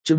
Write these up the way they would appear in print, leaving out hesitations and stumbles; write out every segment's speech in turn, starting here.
Chương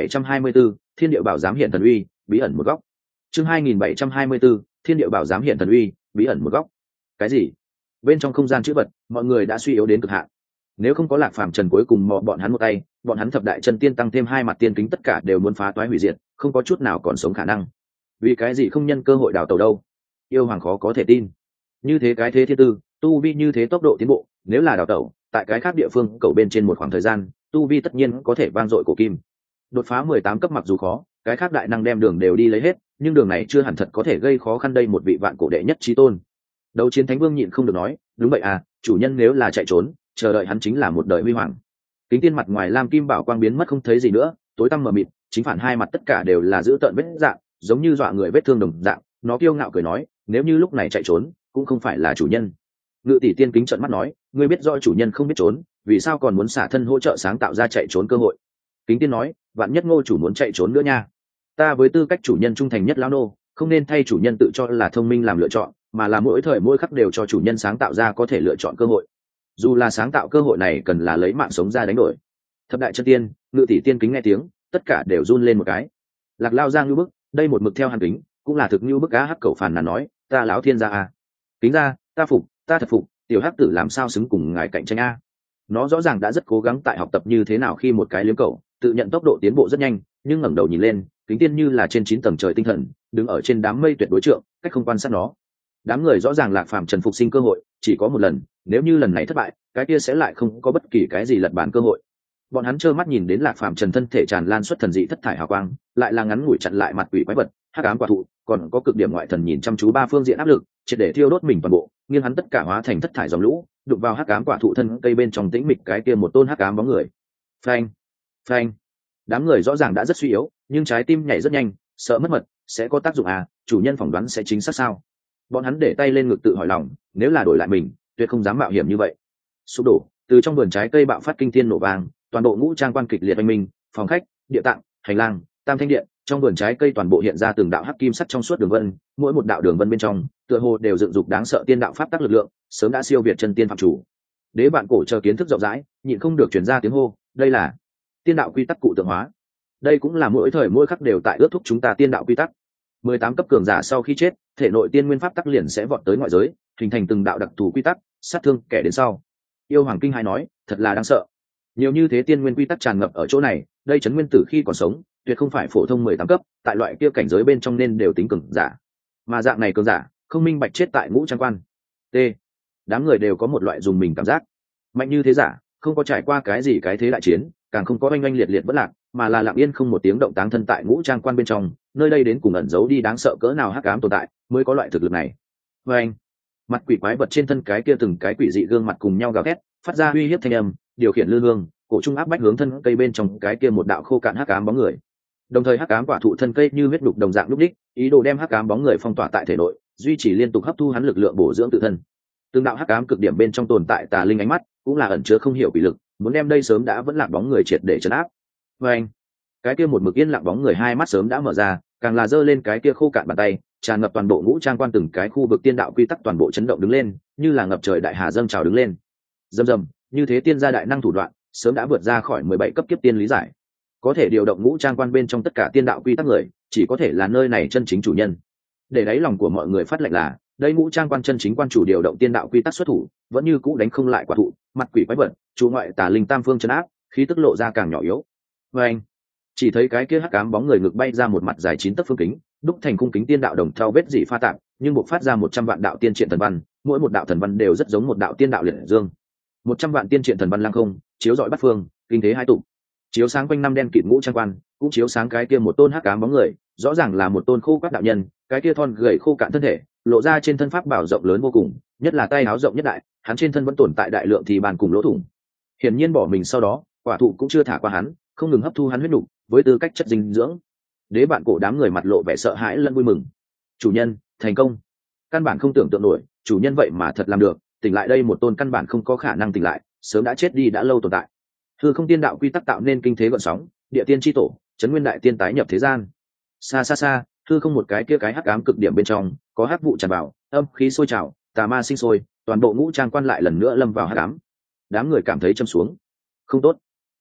2724, Thiên Điệu Bảo Giám Hiện Thần Uy, bí ẩn một góc. Chương 2724, Thiên Điệu Bảo Giám Hiện Thần Uy, bí ẩn một góc. Cái gì? Bên trong không gian chữ vật, mọi người đã suy yếu đến cực hạn. Nếu không có Lạc Phàm Trần cuối cùng mò bọn hắn một tay, bọn hắn thập đại chân tiên tăng thêm hai mặt tiên kính tất cả đều muốn phá toái hủy diệt, không có chút nào còn sống khả năng. Vì cái gì không nhân cơ hội đào tẩu đâu? Yêu Hoàng khó có thể tin. Như thế cái thế thiên tư, tu vi như thế tốc độ tiến bộ, nếu là đào tẩu, tại cái khác địa phương cầu bên trên một khoảng thời gian, tu vi tất nhiên có thể vang dội cổ kim. Đột phá 18 cấp mặc dù khó, cái khác đại năng đem đường đều đi lấy hết, nhưng đường này chưa hẳn thật có thể gây khó khăn đây một vị vạn cổ đệ nhất chí tôn. Đấu Chiến Thánh Vương nhịn không được nói, đúng vậy à, chủ nhân nếu là chạy trốn, chờ đợi hắn chính là một đời huy hoàng. Kính Tiên mặt ngoài lam kim bảo quang biến mất không thấy gì nữa, tối tăm mờ mịt, chính phản hai mặt tất cả đều là giữ tợn vết dạng, giống như dọa người vết thương đồng dạng. Nó kiêu ngạo cười nói, nếu như lúc này chạy trốn, cũng không phải là chủ nhân. Ngự tỷ tiên kính trợn mắt nói, ngươi biết rõ chủ nhân không biết trốn, vì sao còn muốn xả thân hỗ trợ sáng tạo ra chạy trốn cơ hội? Kính Tiên nói, vạn nhất Ngô chủ muốn chạy trốn nữa nha. Ta với tư cách chủ nhân trung thành nhất lão nô, không nên thay chủ nhân tự cho là thông minh làm lựa chọn, mà là mỗi thời mỗi khắc đều cho chủ nhân sáng tạo ra có thể lựa chọn cơ hội. Dù là sáng tạo cơ hội này cần là lấy mạng sống ra đánh đổi. Thập đại chân tiên, ngự tỷ tiên kính nghe tiếng, tất cả đều run lên một cái. Lạc Lao Giang như bức, đây một mực theo hàn kính, cũng là thực như bức cá hắc cầu phàn nàn nói, ta lão thiên gia a, kính ra, ta phục, ta thật phục, tiểu hắc tử làm sao xứng cùng ngài cạnh tranh a? Nó rõ ràng đã rất cố gắng tại học tập như thế nào khi một cái liếm cầu, tự nhận tốc độ tiến bộ rất nhanh, nhưng ngẩng đầu nhìn lên, kính tiên như là trên 9 tầng trời tinh thần, đứng ở trên đám mây tuyệt đối trượng, cách không quan sát nó. Đám người rõ ràng Lạc Phàm Trần phục sinh cơ hội chỉ có một lần, nếu như lần này thất bại, cái kia sẽ lại không có bất kỳ cái gì lật bàn cơ hội. Bọn hắn trơ mắt nhìn đến Lạc Phàm Trần thân thể tràn lan xuất thần dị thất thải hào quang, lại là ngắn ngủi chặn lại mặt quỷ quái vật, hắc ám quả thụ, còn có cực điểm ngoại thần nhìn chăm chú ba phương diện áp lực, triệt để thiêu đốt mình toàn bộ, nghiêng hắn tất cả hóa thành thất thải dòng lũ, đụng vào hắc ám quả thụ thân cây bên trong tĩnh mịch cái kia một tôn hắc ám bóng người. Phanh, phanh. Đám người rõ ràng đã rất suy yếu, nhưng trái tim nhảy rất nhanh, sợ mất mật, sẽ có tác dụng à, chủ nhân phỏng đoán sẽ chính xác sao? Bọn hắn để tay lên ngực tự hỏi lòng, nếu là đổi lại mình, tuyệt không dám mạo hiểm như vậy. Sụp đổ, từ trong vườn trái cây bạo phát kinh thiên nổ vang, toàn bộ ngũ trang quan kịch liệt oanh minh, phòng khách, địa tạng, hành lang, tam thanh điện, trong vườn trái cây toàn bộ hiện ra từng đạo hắc kim sắt trong suốt đường vân, mỗi một đạo đường vân bên trong, tựa hồ đều dựng dục đáng sợ tiên đạo pháp tắc lực lượng, sớm đã siêu việt chân tiên phạm chủ. Đế bạn cổ chờ kiến thức rộng rãi, nhịn không được truyền ra tiếng hô, đây là tiên đạo quy tắc cụ tượng hóa. Đây cũng là mỗi thời mỗi khắc đều tại ước thúc chúng ta tiên đạo quy tắc. 18 cấp cường giả sau khi chết, thể nội tiên nguyên pháp tắc liền sẽ vọt tới ngoại giới, hình thành từng đạo đặc thù quy tắc, sát thương kẻ đến sau. Yêu Hoàng kinh hai nói, thật là đáng sợ. Nhiều như thế tiên nguyên quy tắc tràn ngập ở chỗ này, đây chấn nguyên tử khi còn sống, tuyệt không phải phổ thông 18 cấp, tại loại kia cảnh giới bên trong nên đều tính cường giả. Mà dạng này cường giả, không minh bạch chết tại ngũ trang quan. T. Đám người đều có một loại dùng mình cảm giác. Mạnh như thế giả, không có trải qua cái gì cái thế đại chiến, càng không có oanh oanh liệt liệt bất lạc, mà là lặng yên không một tiếng động táng thân tại ngũ trang quan bên trong, nơi đây đến cùng ẩn giấu đi đáng sợ cỡ nào hắc ám tồn tại, mới có loại thực lực này. Và anh, mặt quỷ quái vật trên thân cái kia từng cái quỷ dị gương mặt cùng nhau gào thét, phát ra uy hiếp thanh âm, điều khiển lư hương, cổ trung áp bách hướng thân cây bên trong cái kia một đạo khô cạn hắc ám bóng người. Đồng thời hắc ám quả thụ thân cây như huyết đục đồng dạng lúc đích, ý đồ đem hắc ám bóng người phong tỏa tại thể nội, duy trì liên tục hấp thu hắn lực lượng bổ dưỡng tự thân. Từng đạo hắc ám cực điểm bên trong tồn tại tà linh ánh mắt, cũng là ẩn chứa không hiểu quỷ lực, muốn đem đây sớm đã vẫn lạc bóng người triệt để trấn áp. Và anh, cái kia một mực yên lặng bóng người hai mắt sớm đã mở ra, càng là giơ lên cái kia khô cạn bàn tay, tràn ngập toàn bộ ngũ trang quan từng cái khu vực tiên đạo quy tắc toàn bộ chấn động đứng lên, như là ngập trời đại hà dâng trào đứng lên. Rầm rầm, như thế tiên gia đại năng thủ đoạn, sớm đã vượt ra khỏi 17 cấp kiếp tiên lý giải. Có thể điều động ngũ trang quan bên trong tất cả tiên đạo quy tắc người, chỉ có thể là nơi này chân chính chủ nhân. Để đáy lòng của mọi người phát lệnh là, đây ngũ trang quan chân chính quan chủ điều động tiên đạo quy tắc xuất thủ, vẫn như cũ đánh không lại quả thụ, mặt quỷ quái vật, chủ ngoại tà linh tam phương trấn áp, khí tức lộ ra càng nhỏ yếu. Và anh, chỉ thấy cái kia hắc ám bóng người ngực bay ra một mặt dài 9 tấc phương kính, đúc thành cung kính tiên đạo đồng theo vết dị pha tạp, nhưng buộc phát ra 100 vạn đạo tiên triện thần văn, mỗi một đạo thần văn đều rất giống một đạo tiên đạo liệt dương. 100 vạn tiên triện thần văn lăng không, chiếu rọi bát phương, kinh thế hai tụ, chiếu sáng quanh năm đen kịt ngũ trang quan, cũng chiếu sáng cái kia một tôn hắc ám bóng người, rõ ràng là một tôn khô quắt đạo nhân, cái kia thon gầy khô cạn thân thể, lộ ra trên thân pháp bảo rộng lớn vô cùng, nhất là tay áo rộng nhất đại, hắn trên thân vẫn tồn tại đại lượng thì bàn cùng lỗ thủng. Hiển nhiên bỏ mình sau đó, quả thụ cũng chưa thả qua hắn, không ngừng hấp thu hắn huyết nục, với tư cách chất dinh dưỡng. Đế bạn cổ đám người mặt lộ vẻ sợ hãi lẫn vui mừng. Chủ nhân, thành công! Căn bản không tưởng tượng nổi, chủ nhân vậy mà thật làm được, tỉnh lại đây một tôn căn bản không có khả năng tỉnh lại, sớm đã chết đi đã lâu tồn tại. Hư không tiên đạo quy tắc tạo nên kinh thế gợn sóng, địa tiên chi tổ, trấn nguyên đại tiên tái nhập thế gian. Xa xa xa, hư không một cái kia cái hắc ám cực điểm bên trong, có hắc vụ tràn vào, âm khí sôi trào, tà ma sinh sôi, toàn bộ ngũ trang quan lại lần nữa lâm vào hắc ám. Đám người cảm thấy châm xuống. Không tốt,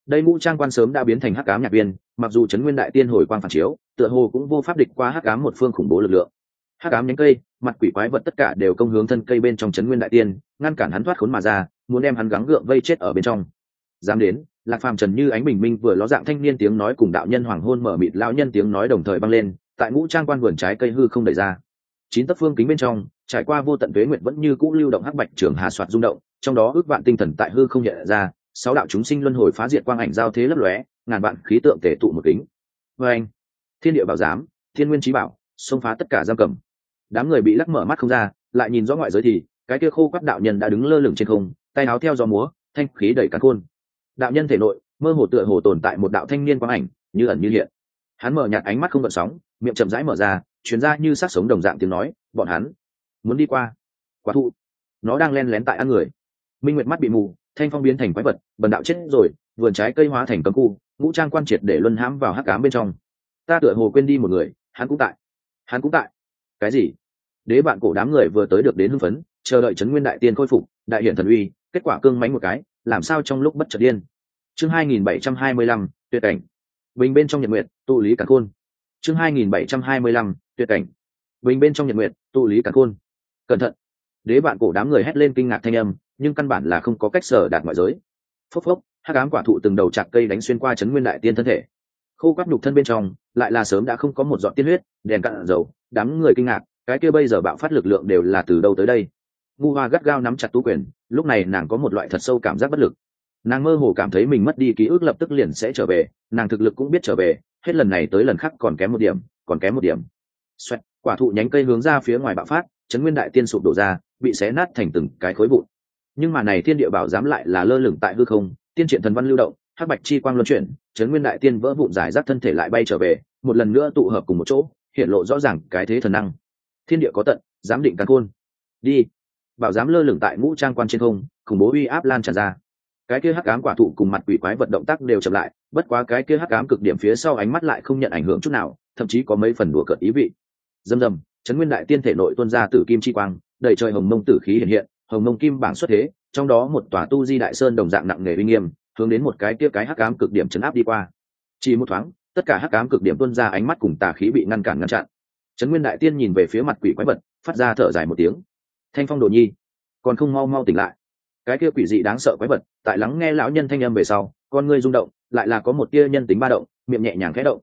đây ngũ trang quan sớm đã biến thành hắc ám nhạc viên, mặc dù trấn nguyên đại tiên hồi quang phản chiếu, tựa hồ cũng vô pháp địch qua hắc ám một phương khủng bố lực lượng. Hắc ám nhánh cây, mặt quỷ quái vật tất cả đều công hướng thân cây bên trong trấn nguyên đại tiên, ngăn cản hắn thoát khốn mà ra, muốn đem hắn gắng gượng vây chết ở bên trong. Dám đến, Lạc Phàm trần như ánh bình minh vừa ló dạng thanh niên tiếng nói cùng đạo nhân hoàng hôn mở mịt lão nhân tiếng nói đồng thời vang lên, tại ngũ trang quan vườn trái cây hư không đẩy ra. 9 tấc phương kính bên trong, trải qua vô tận tuế nguyệt vẫn như cũ lưu động hắc bạch trường hà soạt rung động, trong đó ước vạn tinh thần tại hư không hiện ra, 6 đạo chúng sinh luân hồi phá diệt quang ảnh giao thế lấp lóe, ngàn vạn khí tượng tề tụ một kính. Và anh, thiên địa bảo giám, thiên nguyên chí bảo, xông phá tất cả giam cầm. Đám người bị lắc mở mắt không ra, lại nhìn rõ ngoại giới thì cái kia khô quắt đạo nhân đã đứng lơ lửng trên không, tay áo theo gió múa, thanh khí đẩy càn khôn. Đạo nhân thể nội mơ hồ tựa hồ tồn tại một đạo thanh niên quang ảnh, như ẩn như hiện. Hắn mở nhạt ánh mắt không gợn sóng, miệng chậm rãi mở ra, truyền ra như sắc sống đồng dạng tiếng nói, bọn hắn muốn đi qua quả thụ, nó đang len lén tại ăn người. Minh Nguyệt mắt bị mù, thanh phong biến thành quái vật, bần đạo chết rồi, vườn trái cây hóa thành cấm khu, ngũ trang quan triệt để luân hãm vào hắc ám bên trong. Ta tựa hồ quên đi một người, hắn cũng tại, hắn cũng tại. Cái gì? Đế bạn cổ đám người vừa tới được đến hưng phấn, chờ đợi trấn nguyên đại tiên khôi phục, đại hiển thần uy, kết quả cương mánh một cái, làm sao trong lúc bất chợt điên. Chương 2725, tuyệt cảnh. Bình bên trong nhật nguyệt, tụ lý càn khôn. Chương 2725, tuyệt cảnh. Bình bên trong nhật nguyệt, tụ lý càn khôn. Cẩn thận! Đế bạn cổ đám người hét lên kinh ngạc thanh âm, nhưng căn bản là không có cách sở đạt ngoại giới. Phốc phốc, hắc ám quả thụ từng đầu chạc cây đánh xuyên qua trấn nguyên đại tiên thân thể. Khô quắt nhục thân bên trong, lại là sớm đã không có một giọt tiên huyết, đèn cạn dầu, đám người kinh ngạc, cái kia bây giờ bạo phát lực lượng đều là từ đâu tới đây. Ngu Hoa gắt gao nắm chặt tú quyền, lúc này nàng có một loại thật sâu cảm giác bất lực. Nàng mơ hồ cảm thấy mình mất đi ký ức lập tức liền sẽ trở về, nàng thực lực cũng biết trở về, hết lần này tới lần khác còn kém một điểm, còn kém một điểm. Xoẹt, quả thụ nhánh cây hướng ra phía ngoài bạo phát, trấn nguyên đại tiên sụp đổ ra, bị xé nát thành từng cái khối vụn. Nhưng mà này thiên địa bảo giám lại là lơ lửng tại hư không, tiên triện thần văn lưu động, hắc bạch chi quang luân chuyển, trấn nguyên đại tiên vỡ vụn giải rác thân thể lại bay trở về, một lần nữa tụ hợp cùng một chỗ, hiện lộ rõ ràng cái thế thần năng. Thiên địa có tận, giám định càn khôn. Đi. Bảo giám lơ lửng tại ngũ trang quan trên không, khủng bố uy áp lan tràn ra. Cái kia hắc ám quả thụ cùng mặt quỷ quái vật động tác đều chậm lại, bất quá cái kia hắc ám cực điểm phía sau ánh mắt lại không nhận ảnh hưởng chút nào, thậm chí có mấy phần đùa cợt ý vị. Dầm dầm, trấn nguyên đại tiên thể nội tuôn ra tử kim chi quang, đầy trời hồng mông tử khí hiện hiện, hồng mông kim bảng xuất thế, trong đó một tòa tu di đại sơn đồng dạng nặng nề uy nghiêm, hướng đến một cái kia cái hắc ám cực điểm chấn áp đi qua. Chỉ một thoáng, tất cả hắc ám cực điểm tuôn ra ánh mắt cùng tà khí bị ngăn chặn. Trấn nguyên đại tiên nhìn về phía mặt quỷ quái vật, phát ra thở dài một tiếng. Thanh phong đồ nhi, còn không mau mau tỉnh lại. Cái kia quỷ dị đáng sợ quái vật, tại lắng nghe lão nhân thanh âm về sau, con ngươi rung động, lại là có một tia nhân tính ba động, miệng nhẹ nhàng khẽ động,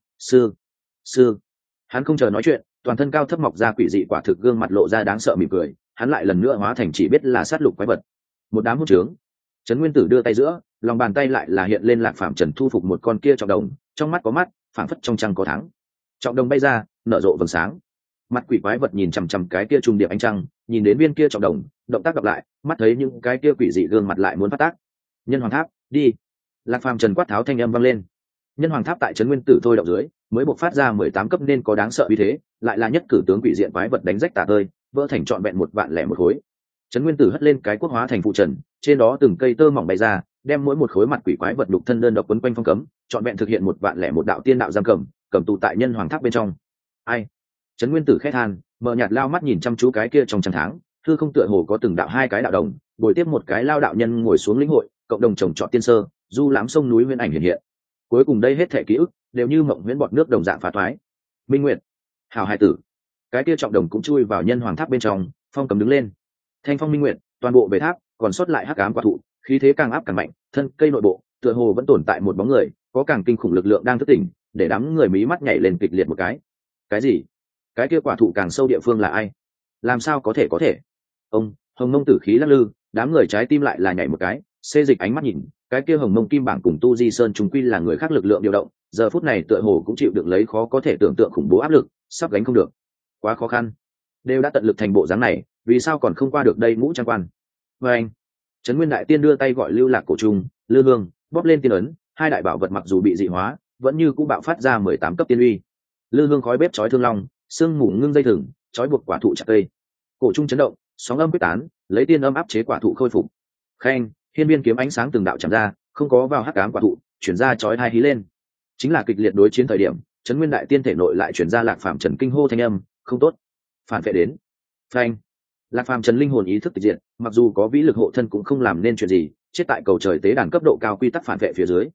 sư. Hắn không chờ nói chuyện, toàn thân cao thấp mọc ra quỷ dị quả thực gương mặt lộ ra đáng sợ mỉm cười, hắn lại lần nữa hóa thành chỉ biết là sát lục quái vật. Một đám hỗn trướng. Trấn Nguyên Tử đưa tay giữa, lòng bàn tay lại là hiện lên Lạc Phàm Trần thu phục một con kia trọng đồng, trong mắt có mắt, phảng phất trong trăng có thắng. Trọng đồng bay ra, nở rộ vầng sáng. Mặt quỷ quái vật nhìn chằm chằm cái kia trùng điệp ánh trăng, nhìn đến viên kia trọng đồng, động tác gặp lại, mắt thấy những cái kia quỷ dị gương mặt lại muốn phát tác. Nhân Hoàng Tháp, đi. Lạc Phàm Trần quát tháo thanh âm vang lên. Nhân Hoàng Tháp tại Trấn Nguyên Tử thôi động dưới, mới bộc phát ra 18 cấp nên có đáng sợ uy thế, lại là nhất cử tướng quỷ diện quái vật đánh rách tả tơi, vỡ thành trọn vẹn 1,001 khối. Trấn Nguyên Tử hất lên cái quốc hóa thành phụ trần, trên đó từng cây tơ mỏng bay ra, đem mỗi một khối mặt quỷ quái vật đục thân đơn độc quấn quanh phong cấm, trọn vẹn thực hiện 1,001 đạo tiên đạo giam cầm tù tại Nhân Hoàng Tháp bên trong. Ai? Trấn Nguyên Tử khét than, mở nhạt lao mắt nhìn chăm chú cái kia trong trăng tháng, thư không tựa hồ có từng đạo hai cái đạo đồng, bồi tiếp một cái lao đạo nhân ngồi xuống lĩnh hội, cộng đồng trồng trọt tiên sơ, du lãm sông núi nguyên ảnh hiện hiện. Cuối cùng đây hết thể ký ức đều như mộng huyễn bọt nước đồng dạng phá thoái. Minh Nguyệt, hảo hải tử, cái kia trọng đồng cũng chui vào Nhân Hoàng Tháp bên trong, phong cầm đứng lên. Thanh phong Minh Nguyệt, toàn bộ bề tháp còn sót lại hắc ám quả thụ, khí thế càng áp càng mạnh, thân cây nội bộ tựa hồ vẫn tồn tại một bóng người, có càng kinh khủng lực lượng đang thức tỉnh, để đám người mí mắt nhảy lên kịch liệt một cái. Cái gì? Cái kia quả thụ càng sâu địa phương là ai? Làm sao có thể? Ông, hồng mông tử khí lắc lư, đám người trái tim lại là nhảy một cái, xê dịch ánh mắt nhìn, cái kia hồng mông kim bảng cùng tu di sơn trùng quy là người khác lực lượng điều động, giờ phút này tựa hồ cũng chịu được lấy khó có thể tưởng tượng khủng bố áp lực, sắp gánh không được, quá khó khăn. Đều đã tận lực thành bộ dáng này, vì sao còn không qua được đây ngũ trang quan? Và anh, Trấn Nguyên đại tiên đưa tay gọi Lưu Lạc cổ trùng, Lư Hương, bóp lên tiên ấn, hai đại bảo vật mặc dù bị dị hóa, vẫn như cũng bạo phát ra 18 cấp tiên uy. Lư Hương khói bếp chói thương long, sương mù ngưng dây thừng, chói buộc quả thụ chặt cây. Cổ trung chấn động, sóng âm quyết tán, lấy tiên âm áp chế quả thụ khôi phục. Khen, hiên viên kiếm ánh sáng từng đạo chạm ra, không có vào hắc ám quả thụ, chuyển ra chói hai hí lên. Chính là kịch liệt đối chiến thời điểm, Trấn Nguyên đại tiên thể nội lại chuyển ra Lạc Phàm Trần kinh hô thanh âm, không tốt, phản vệ đến. Phanh, Lạc Phàm Trần linh hồn ý thức tịch diệt, mặc dù có vĩ lực hộ thân cũng không làm nên chuyện gì, chết tại cầu trời tế đàn cấp độ cao quy tắc phản vệ phía dưới.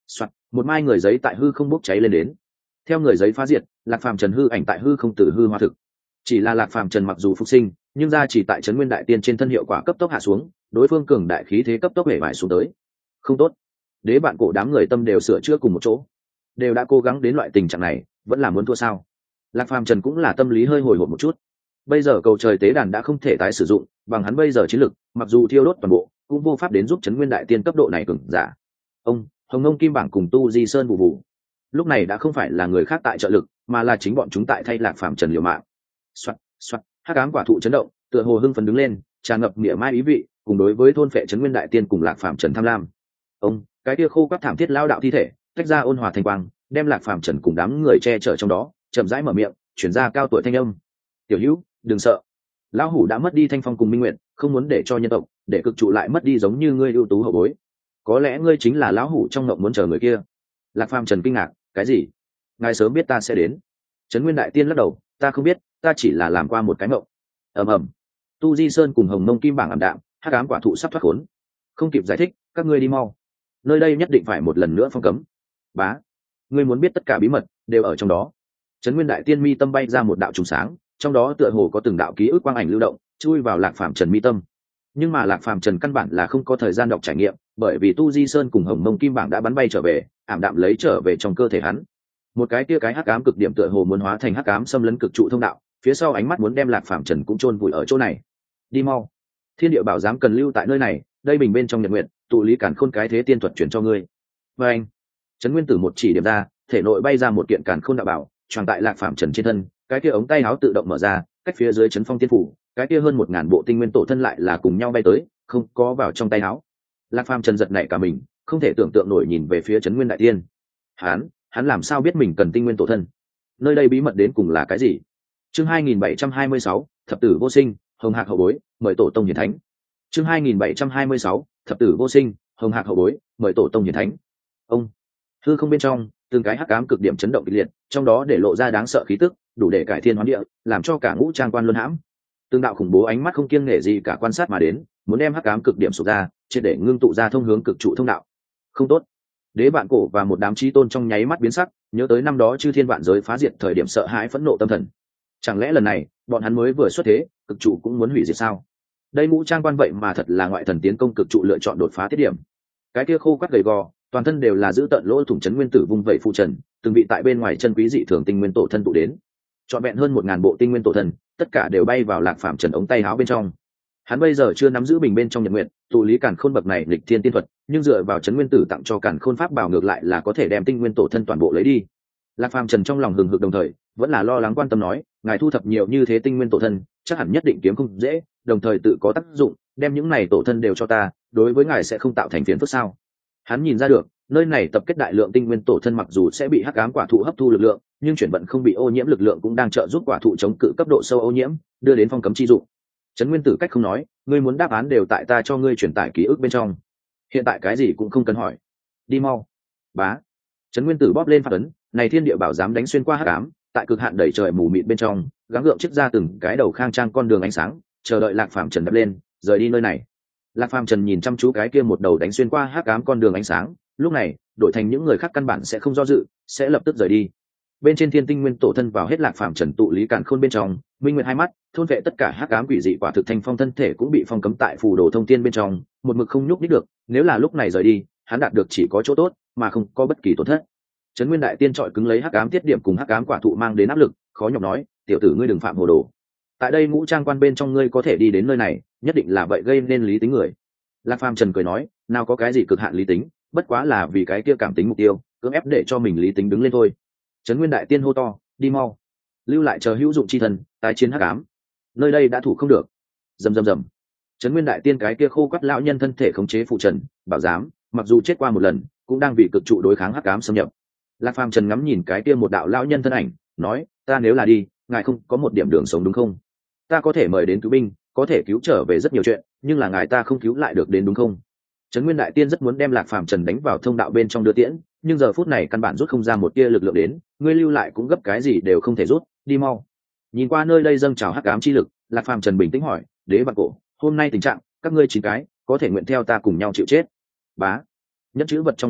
Soạt, một mai người giấy tại hư không bốc cháy lên đến. Theo người giấy phá diệt, Lạc Phàm Trần hư ảnh tại hư không từ hư hóa thực. Chỉ là Lạc Phàm Trần mặc dù phục sinh, nhưng ra chỉ tại Trấn Nguyên Đại Tiên trên thân hiệu quả cấp tốc hạ xuống, đối phương cường đại khí thế cấp tốc hể vải xuống tới. Không tốt. Đế bạn cổ đám người tâm đều sửa chữa cùng một chỗ, đều đã cố gắng đến loại tình trạng này, vẫn là muốn thua sao? Lạc Phàm Trần cũng là tâm lý hơi hồi hộp một chút. Bây giờ cầu trời tế đàn đã không thể tái sử dụng, bằng hắn bây giờ chiến lực, mặc dù thiêu đốt toàn bộ, cũng vô pháp đến giúp Trấn Nguyên Đại Tiên cấp độ này cường giả. Ông, Hồng Ngông Kim Bảng cùng Tu Di Sơn vụ vụ. Lúc này đã không phải là người khác tại trợ lực, mà là chính bọn chúng tại thay Lạc Phàm Trần liều mạng. Soạt, soạt, hắc ám quả thụ chấn động, tựa hồ hưng phấn đứng lên, tràn ngập nghĩa mai ý vị, cùng đối với thôn phệ Trấn Nguyên Đại Tiên cùng Lạc Phàm Trần tham lam. Ông, cái kia khô quắt thảm thiết lao đạo thi thể, tách ra ôn hòa thành quang, đem Lạc Phàm Trần cùng đám người che chở trong đó, chậm rãi mở miệng, chuyển ra cao tuổi thanh âm. Tiểu Hữu, đừng sợ. Lão hủ đã mất đi thanh phong cùng minh nguyện, không muốn để cho nhân tộc, để cực trụ lại mất đi giống như ngươi ưu tú hậu bối. Có lẽ ngươi chính là lão hủ trong ngộng muốn chờ người kia. Lạc Phàm Trần kinh ngạc, cái gì? Ngài sớm biết ta sẽ đến. Trấn Nguyên Đại Tiên lắc đầu, ta không biết, ta chỉ là làm qua một cái mộng. ầm ầm. Tu Di Sơn cùng Hồng Mông Kim Bảng ảm đạm, hắc ám quả thụ sắp thoát khốn. Không kịp giải thích, các ngươi đi mau. Nơi đây nhất định phải một lần nữa phong cấm. Bá, ngươi muốn biết tất cả bí mật đều ở trong đó. Trấn Nguyên Đại Tiên mi tâm bay ra một đạo trùng sáng, trong đó tựa hồ có từng đạo ký ức quang ảnh lưu động, chui vào Lạc Phàm Trần mi tâm. Nhưng mà Lạc Phàm Trần căn bản là không có thời gian đọc trải nghiệm, bởi vì Tu Di Sơn cùng Hồng Mông Kim Bảng đã bắn bay trở về, ảm đạm lấy trở về trong cơ thể hắn. Một cái kia cái hắc ám cực điểm tựa hồ muốn hóa thành hắc ám xâm lấn cực trụ thông đạo, phía sau ánh mắt muốn đem Lạc Phàm Trần cũng chôn vùi ở chỗ này. Đi mau. Thiên địa bảo giám cần lưu tại nơi này, đây bình bên trong nhật nguyện, tụ lý càn khôn cái thế tiên thuật chuyển cho ngươi. Và anh, Trấn Nguyên Tử một chỉ điểm ra, thể nội bay ra một kiện càn khôn đạo bảo, tròn tại Lạc Phàm Trần trên thân, cái kia ống tay áo tự động mở ra, cách phía dưới Trấn Phong Tiên phủ, cái kia hơn 1000 bộ tinh nguyên tổ thân lại là cùng nhau bay tới, không có vào trong tay áo. Lạc Phàm Trần giật nảy cả mình, không thể tưởng tượng nổi nhìn về phía Trấn Nguyên Đại Tiên. Hắn làm sao biết mình cần tinh nguyên tổ thân? Nơi đây bí mật đến cùng là cái gì? Chương 2726, thập tử vô sinh, hồng hạc hậu bối, mời tổ tông hiển thánh. Chương 2726, thập tử vô sinh, hồng hạc hậu bối, mời tổ tông hiển thánh. Ông, hư không bên trong, từng cái hắc ám cực điểm chấn động kịch liệt, trong đó để lộ ra đáng sợ khí tức, đủ để cải thiên hóa địa, làm cho cả ngũ trang quan luân hãm. Từng đạo khủng bố ánh mắt không kiêng nể gì cả quan sát mà đến, muốn đem hắc ám cực điểm sụp ra, triệt để ngưng tụ ra thông hướng cực trụ thông đạo. Không tốt. Đế Vạn Cổ và một đám chí tôn trong nháy mắt biến sắc, nhớ tới năm đó chư thiên vạn giới phá diệt thời điểm sợ hãi phẫn nộ tâm thần. Chẳng lẽ lần này, bọn hắn mới vừa xuất thế, cực trụ cũng muốn hủy diệt sao? Đây ngũ trang quan vậy mà thật là ngoại thần tiến công cực trụ lựa chọn đột phá tiết điểm. Cái kia khô quắt gầy gò, toàn thân đều là giữ tận lỗ thủng Trấn Nguyên Tử vung vẩy phụ trần, từng bị tại bên ngoài chân quý dị thường tinh nguyên tổ thân tụ đến. Trọn vẹn hơn 1000 bộ tinh nguyên tổ thân, tất cả đều bay vào Lạc Phàm Trần ống tay áo bên trong. Hắn bây giờ chưa nắm giữ bình bên trong nhật nguyện, tụ lý càn khôn bậc này lịch thiên tiên thuật, nhưng dựa vào Trấn Nguyên Tử tặng cho càn khôn pháp bảo ngược lại là có thể đem tinh nguyên tổ thân toàn bộ lấy đi. Lạc Phàm Trần trong lòng hừng hực đồng thời, vẫn là lo lắng quan tâm nói, ngài thu thập nhiều như thế tinh nguyên tổ thân, chắc hẳn nhất định kiếm không dễ, đồng thời tự có tác dụng, đem những này tổ thân đều cho ta, đối với ngài sẽ không tạo thành phiền phức sao? Hắn nhìn ra được, nơi này tập kết đại lượng tinh nguyên tổ thân mặc dù sẽ bị hắc ám quả thụ hấp thu lực lượng, nhưng chuyển vận không bị ô nhiễm lực lượng cũng đang trợ giúp quả thụ chống cự cấp độ sâu ô nhiễm, đưa đến phong cấm chi dụng. Trấn Nguyên Tử cách không nói, ngươi muốn đáp án đều tại ta cho ngươi truyền tải ký ức bên trong. Hiện tại cái gì cũng không cần hỏi, đi mau. Bá. Trấn Nguyên Tử bóp lên phát ấn, này thiên địa bảo dám đánh xuyên qua hắc ám, tại cực hạn đẩy trời mù mịt bên trong, gắng gượng chiếc ra từng cái đầu khang trang con đường ánh sáng, chờ đợi Lạc Phàm Trần đập lên, rời đi nơi này. Lạc Phàm Trần nhìn chăm chú cái kia một đầu đánh xuyên qua hắc ám con đường ánh sáng, lúc này, đổi thành những người khác căn bản sẽ không do dự, sẽ lập tức rời đi. Bên trên thiên tinh nguyên tổ thân vào hết Lạc Phàm Trần tụ lý càn khôn bên trong, minh nguyệt hai mắt, thôn vệ tất cả hắc ám quỷ dị quả thực thanh phong thân thể cũng bị phong cấm tại phù đồ thông thiên bên trong, một mực không nhúc nhích được, nếu là lúc này rời đi, hắn đạt được chỉ có chỗ tốt, mà không có bất kỳ tổn thất. Trấn Nguyên Đại Tiên trọi cứng lấy hắc ám tiết điểm cùng hắc ám quả thụ mang đến áp lực, khó nhọc nói, tiểu tử ngươi đừng phạm hồ đồ. Tại đây ngũ trang quan bên trong ngươi có thể đi đến nơi này, nhất định là vậy gây nên lý tính người. Lạc Phàm Trần cười nói, nào có cái gì cực hạn lý tính, bất quá là vì cái kia cảm tính mục tiêu, cưỡng ép để cho mình lý tính đứng lên thôi. Trấn Nguyên Đại Tiên hô to, đi mau, lưu lại chờ hữu dụng chi thần, tái chiến hắc ám. Nơi đây đã thủ không được. Rầm rầm rầm. Trấn Nguyên Đại Tiên cái kia khô quắt lão nhân thân thể khống chế phụ trần, bảo giám, mặc dù chết qua một lần, cũng đang bị cực trụ đối kháng hắc ám xâm nhập. Lạc Phàm Trần ngắm nhìn cái kia một đạo lão nhân thân ảnh, nói, ta nếu là đi, ngài không có một điểm đường sống đúng không? Ta có thể mời đến cứu binh, có thể cứu trở về rất nhiều chuyện, nhưng là ngài ta không cứu lại được đến đúng không? Trấn Nguyên Đại Tiên rất muốn đem Lạc Phàm Trần đánh vào thông đạo bên trong đưa tiễn, nhưng giờ phút này căn bản rút không ra một tia lực lượng đến, ngươi lưu lại cũng gấp cái gì đều không thể rút, đi mau. Nhìn qua nơi đây dâng trào hắc ám chi lực, Lạc Phàm Trần bình tĩnh hỏi, Đế Vạn Cổ, hôm nay tình trạng, các ngươi 9 cái, có thể nguyện theo ta cùng nhau chịu chết. Bá. Nhất chữ vật trong ngón tay,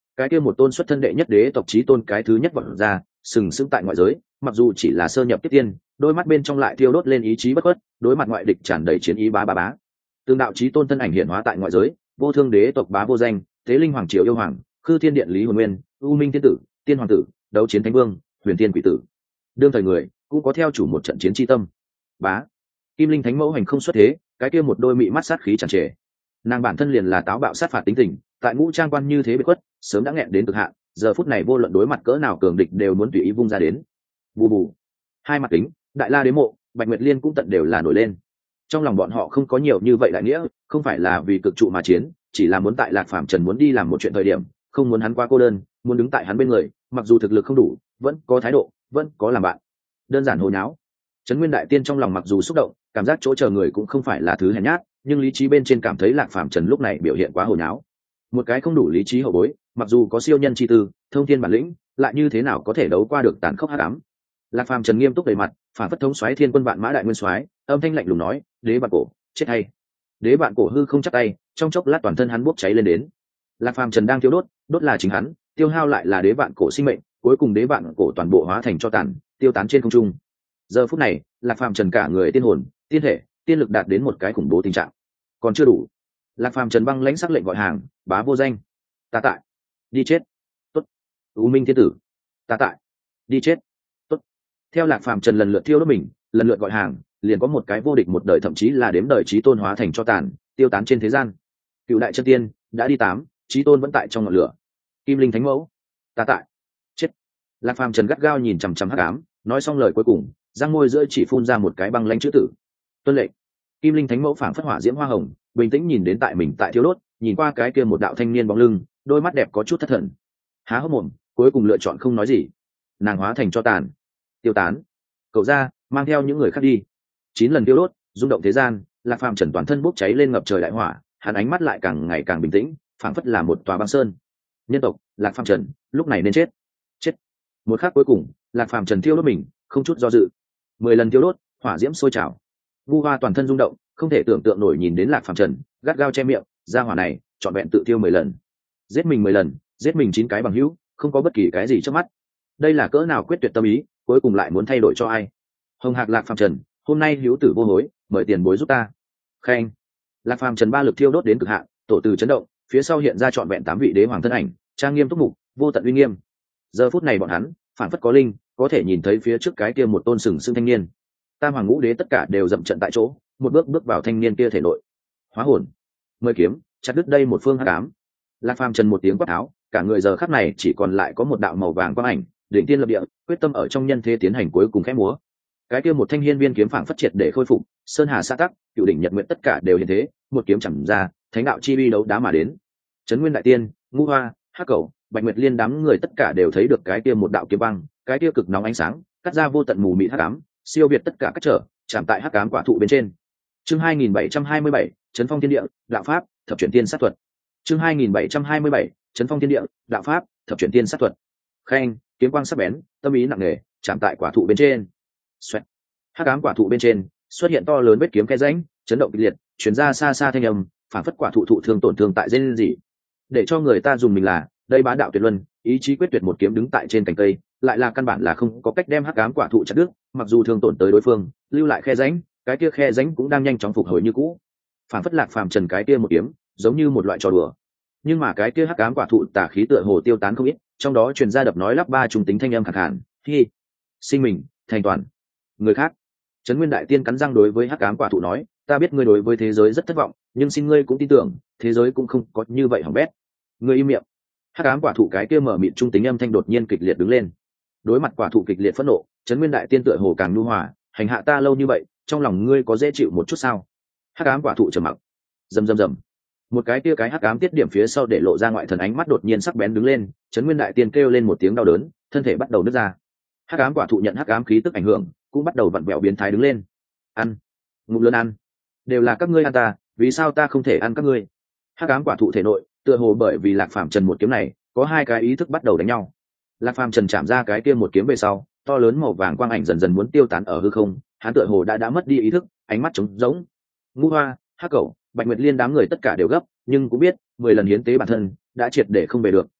cái kia một tôn xuất thân đệ nhất đế tộc chí tôn cái thứ nhất vọt ra, sừng sững tại ngoại giới, mặc dù chỉ là sơ nhập tiếp tiên, đôi mắt bên trong lại thiêu đốt lên ý chí bất khuất, đối mặt ngoại địch tràn đầy chiến ý bá bá bá. Tương đạo chí tôn thân ảnh hiện hóa tại ngoại giới, vô thương đế tộc bá vô danh, tế linh hoàng triều yêu hoàng, khư thiên điện lý hồn nguyên, u minh thiên tử, tiên hoàng tử, đấu chiến thánh vương, huyền thiên quỷ tử. Đương thời người cũng có theo chủ một trận chiến chi tâm. Bá, kim linh thánh mẫu hành không xuất thế, cái kia một đôi mị mắt sát khí tràn trề. Nàng bản thân liền là táo bạo sát phạt tính tình, tại ngũ trang quan như thế bị khuất, sớm đã nghẹn đến cực hạn, giờ phút này vô luận đối mặt cỡ nào cường địch đều muốn tùy ý vung ra đến. Bù bù, hai mặt kính, đại la đế mộ, bạch nguyệt liên cũng tận đều là nổi lên. Trong lòng bọn họ không có nhiều như vậy đại nghĩa, không phải là vì cực trụ mà chiến, chỉ là muốn tại Lạc Phàm Trần muốn đi làm một chuyện thời điểm, không muốn hắn quá cô đơn, muốn đứng tại hắn bên người, mặc dù thực lực không đủ, vẫn có thái độ, vẫn có làm bạn. Đơn giản hồ nháo. Trấn Nguyên đại tiên trong lòng mặc dù xúc động, cảm giác chỗ chờ người cũng không phải là thứ hèn nhát, nhưng lý trí bên trên cảm thấy Lạc Phàm Trần lúc này biểu hiện quá hồ nháo. Một cái không đủ lý trí hậu bối, mặc dù có siêu nhân chi tư, thông thiên bản lĩnh, lại như thế nào có thể đấu qua được tàn khốc hắc ám. Lạc Phàm Trần nghiêm túc đầy mặt, phản phất thống soái thiên quân vạn mã đại nguyên soái, âm thanh lạnh lùng nói, đế bạn cổ, chết hay. Đế bạn cổ hư không chắc tay, trong chốc lát toàn thân hắn bốc cháy lên đến. Lạc Phàm Trần đang tiêu đốt, đốt là chính hắn, tiêu hao lại là đế bạn cổ sinh mệnh, cuối cùng đế bạn cổ toàn bộ hóa thành cho tàn, tiêu tán trên không trung. Giờ phút này, Lạc Phàm Trần cả người tiên hồn, tiên thể, tiên lực đạt đến một cái khủng bố tình trạng. Còn chưa đủ. Lạc Phàm Trần băng lãnh sắc lệnh gọi hàng, bá vô danh, ta tại, đi chết. Tốt. U Minh thiên tử, ta tại, đi chết. Tốt. Theo Lạc Phàm Trần lần lượt thiêu đốt mình, lần lượt gọi hàng, liền có một cái vô địch một đời thậm chí là đếm đời chí tôn hóa thành cho tàn, tiêu tán trên thế gian. Cựu đại chân tiên đã đi 8, chí tôn vẫn tại trong ngọn lửa. Kim linh thánh mẫu, ta tại, chết. Lạc Phàm Trần gắt gao nhìn chằm chằm hắc ám, nói xong lời cuối cùng, răng môi giữa chỉ phun ra một cái băng lãnh chữ tử. Tuân lệnh. Kim linh thánh mẫu phảng phất hỏa diễm hoa hồng, bình tĩnh nhìn đến tại mình tại thiếu đốt, nhìn qua cái kia một đạo thanh niên bóng lưng, đôi mắt đẹp có chút thất thần. Há hốc mồm, cuối cùng lựa chọn không nói gì. Nàng hóa thành cho tàn, tiêu tán. Cậu ra, mang theo những người khác đi. 9 lần tiêu đốt, rung động thế gian, Lạc Phàm Trần toàn thân bốc cháy lên ngập trời đại hỏa, hắn ánh mắt lại càng ngày càng bình tĩnh, phảng phất là một tòa băng sơn. Nhân tộc, Lạc Phàm Trần, lúc này nên chết. Chết. Một khắc cuối cùng, Lạc Phàm Trần thiêu đốt mình, không chút do dự. 10 lần thiêu đốt, hỏa diễm sôi trào. Vu Hoa toàn thân rung động, không thể tưởng tượng nổi nhìn đến Lạc Phàm Trần, gắt gao che miệng, ra hỏa này, trọn vẹn tự tiêu 10 lần. Giết mình 10 lần, giết mình 9 cái bằng hữu, không có bất kỳ cái gì trước mắt. Đây là cỡ nào quyết tuyệt tâm ý, cuối cùng lại muốn thay đổi cho ai? Hồng Hạc Lạc Phàm Trần, hôm nay hữu tử vô hối, mời tiền bối giúp ta. Khen. Lạc Phàm Trần ba lực thiêu đốt đến cực hạn, tổ từ chấn động, phía sau hiện ra trọn vẹn 8 vị đế hoàng thân ảnh, trang nghiêm túc mục, vô tận uy nghiêm. Giờ phút này bọn hắn, phản phất có linh, có thể nhìn thấy phía trước cái kia một tôn sừng sững thanh niên. Tam hoàng ngũ đế tất cả đều dậm trận tại chỗ, một bước bước vào thanh niên kia thể nội. Hóa hồn, mời kiếm, chặt đứt đây một phương hắc ám. Lạc Phàm Trần một tiếng quát tháo, cả người giờ khắc này chỉ còn lại có một đạo màu vàng quang ảnh, đỉnh tiên lập địa, quyết tâm ở trong nhân thế tiến hành cuối cùng khẽ múa. Cái kia một thanh hiên viên kiếm phảng phất triệt để khôi phục, sơn hà sa tắc, cựu đỉnh nhật nguyện tất cả đều hiện thế, một kiếm chẳng ra, thánh đạo chi uy đấu đá mà đến. Trấn Nguyên đại tiên, Ngũ Hoa, Hắc Cẩu, Bạch Nguyệt Liên đám người tất cả đều thấy được cái kia một đạo kiếm băng, cái kia cực nóng ánh sáng, cắt ra vô tận mù mịt hắc ám, siêu việt tất cả các trở, chạm tại hắc ám quả thụ bên trên. Chương 2727, Trấn Phong Thiên Địa, đạo pháp, thập chuyển tiên sát thuật. Chương 2727, Trấn Phong Thiên Địa, đạo pháp, thập chuyển tiên sát thuật. Khen, kiếm quang sắc bén, tâm ý nặng nề, chạm tại quả thụ bên trên. Xoẹt. Hắc ám quả thụ bên trên xuất hiện to lớn vết kiếm khe rãnh, chấn động kịch liệt, truyền ra xa xa thanh âm, phản phất quả thụ thụ thương tổn thương tại dây gì. Để cho người ta dùng mình là, đây bá đạo tuyệt luân, ý chí quyết tuyệt một kiếm đứng tại trên cành cây, lại là căn bản là không có cách đem hắc ám quả thụ chặt đứt, mặc dù thương tổn tới đối phương, lưu lại khe rãnh, cái kia khe rãnh cũng đang nhanh chóng phục hồi như cũ. Phản phất Lạc Phàm Trần cái kia một kiếm, giống như một loại trò đùa. Nhưng mà cái kia hắc ám quả thụ tà khí tựa hồ tiêu tán không ít, trong đó truyền ra đập nói lắp ba trùng tính thanh âm khàn khàn, "Hi, sinh mình, thành toàn." Người khác. Trấn Nguyên đại tiên cắn răng đối với hắc ám quả thụ nói, "Ta biết ngươi đối với thế giới rất thất vọng, nhưng xin ngươi cũng tin tưởng, thế giới cũng không có như vậy hỏng bét." Ngươi im miệng. Hắc ám quả thụ cái kia mở mịt trung tính âm thanh đột nhiên kịch liệt đứng lên. Đối mặt quả thụ kịch liệt phẫn nộ, Trấn Nguyên đại tiên tựa hồ càng nhu hòa, "Hành hạ ta lâu như vậy, trong lòng ngươi có dễ chịu một chút sao?" Hắc ám quả thụ trầm mặc. Rầm rầm rầm. Một cái kia cái hắc ám tiết điểm phía sau để lộ ra ngoại thần ánh mắt đột nhiên sắc bén đứng lên, Trấn Nguyên đại tiên kêu lên một tiếng đau đớn, thân thể bắt đầu nứt ra. Hắc ám quả thụ nhận hắc ám khí tức ảnh hưởng, cũng bắt đầu vặn vẹo biến thái đứng lên. Ăn, ngụm lớn ăn, đều là các ngươi ăn ta, vì sao ta không thể ăn các ngươi? Hắc ám quả thụ thể nội, tựa hồ bởi vì Lạc Phàm Trần một kiếm này, có hai cái ý thức bắt đầu đánh nhau. Lạc Phàm Trần chạm ra cái kia một kiếm về sau, to lớn màu vàng quang ảnh dần dần muốn tiêu tán ở hư không, hắn tựa hồ đã mất đi ý thức, ánh mắt trống rỗng. Ngũ Hoa, Hắc Cẩu, Bạch Nguyệt Liên đám người tất cả đều gấp, nhưng cũng biết 10 lần hiến tế bản thân đã triệt để không về được,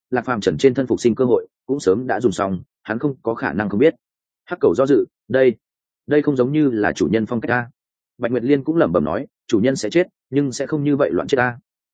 Lạc Phàm Trần trên thân phục sinh cơ hội cũng sớm đã dùng xong, hắn không có khả năng không biết. Hắc cầu do dự, đây không giống như là chủ nhân phong cách ta. Bạch Nguyệt Liên cũng lẩm bẩm nói, chủ nhân sẽ chết nhưng sẽ không như vậy loạn chết ta.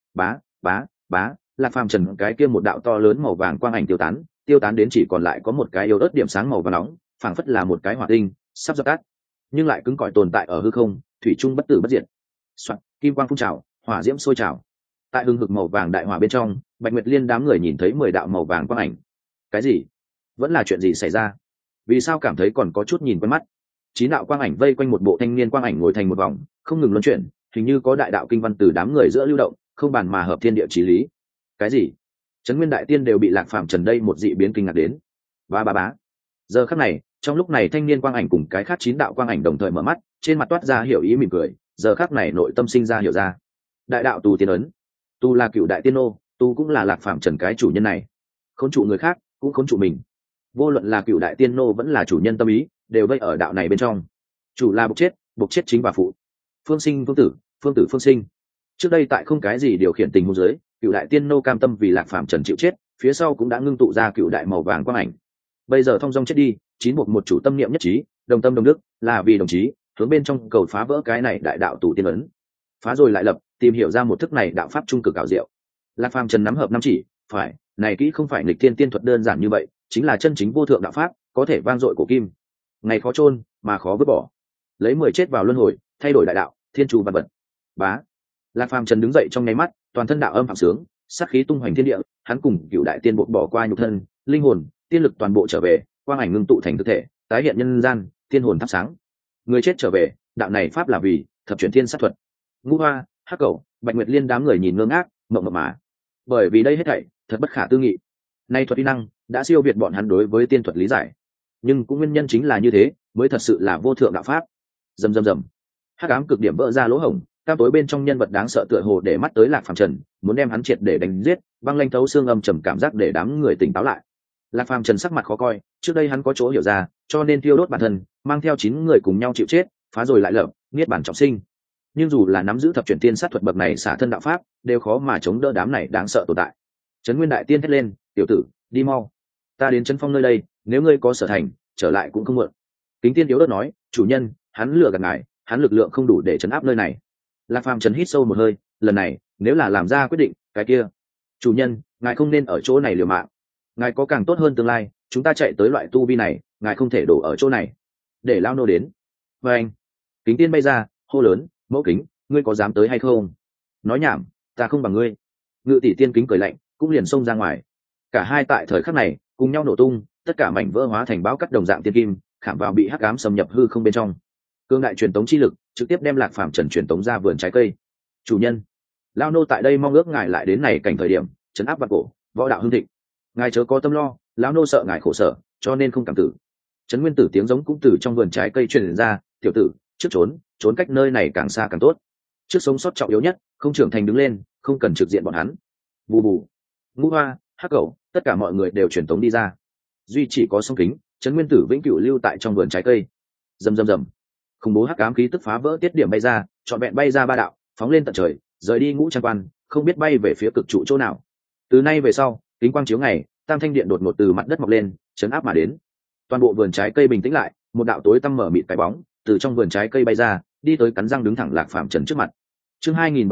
Bá, Lạc Phàm Trần cái kia một đạo to lớn màu vàng quang ảnh tiêu tán đến chỉ còn lại có một cái yếu ớt điểm sáng màu vàng nóng, phảng phất là một cái hỏa tinh sắp dập tắt, nhưng lại cứng cỏi tồn tại ở hư không, thủy chung bất tử bất diệt. Soạn, kim quang phun trào, hỏa diễm sôi trào. Tại hưng hực màu vàng đại hỏa bên trong, Bạch Nguyệt Liên đám người nhìn thấy 10 đạo màu vàng quang ảnh. Cái gì? Vẫn là chuyện gì xảy ra? Vì sao cảm thấy còn có chút nhìn quen mắt? 9 đạo quang ảnh vây quanh một bộ thanh niên quang ảnh ngồi thành một vòng, không ngừng luân chuyển, hình như có đại đạo kinh văn từ đám người giữa lưu động, không bàn mà hợp thiên địa chí lý. Cái gì? Trấn Nguyên đại tiên đều bị Lạc Phàm Trần đây một dị biến kinh ngạc đến. Bá. Giờ khắc này, trong lúc này thanh niên quang ảnh cùng cái khác 9 đạo quang ảnh đồng thời mở mắt, trên mặt toát ra hiểu ý mỉm cười, giờ khắc này nội tâm sinh ra hiểu ra. Đại đạo tu tiên ấn, tu là cựu đại tiên nô, tu cũng là Lạc Phàm Trần cái chủ nhân này. Khốn trụ người khác, cũng khốn trụ mình. Vô luận là cựu đại tiên nô vẫn là chủ nhân tâm ý, đều vây ở đạo này bên trong. Chủ là buộc chết chính và phụ. Phương sinh phương tử, phương tử phương sinh. Trước đây tại không cái gì điều khiển tình huống dưới, cựu đại tiên nô cam tâm vì Lạc Phàm Trần chịu chết, phía sau cũng đã ngưng tụ ra cựu đại màu vàng quang ảnh. Bây giờ thông dong chết đi, 9 buộc 1 chủ tâm niệm nhất trí, đồng tâm đồng đức, là vì đồng chí hướng bên trong cầu phá vỡ cái này đại đạo tù tiên ấn. Phá rồi lại lập, tìm hiểu ra một thức này đạo pháp trung cực ảo diệu. Lạc Phàm Trần nắm hợp năm chỉ, phải, này kỹ không phải nghịch thiên tiên thuật đơn giản như vậy, chính là chân chính vô thượng đạo pháp, có thể vang dội cổ kim. Ngày khó chôn mà khó vứt bỏ. Lấy 10 chết vào luân hồi, thay đổi đại đạo, thiên chủ vật vật. Bá. Lạc Phàm Trần đứng dậy trong nháy mắt, toàn thân đạo âm phạm sướng, sát khí tung hoành thiên địa, hắn cùng cựu đại tiên bộ bỏ qua nhục thân, linh hồn, tiên lực toàn bộ trở về, quang ảnh ngưng tụ thành thực thể, tái hiện nhân gian, tiên hồn thắp sáng. Người chết trở về, đạo này pháp là vì thập chuyển thiên sát thuật. Ngũ Hoa, Hắc Cầu, Bạch Nguyệt Liên đám người nhìn ngơ ngác, mộng mộng mà. Bởi vì đây hết thảy thật bất khả tư nghị. Nay thuật uy năng đã siêu việt bọn hắn đối với tiên thuật lý giải, nhưng cũng nguyên nhân chính là như thế, mới thật sự là vô thượng đạo pháp. Rầm. Hắc ám cực điểm vỡ ra lỗ hổng, tam tối bên trong nhân vật đáng sợ tựa hồ để mắt tới Lạc Phàm Trần, muốn đem hắn triệt để đánh giết, băng lanh thấu xương âm trầm cảm giác để đám người tỉnh táo lại. Lạc Phàm Trần sắc mặt khó coi, trước đây hắn có chỗ hiểu ra, cho nên tiêu đốt bản thân, mang theo 9 người cùng nhau chịu chết, phá rồi lại lập, niết bản trọng sinh. Nhưng dù là nắm giữ thập chuyển tiên sát thuật bậc này xả thân đạo pháp, đều khó mà chống đỡ đám này đáng sợ tồn tại. Trấn Nguyên đại tiên thét lên, "Tiểu tử, đi mau, ta đến Trấn Phong nơi đây, nếu ngươi có sở thành, trở lại cũng không muộn." Kính Tiên yếu ớt nói, "Chủ nhân, hắn lừa gạt ngài, hắn lực lượng không đủ để trấn áp nơi này." Lạc Phàm Trần hít sâu một hơi, lần này, nếu là làm ra quyết định, cái kia, "Chủ nhân, ngài không nên ở chỗ này liều mạng. Ngài có càng tốt hơn tương lai, chúng ta chạy tới loại tu vi này, ngài không thể đổ ở chỗ này. Để lao nô đến." Và anh, Kính Tiên bay ra, hô lớn, "Mẫu Kính, ngươi có dám tới hay không?" "Nói nhảm, ta không bằng ngươi." Ngự tỷ tiên Kính cười lạnh, cũng liền xông ra ngoài. Cả hai tại thời khắc này cùng nhau nổ tung, tất cả mảnh vỡ hóa thành báo cắt đồng dạng tiên kim, khảm vào bị hắc ám xâm nhập hư không bên trong. Cương đại truyền tống chi lực trực tiếp đem Lạc Phàm Trần truyền tống ra vườn trái cây. "Chủ nhân, lao nô tại đây mong ước ngài lại đến này cảnh thời điểm trấn áp vạn cổ, võ đạo hưng thịnh. Ngài chớ có tâm lo, lão nô sợ ngài khổ sở, cho nên không cảm tử." Trấn Nguyên Tử tiếng giống cũng từ trong vườn trái cây truyền ra, "Tiểu tử, trước trốn cách nơi này càng xa càng tốt. Trước sống sót trọng yếu nhất, không trưởng thành đứng lên, không cần trực diện bọn hắn." Bù bù. Ngũ Hoa, Hắc Cẩu, tất cả mọi người đều truyền tống đi ra. Duy chỉ có Song Kính, Trấn Nguyên Tử vĩnh cửu lưu tại trong vườn trái cây. Rầm. Khủng bố hắc ám khí tức phá vỡ tiết điểm bay ra, trọn vẹn bay ra 3 đạo, phóng lên tận trời, rời đi Ngũ Trang Quan, không biết bay về phía cực trụ chỗ nào. Từ nay về sau, kính quang chiếu ngày, Tam Thanh Điện đột ngột từ mặt đất mọc lên, chấn áp mà đến. Toàn bộ vườn trái cây bình tĩnh lại, một đạo tối tăm mở mịt cái bóng từ trong vườn trái cây bay ra, đi tới cắn răng đứng thẳng Lạc Phàm Trần trước mặt. Chương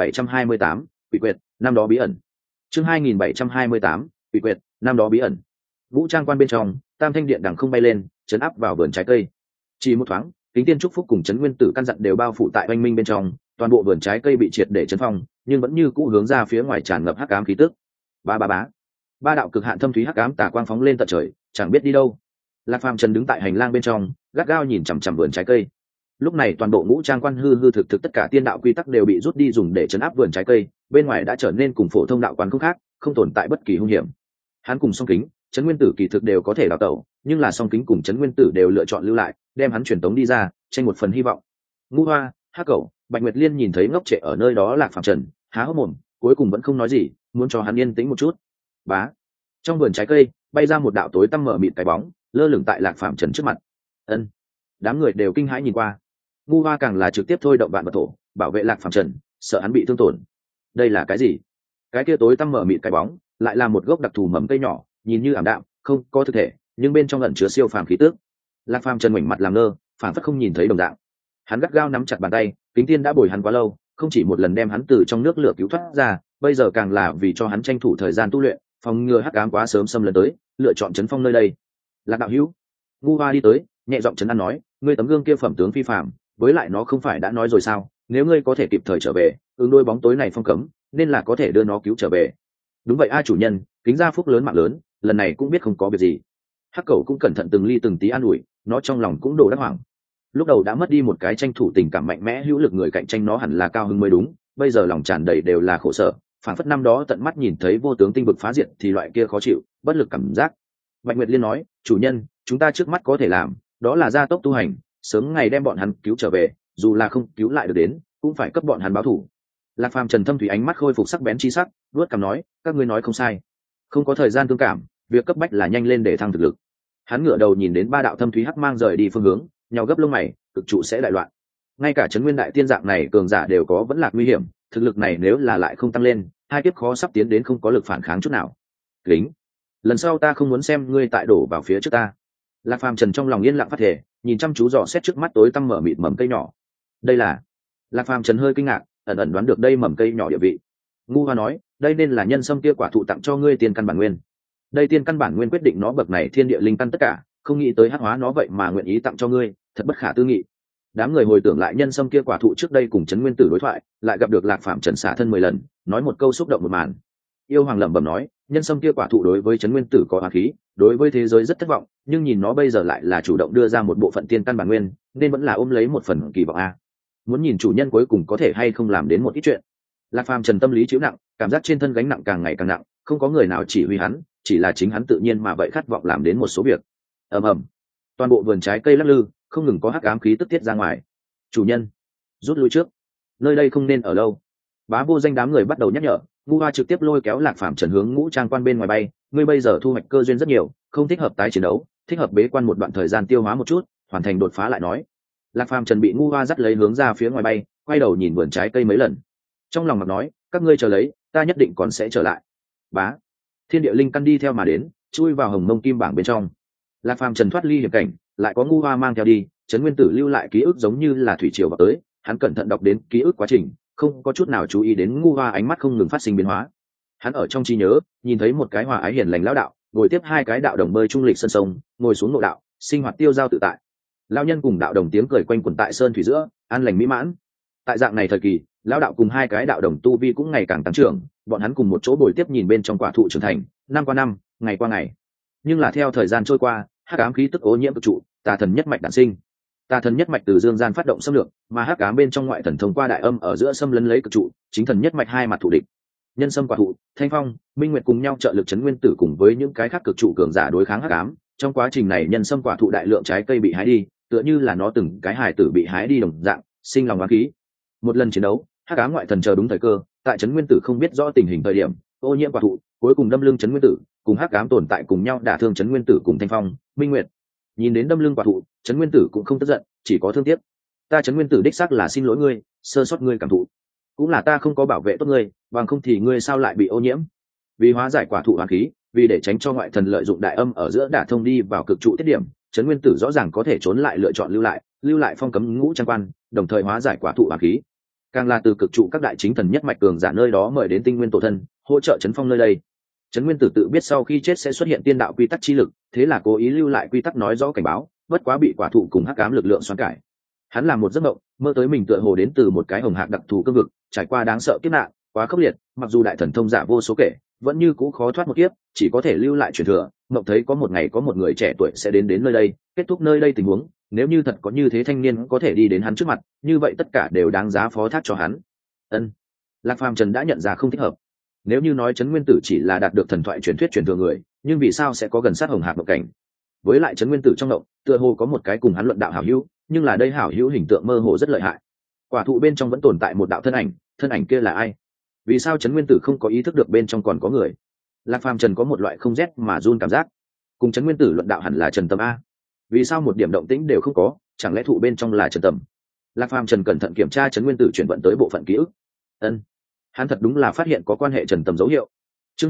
2728, Quỷ Quyệt, năm đó bí ẩn. Chương 2728, Quỷ Quyệt, năm đó bí ẩn. Vũ Trang Quan bên trong, Tam Thanh Điện đằng không bay lên, chấn áp vào vườn trái cây. Chỉ một thoáng, Kính Tiên chúc phúc cùng Trấn Nguyên Tử căn dặn đều bao phủ tại oanh minh bên trong, toàn bộ vườn trái cây bị triệt để chấn phong, nhưng vẫn như cũ hướng ra phía ngoài tràn ngập hắc ám khí tức. Ba đạo cực hạn thâm thúy hắc ám tà quang phóng lên tận trời, chẳng biết đi đâu. Lạc Phàm Trần đứng tại hành lang bên trong, gắt gao nhìn chằm chằm vườn trái cây. Lúc này toàn bộ Ngũ Trang Quan hư thực tất cả tiên đạo quy tắc đều bị rút đi dùng để chấn áp vườn trái cây, bên ngoài đã trở nên cùng phổ thông đạo quán không khác, không tồn tại bất kỳ hung hiểm. Hắn cùng Song Kính, Trấn Nguyên Tử kỳ thực đều có thể đào tẩu, nhưng là Song Kính cùng Trấn Nguyên Tử đều lựa chọn lưu lại, đem hắn truyền tống đi ra, tranh một phần hy vọng. Ngũ Hoa, Hắc Cẩu, Bạch Nguyệt Liên nhìn thấy ngốc trệ ở nơi đó Lạc Phàm Trần, há hốc mồm, cuối cùng vẫn không nói gì, muốn cho hắn yên tĩnh một chút. Bá. Trong vườn trái cây, bay ra một đạo tối tăm mở mịt cái bóng, lơ lửng tại Lạc Phàm Trần trước mặt. Ân. Đám người đều kinh hãi nhìn qua. Ngũ Hoa càng là trực tiếp thôi động vạn vật thổ, bảo vệ Lạc Phàm Trần, sợ hắn bị thương tổn. Đây là cái gì? Cái kia tối tăm mở mịt cái bóng, lại là một gốc đặc thù mầm cây nhỏ, nhìn như ảm đạm không có thực thể, nhưng bên trong ẩn chứa siêu phàm khí tức. Lạc Phàm trần ngoảnh mặt làm ngơ, phản phất không nhìn thấy đồng dạng. Hắn gắt gao nắm chặt bàn tay, kính tiên đã bồi hắn quá lâu, không chỉ một lần đem hắn từ trong nước lửa cứu thoát ra, bây giờ càng là vì cho hắn tranh thủ thời gian tu luyện, phòng ngừa hắc ám quá sớm xâm lấn tới, lựa chọn trấn phong nơi đây. Lạc đạo hữu, Ngu Hoa đi tới, nhẹ giọng trấn an nói, ngươi tấm gương kia phẩm tướng phi phàm, với lại nó không phải đã nói rồi sao, nếu ngươi có thể kịp thời trở về, ứng đôi bóng tối này phong cấm, nên là có thể đưa nó cứu trở về. Đúng vậy a chủ nhân, kính gia phúc lớn mạng lớn, lần này cũng biết không có việc gì. Hắc Cẩu cũng cẩn thận từng ly từng tí an ủi, nó trong lòng cũng đổ đắc hoảng. Lúc đầu đã mất đi một cái tranh thủ tình cảm mạnh mẽ hữu lực người cạnh tranh nó hẳn là cao hứng mới đúng, bây giờ lòng tràn đầy đều là khổ sở, phản phất năm đó tận mắt nhìn thấy vô tướng tinh vực phá diệt thì loại kia khó chịu, bất lực cảm giác. Bạch Nguyệt Liên nói, chủ nhân, chúng ta trước mắt có thể làm, đó là gia tốc tu hành, sớm ngày đem bọn hắn cứu trở về, dù là không cứu lại được đến, cũng phải cấp bọn hắn báo thù. Lạc Phàm trần thâm thủy ánh mắt khôi phục sắc bén chi sắc, luốt cằm nói, các ngươi nói không sai, không có thời gian thương cảm, việc cấp bách là nhanh lên để thăng thực lực. Hắn ngửa đầu nhìn đến ba đạo thâm thúy hắc mang rời đi phương hướng, nhào gấp lông mày, cực trụ sẽ đại loạn. Ngay cả trấn nguyên đại tiên dạng này cường giả đều có vẫn lạc nguy hiểm, thực lực này nếu là lại không tăng lên, hai kiếp khó sắp tiến đến không có lực phản kháng chút nào. Kính, lần sau ta không muốn xem ngươi tại đổ vào phía trước ta. Lạc Phàm trần trong lòng yên lặng phát thể, nhìn chăm chú dò xét trước mắt tối tăm mở mịt mầm cây nhỏ. Đây là... Lạc Phàm trần hơi kinh ngạc, ẩn ẩn đoán được đây mầm cây nhỏ địa vị. Ngu Hoa nói, đây nên là nhân sâm kia quả thụ tặng cho ngươi tiên căn bản nguyên. Đây tiên căn bản nguyên quyết định nó bậc này thiên địa linh căn tất cả, không nghĩ tới hắc hóa nó vậy mà nguyện ý tặng cho ngươi, thật bất khả tư nghị. Đám người hồi tưởng lại nhân sâm kia quả thụ trước đây cùng trấn nguyên tử đối thoại, lại gặp được Lạc Phàm trần xả thân 10 lần, nói một câu xúc động một màn. Yêu Hoàng lẩm bẩm nói, nhân sâm kia quả thụ đối với trấn nguyên tử có oán khí, đối với thế giới rất thất vọng, nhưng nhìn nó bây giờ lại là chủ động đưa ra một bộ phận tiên căn bản nguyên, nên vẫn là ôm lấy một phần kỳ vọng a. Muốn nhìn chủ nhân cuối cùng có thể hay không làm đến một ít chuyện. Lạc Phàm trần tâm lý chịu nặng, cảm giác trên thân gánh nặng càng ngày càng nặng, không có người nào chỉ huy hắn, chỉ là chính hắn tự nhiên mà vậy khát vọng làm đến một số việc. Ầm ầm, toàn bộ vườn trái cây lắc lư, không ngừng có hắc ám khí tức tiết ra ngoài. Chủ nhân, rút lui trước, nơi đây không nên ở lâu. Bá Vô Danh đám người bắt đầu nhắc nhở. Ngu Hoa trực tiếp lôi kéo Lạc Phàm trần hướng ngũ trang quan bên ngoài bay, ngươi bây giờ thu hoạch cơ duyên rất nhiều, không thích hợp tái chiến đấu, thích hợp bế quan một đoạn thời gian tiêu hóa một chút, hoàn thành đột phá lại nói. Lạc Phàm trần bị Ngu Hoa dắt lấy hướng ra phía ngoài bay, quay đầu nhìn vườn trái cây mấy lần, trong lòng mặc nói, các ngươi chờ lấy, ta nhất định còn sẽ trở lại. Bá, thiên địa linh căn đi theo mà đến, chui vào hồng mông kim bảng bên trong. Lạc Phàm trần thoát ly hiểm cảnh, lại có Ngu Hoa mang theo đi, trấn nguyên tử lưu lại ký ức giống như là thủy triều vào tới, hắn cẩn thận đọc đến ký ức quá trình, không có chút nào chú ý đến Ngu Hoa ánh mắt không ngừng phát sinh biến hóa. Hắn ở trong trí nhớ nhìn thấy một cái hòa ái hiền lành lão đạo, ngồi tiếp hai cái đạo đồng bơi trung lịch sân sông, ngồi xuống nội đạo, sinh hoạt tiêu dao tự tại. Lão nhân cùng đạo đồng tiếng cười quanh quẩn tại sơn thủy giữa, an lành mỹ mãn. Tại dạng này thời kỳ, lão đạo cùng hai cái đạo đồng tu vi cũng ngày càng tăng trưởng, bọn hắn cùng một chỗ bồi tiếp nhìn bên trong quả thụ trưởng thành, năm qua năm, ngày qua ngày. Nhưng là theo thời gian trôi qua, hắc ám khí tức ô nhiễm cực trụ, tà thần nhất mạch đản sinh. Tà thần nhất mạch từ dương gian phát động xâm lược, mà hắc ám bên trong ngoại thần thông qua đại âm ở giữa xâm lấn lấy cực trụ, chính thần nhất mạch hai mặt thù địch. Nhân sâm quả thụ, Thanh Phong, Minh Nguyệt cùng nhau trợ lực trấn nguyên tử cùng với những cái khác cực trụ cường giả đối kháng hắc ám. Trong quá trình này nhân sâm quả thụ đại lượng trái cây bị hái đi, tựa như là nó từng cái hài tử bị hái đi đồng dạng, sinh lòng oán khí. Một lần chiến đấu, hắc ám ngoại thần chờ đúng thời cơ, tại trấn nguyên tử không biết rõ tình hình thời điểm, ô nhiễm quả thụ, cuối cùng đâm lưng trấn nguyên tử, cùng hắc ám tồn tại cùng nhau đả thương trấn nguyên tử cùng Thanh Phong, Minh Nguyệt. Nhìn đến đâm lưng quả thụ, trấn nguyên tử cũng không tức giận, chỉ có thương tiếc. Ta trấn nguyên tử đích xác là xin lỗi ngươi, sơ sót ngươi cảm thụ, cũng là ta không có bảo vệ tốt ngươi, bằng không thì ngươi sao lại bị ô nhiễm. Vì hóa giải quả thụ oán khí, vì để tránh cho ngoại thần lợi dụng đại âm ở giữa đả thông đi vào cực trụ tiết điểm, trấn nguyên tử rõ ràng có thể trốn lại lựa chọn lưu lại phong cấm ngũ trang quan, đồng thời hóa giải quả thụ oán khí. Càng là từ cực trụ các đại chính thần nhất mạch cường giả nơi đó mời đến tinh nguyên tổ thân hỗ trợ trấn phong nơi đây. Trấn nguyên tử tự biết sau khi chết sẽ xuất hiện tiên đạo quy tắc chi lực, thế là cố ý lưu lại quy tắc nói rõ cảnh báo, bất quá bị quả thụ cùng hắc ám lực lượng xoắn cải. Hắn làm một giấc mộng, mơ tới mình tựa hồ đến từ một cái hồng hạc đặc thù cương vực, trải qua đáng sợ kiếp nạn, quá khốc liệt, mặc dù đại thần thông giả vô số kể, vẫn như cũ khó thoát một kiếp, chỉ có thể lưu lại truyền thừa. Mộng thấy có một ngày có một người trẻ tuổi sẽ đến nơi đây, kết thúc nơi đây tình huống, nếu như thật có như thế thanh niên có thể đi đến hắn trước mặt, như vậy tất cả đều đáng giá phó thác cho hắn. Ân, Lạc Phàm Trần đã nhận ra không thích hợp. Nếu như nói trấn nguyên tử chỉ là đạt được thần thoại truyền thuyết truyền thừa người, nhưng vì sao sẽ có gần sát hồng hạc mộng cảnh? Với lại trấn nguyên tử trong mộng, tựa hồ có một cái cùng hắn luận đạo hảo hữu, nhưng là đây hảo hữu hình tượng mơ hồ rất lợi hại. Quả thụ bên trong vẫn tồn tại một đạo thân ảnh kia là ai? Vì sao trấn nguyên tử không có ý thức được bên trong còn có người? Lạc Phàm Trần có một loại không rét mà run cảm giác. Cùng trấn nguyên tử luận đạo hẳn là Trần Tầm a. Vì sao một điểm động tĩnh đều không có, chẳng lẽ thụ bên trong là Trần Tầm? Lạc Phàm Trần cẩn thận kiểm tra trấn nguyên tử chuyển vận tới bộ phận ký ức. Ân, hắn thật đúng là phát hiện có quan hệ Trần Tầm dấu hiệu. Chương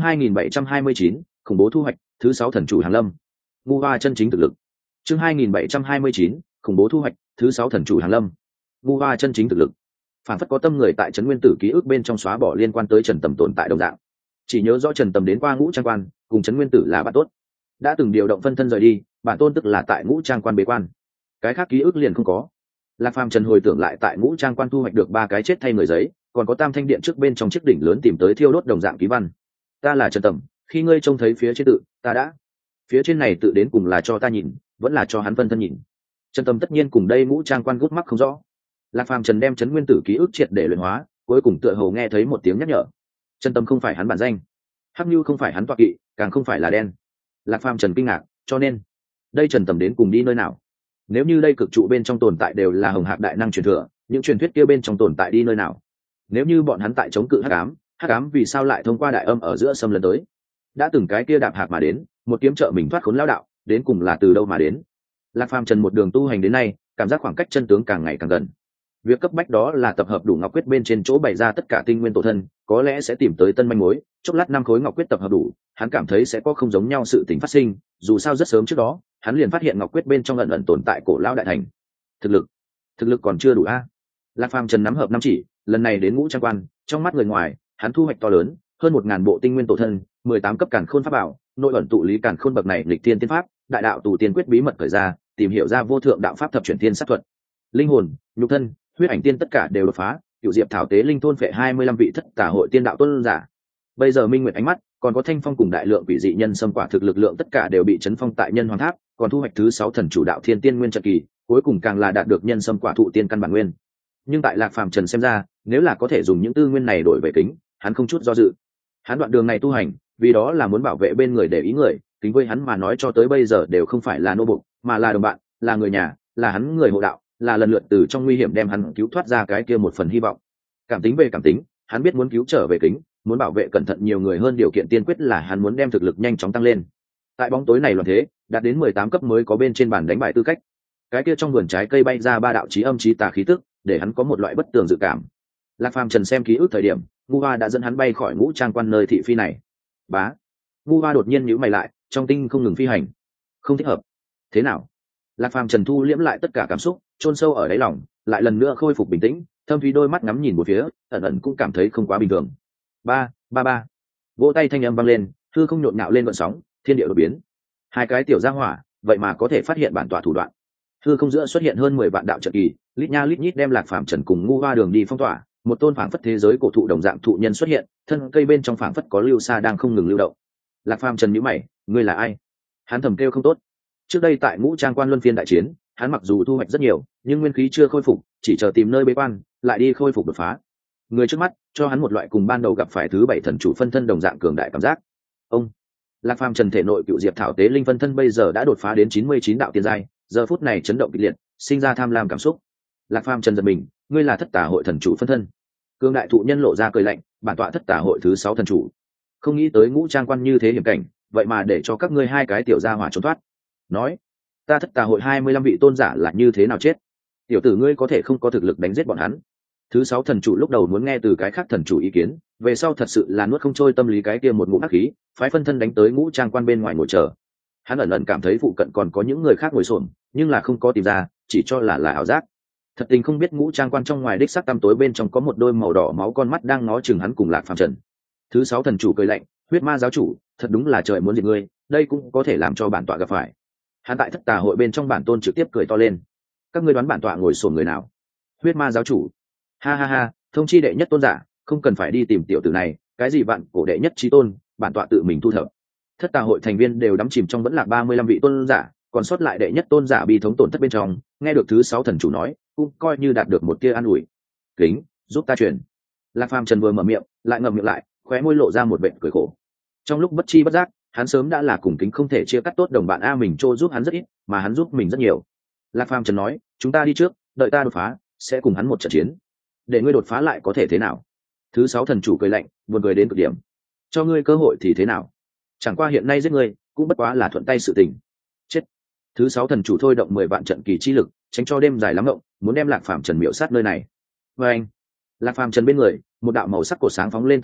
2729, khủng bố thu hoạch, thứ 6 thần chủ hàng lâm. Ngu Hoa chân chính thực lực. Chương 2729, khủng bố thu hoạch, thứ 6 thần chủ hàng lâm. Ngu Hoa chân chính thực lực. Phản phất có tâm người tại trấn nguyên tử ký ức bên trong xóa bỏ liên quan tới Trần Tầm tồn tại đồng dạng. Chỉ nhớ rõ Trần Tầm đến qua Ngũ Trang Quan, cùng trấn nguyên tử là bạn tốt. Đã từng điều động phân thân rời đi, bản tôn tức là tại Ngũ Trang Quan bế quan. Cái khác ký ức liền không có. Lạc Phàm Trần hồi tưởng lại tại Ngũ Trang Quan thu hoạch được 3 cái chết thay người giấy, còn có Tam Thanh Điện trước bên trong chiếc đỉnh lớn tìm tới thiêu đốt đồng dạng ký văn. Ta là Trần Tầm, khi ngươi trông thấy phía trên tự, ta đã. Phía trên này tự đến cùng là cho ta nhìn, vẫn là cho hắn phân thân nhìn. Trần Tầm tất nhiên cùng đây Ngũ Trang Quan gút mắc không rõ. Lạc Phàm Trần đem trấn nguyên tử ký ức triệt để luyện hóa, cuối cùng tựa hồ nghe thấy một tiếng nhắc nhở. Trần Tầm không phải hắn bản danh, Hắc Nưu không phải hắn tọa kỵ, càng không phải là đen. Lạc Phàm Trần kinh ngạc, cho nên đây Trần Tầm đến cùng đi nơi nào? Nếu như đây cực trụ bên trong tồn tại đều là hồng hạc đại năng truyền thừa, những truyền thuyết kia bên trong tồn tại đi nơi nào? Nếu như bọn hắn tại chống cự hắc ám vì sao lại thông qua đại âm ở giữa xâm lấn tới? Đã từng cái kia đạp hạc mà đến, một kiếm trợ mình thoát khốn lao đạo, đến cùng là từ đâu mà đến? Lạc Phàm Trần một đường tu hành đến nay, cảm giác khoảng cách chân tướng càng ngày càng gần. Việc cấp bách đó là tập hợp đủ ngọc quyết bên trên chỗ bày ra tất cả tinh nguyên tổ thân, có lẽ sẽ tìm tới tân manh mối. Chốc lát 5 khối ngọc quyết tập hợp đủ, hắn cảm thấy sẽ có không giống nhau sự tình phát sinh, dù sao rất sớm trước đó hắn liền phát hiện ngọc quyết bên trong ẩn ẩn tồn tại cổ lão đại thành. Thực lực còn chưa đủ a. Lạc Phàm Trần nắm hợp 5 chỉ, lần này đến Ngũ Trang Quan, trong mắt người ngoài hắn thu hoạch to lớn, hơn 1000 bộ tinh nguyên tổ thân, 18 cấp càn khôn pháp bảo, nội ẩn tụ lý càn khôn bậc này lịch thiên tiên pháp, đại đạo tù tiên quyết bí mật khởi ra, tìm hiểu ra vô thượng đạo pháp thập chuyển thiên sát thuật, linh hồn, nhục thân, huyết ảnh tiên tất cả đều đột phá. Cựu diệp thảo tế linh thôn phệ 25 vị thất tả hội tiên đạo tôn giả. Bây giờ minh nguyệt ánh mắt, còn có thanh phong cùng đại lượng quỷ dị nhân xâm quả thực lực lượng tất cả đều bị chấn phong tại nhân hoàng tháp, còn thu hoạch thứ 6 thần chủ đạo thiên tiên nguyên trận kỳ, cuối cùng càng là đạt được nhân xâm quả thụ tiên căn bản nguyên. Nhưng tại Lạc Phàm Trần xem ra, nếu là có thể dùng những tư nguyên này đổi về kính, hắn không chút do dự. Hắn đoạn đường này tu hành, vì đó là muốn bảo vệ bên người để ý người, kính với hắn mà nói cho tới bây giờ đều không phải là nô bộc, mà là đồng bạn, là người nhà, là hắn người hộ đạo, là lần lượt từ trong nguy hiểm đem hắn cứu thoát ra cái kia một phần hy vọng. Cảm tính về cảm tính, hắn biết muốn cứu trở về kính, muốn bảo vệ cẩn thận nhiều người hơn, điều kiện tiên quyết là hắn muốn đem thực lực nhanh chóng tăng lên. Tại bóng tối này loạn thế, đạt đến 18 cấp mới có bên trên bàn đánh bại tư cách. Cái kia trong vườn trái cây bay ra 3 đạo chí âm chí tà khí tức, để hắn có một loại bất tường dự cảm. Lạc Phàm Trần xem ký ức thời điểm, Ngu Hoa đã dẫn hắn bay khỏi Ngũ Trang Quan nơi thị phi này. Bá. Ngu Hoa đột nhiên nhíu mày lại, trong tinh không ngừng phi hành. Không thích hợp. Thế nào? Lạc Phàm Trần thu liễm lại tất cả cảm xúc, chôn sâu ở đáy lòng, lại lần nữa khôi phục bình tĩnh, thâm thúy đôi mắt ngắm nhìn một phía, ẩn ẩn cũng cảm thấy không quá bình thường. Ba. Vỗ tay thanh âm vang lên, hư không nhộn nhạo lên gợn sóng, thiên địa đột biến. 2 cái tiểu gia hỏa, vậy mà có thể phát hiện bản tọa thủ đoạn. Hư không giữa xuất hiện hơn 10 vạn đạo trận kỳ, lít nha lít nhít đem Lạc Phàm Trần cùng Ngu Hoa đường đi phong tỏa. Một tôn phảng phất thế giới cổ thụ đồng dạng thụ nhân xuất hiện, thân cây bên trong phảng phất có lưu sa đang không ngừng lưu động. Lạc Phàm Trần nhíu mày, ngươi là ai? Hắn thầm kêu không tốt. Trước đây tại Ngũ Trang Quan luân phiên đại chiến, hắn mặc dù thu hoạch rất nhiều, nhưng nguyên khí chưa khôi phục, chỉ chờ tìm nơi bế quan, lại đi khôi phục đột phá. Người trước mắt cho hắn một loại cùng ban đầu gặp phải thứ 7 thần chủ phân thân đồng dạng cường đại cảm giác. Ông Lạc Phàm Trần thể nội cựu diệp thảo tế linh phân thân bây giờ đã đột phá đến 99 đạo tiên giai, giờ phút này chấn động kịch liệt, sinh ra tham lam cảm xúc. Lạc Phàm Trần giật mình, ngươi là thất tả hội thần chủ phân thân. Cương đại thụ nhân lộ ra cười lạnh, bản tọa thất tả hội thứ 6 thần chủ. Không nghĩ tới Ngũ Trang Quan như thế hiểm cảnh, vậy mà để cho các ngươi 2 cái tiểu gia hỏa trốn thoát. Nói, ta thất tà hội 25 vị tôn giả là như thế nào chết? Tiểu tử ngươi có thể không có thực lực đánh giết bọn hắn. Thứ 6 thần chủ lúc đầu muốn nghe từ cái khác thần chủ ý kiến, về sau thật sự là nuốt không trôi tâm lý cái kia một ngụm ác khí, phái phân thân đánh tới Ngũ Trang Quan bên ngoài ngồi chờ. Hắn ẩn ẩn cảm thấy phụ cận còn có những người khác ngồi xổm, nhưng là không có tìm ra, chỉ cho là ảo giác. Thật tình không biết Ngũ Trang Quan trong ngoài đích sắc tăm tối bên trong có một đôi màu đỏ máu con mắt đang ngó chừng hắn cùng Lạc Phàm Trần. Thứ 6 thần chủ cười lạnh, huyết ma giáo chủ, thật đúng là trời muốn diệt ngươi, đây cũng có thể làm cho bản tọa gặp phải. Hắn tại thất tà hội bên trong bản tôn trực tiếp cười to lên, các ngươi đoán bản tọa ngồi xổm người nào? Huyết ma giáo chủ. Ha, thông chi đệ nhất tôn giả, không cần phải đi tìm tiểu tử này, cái gì vạn cổ đệ nhất chí tôn, bản tọa tự mình thu thập. Thất tà hội thành viên đều đắm chìm trong vẫn là 35 vị tôn giả, còn sót lại đệ nhất tôn giả bi thống tổn thất bên trong, nghe được thứ 6 thần chủ nói, cũng coi như đạt được một tia an ủi. Kính, giúp ta truyền. Lạc Phàm Trần vừa mở miệng, lại ngậm miệng lại, khóe môi lộ ra một vệt cười khổ. Trong lúc bất chi bất giác, hắn sớm đã là cùng Kính không thể chia cắt tốt đồng bạn a, mình giúp hắn rất ít, mà hắn giúp mình rất nhiều. Lạc Phàm Trần nói, chúng ta đi trước, đợi ta đột phá, sẽ cùng hắn một trận chiến. Để ngươi đột phá lại có thể thế nào? Thứ 6 thần chủ cười lạnh, buồn cười đến cực điểm. Cho ngươi cơ hội thì thế nào? Chẳng qua hiện nay giết ngươi, cũng bất quá là thuận tay sự tình. Chết. Thứ 6 thần chủ thôi động 10 vạn trận kỳ chi lực, tránh cho đêm dài lắm ngộng, muốn đem Lạc Phàm Trần miểu sát nơi này. Và anh, Lạc Phàm Trần bên người, một đạo màu sắc cổ sáng phóng lên tận trời,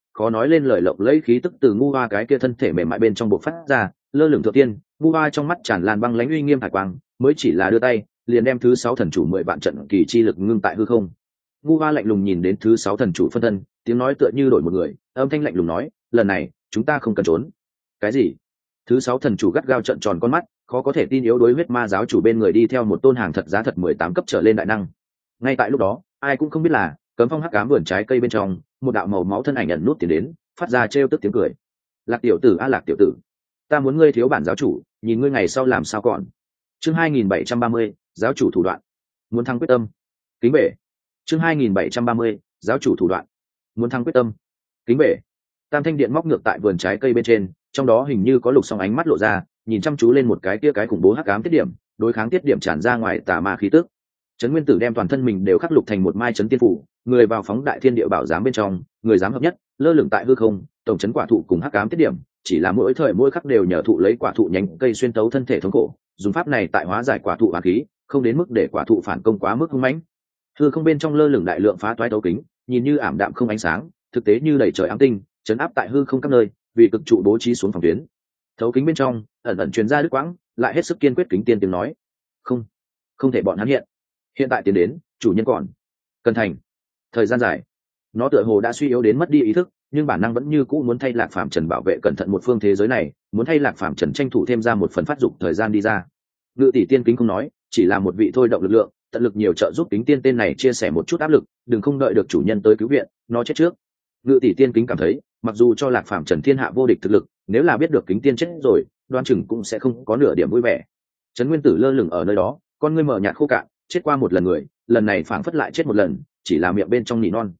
khó nói lên lời lộng lẫy khí tức từ ngu hoa cái kia thân thể mềm mại bên trong bộc phát ra, lơ lửng thượng tiên, ngu hoa trong mắt tràn lan băng lãnh uy nghiêm hải quang, mới chỉ là đưa tay liền đem thứ 6 thần chủ 10 vạn trận kỳ chi lực ngưng tại hư không. Ngu hoa lạnh lùng nhìn đến thứ 6 thần chủ phân thân, tiếng nói tựa như đổi một người, âm thanh lạnh lùng nói, lần này chúng ta không cần trốn. Cái gì? Thứ 6 thần chủ gắt gao trợn tròn con mắt, khó có thể tin yếu đối huyết ma giáo chủ bên người đi theo một tôn hàng thật giá thật 18 cấp trở lên đại năng. Ngay tại lúc đó, ai cũng không biết là cấm phong hắc ám vườn trái cây bên trong, một đạo màu máu thân ảnh ẩn nút tiến đến, phát ra trêu tức tiếng cười. Lạc tiểu tử a Lạc tiểu tử, ta muốn ngươi thiếu bản giáo chủ, nhìn ngươi ngày sau làm sao còn. Chương 2730, giáo chủ thủ đoạn. Muốn thắng quyết tâm. Kính bể. Chương 2730, giáo chủ thủ đoạn. Muốn thắng quyết tâm. Kính bể. Tam thanh điện móc ngược tại vườn trái cây bên trên, trong đó hình như có lục song ánh mắt lộ ra, nhìn chăm chú lên một cái kia cái khủng bố hắc ám tiết điểm, đối kháng tiết điểm tràn ra ngoài tà ma khí tức. Trấn Nguyên Tử đem toàn thân mình đều khắc lục thành một mai trấn tiên phủ, người vào phóng đại thiên địa bảo giám bên trong, người dám hợp nhất, lơ lửng tại hư không, tổng trấn quả thụ cùng hắc ám tiết điểm, chỉ là mỗi thời mỗi khắc đều nhờ thụ lấy quả thụ nhánh cây xuyên tấu thân thể thống khổ, dùng pháp này tại hóa giải quả thụ hàn khí, không đến mức để quả thụ phản công quá mức hung mãnh. Hư không bên trong lơ lửng đại lượng phá toái tấu kính, nhìn như ảm đạm không ánh sáng, thực tế như đầy trời ám tinh, chấn áp tại hư không các nơi, vì cực trụ bố trí xuống phòng tuyến. Thấu kính bên trong, ẩn ẩn truyền ra đứt quãng, lại hết sức kiên quyết kính tiên tiếng nói: "Không, không thể bọn hắn hiện tại tiến đến, chủ nhân còn cần thành thời gian dài." Nó tựa hồ đã suy yếu đến mất đi ý thức, nhưng bản năng vẫn như cũ muốn thay Lạc Phàm Trần bảo vệ cẩn thận một phương thế giới này, muốn thay Lạc Phàm Trần tranh thủ thêm ra một phần phát dục thời gian đi ra. Ngự tỷ tiên kính không nói, chỉ là một vị thôi động lực lượng, tận lực nhiều trợ giúp kính tiên tên này chia sẻ một chút áp lực, đừng không đợi được chủ nhân tới cứu viện, nó chết trước. Ngự tỷ tiên kính cảm thấy, mặc dù cho Lạc Phàm Trần thiên hạ vô địch thực lực, nếu là biết được kính tiên chết rồi, đoan chừng cũng sẽ không có nửa điểm vui vẻ. Trấn Nguyên Tử lơ lửng ở nơi đó, con ngươi mở nhạt khô cạn, chết qua một lần người, lần này phảng phất lại chết một lần, chỉ là miệng bên trong nỉ non.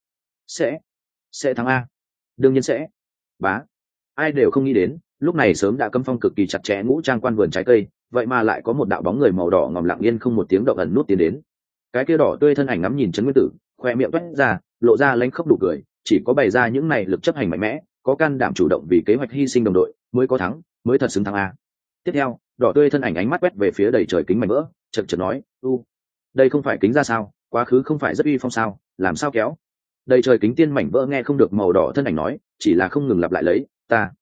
Sẽ thắng a, đương nhiên sẽ. Bá. Ai đều không nghĩ đến, lúc này sớm đã cấm phong cực kỳ chặt chẽ ngũ trang quan vườn trái cây, vậy mà lại có một đạo bóng người màu đỏ ngòm lặng yên không một tiếng động ẩn nút tiến đến. Cái kia đỏ tươi thân ảnh ngắm nhìn Trấn Nguyên Tử, khoe miệng toét ra, lộ ra lánh khóc đủ cười, chỉ có bày ra những này lực chấp hành mạnh mẽ, có can đảm chủ động vì kế hoạch hy sinh đồng đội, mới có thắng, mới thật xứng thắng a. Tiếp theo, đỏ tươi thân ảnh ánh mắt quét về phía đầy trời kính mảnh vỡ, chợt chợt nói: đây không phải kính ra sao, quá khứ không phải rất uy phong sao, làm sao kéo?" Đầy trời kính tiên mảnh vỡ nghe không được màu đỏ thân ảnh nói, chỉ là không ngừng lặp lại lấy: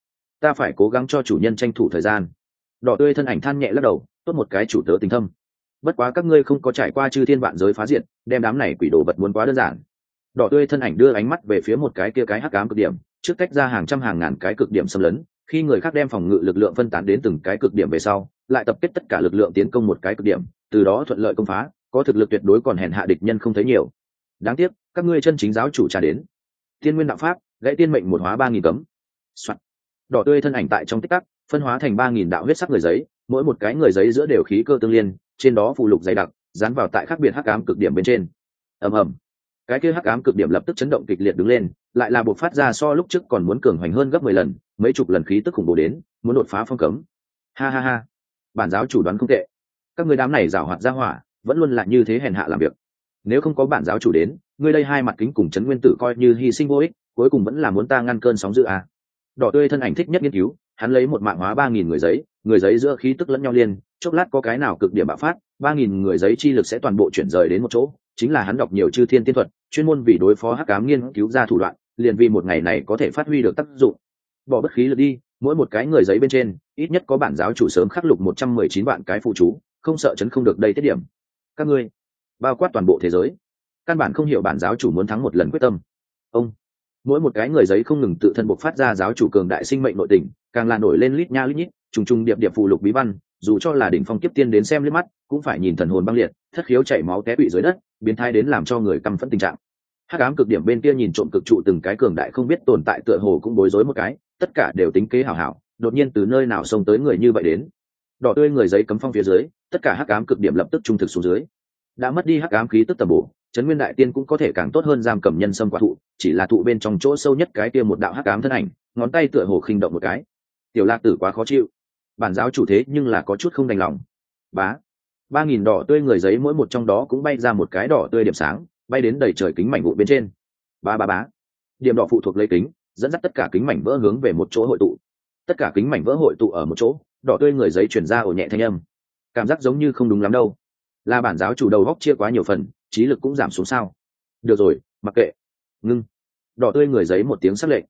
ta phải cố gắng cho chủ nhân tranh thủ thời gian." Đỏ tươi thân ảnh than nhẹ lắc đầu, tốt một cái chủ tớ tình thâm. Bất quá các ngươi không có trải qua chư thiên vạn giới phá diệt, đem đám này quỷ đồ vật muốn quá đơn giản. Đỏ tươi thân ảnh đưa ánh mắt về phía một cái kia cái hắc ám cực điểm, trước tách ra hàng trăm hàng ngàn cái cực điểm xâm lấn, khi người khác đem phòng ngự lực lượng phân tán đến từng cái cực điểm về sau, lại tập kết tất cả lực lượng tiến công một cái cực điểm, từ đó thuận lợi công phá, có thực lực tuyệt đối còn hèn hạ địch nhân không thấy nhiều. Đáng tiếc, các ngươi chân chính giáo chủ trả đến. Tiên nguyên đạo pháp, gãy tiên mệnh một hóa 3000 cấm. Soạn. Đỏ tươi thân ảnh tại trong tích tắc, phân hóa thành 3000 đạo huyết sắc người giấy, mỗi một cái người giấy giữa đều khí cơ tương liên, trên đó phù lục dày đặc, dán vào tại khác biệt hắc ám cực điểm bên trên. Ầm ầm. Cái kia hắc ám cực điểm lập tức chấn động kịch liệt đứng lên, lại là bộc phát ra so lúc trước còn muốn cường hoành hơn gấp 10 lần, mấy chục lần khí tức khủng bố đến, muốn đột phá phong cấm. Ha ha ha. Bản giáo chủ đoán không tệ. Các ngươi đám này giảo hoạt ra hỏa, vẫn luôn là như thế hèn hạ làm việc. Nếu không có bản giáo chủ đến, ngươi đây hai mặt kính cùng Trấn Nguyên Tử coi như hy sinh vô ích, cuối cùng vẫn là muốn ta ngăn cơn sóng dữ à. Đỏ tươi thân ảnh thích nhất nghiên cứu, hắn lấy một mạng hóa 3000 người giấy giữa khí tức lẫn nhau liên, chốc lát có cái nào cực điểm bạo phát, 3000 người giấy chi lực sẽ toàn bộ chuyển rời đến một chỗ, chính là hắn đọc nhiều chư thiên tiên thuật, chuyên môn vì đối phó hắc ám nghiên cứu ra thủ đoạn, liền vì một ngày này có thể phát huy được tác dụng. Bỏ bất khí lực đi, mỗi một cái người giấy bên trên, ít nhất có bản giáo chủ sớm khắc lục 119 vạn cái phụ chú, không sợ chấn không được đây tiết điểm. Các ngươi, bao quát toàn bộ thế giới, căn bản không hiểu bản giáo chủ muốn thắng một lần quyết tâm. Mỗi một cái người giấy không ngừng tự thân bộc phát ra giáo chủ cường đại sinh mệnh nội tình, càng là nổi lên lít nha lít nhít, trùng trùng điệp điệp phù lục bí văn, dù cho là đỉnh phong kiếp tiên đến xem liếc mắt, cũng phải nhìn thần hồn băng liệt, thất khiếu chảy máu té quỵ dưới đất, biến thái đến làm cho người căm phẫn tình trạng. Hắc ám cực điểm bên kia nhìn trộm cực trụ từng cái cường đại không biết tồn tại tựa hồ cũng bối rối một cái, tất cả đều tính kế hảo hảo, đột nhiên từ nơi nào xông tới người như vậy đến. Đỏ tươi người giấy cấm phong phía dưới, tất cả hắc ám cực điểm lập tức trung thực xuống dưới. Đã mất đi hắc ám khí tức tầm bổ, Trấn Nguyên Đại Tiên cũng có thể càng tốt hơn giam cầm nhân sâm quả thụ, chỉ là thụ bên trong chỗ sâu nhất cái kia một đạo hắc ám thân ảnh, ngón tay tựa hồ khinh động một cái. Tiểu Lạc Tử quá khó chịu. Bản giáo chủ thế nhưng là có chút không đành lòng. Bá. 3000 đỏ tươi người giấy mỗi một trong đó cũng bay ra một cái đỏ tươi điểm sáng, bay đến đầy trời kính mảnh vụn bên trên. Bá. Điểm đỏ phụ thuộc lấy kính, dẫn dắt tất cả kính mảnh vỡ hướng về một chỗ hội tụ. Tất cả kính mảnh vỡ hội tụ ở một chỗ, đỏ tươi người giấy truyền ra ồ nhẹ thanh âm. Cảm giác giống như không đúng lắm đâu. Là bản giáo chủ đầu góc chia quá nhiều phần, trí lực cũng giảm xuống sao? Được rồi, mặc kệ. Ngưng. Đỏ tươi người giấy một tiếng sắc lệnh.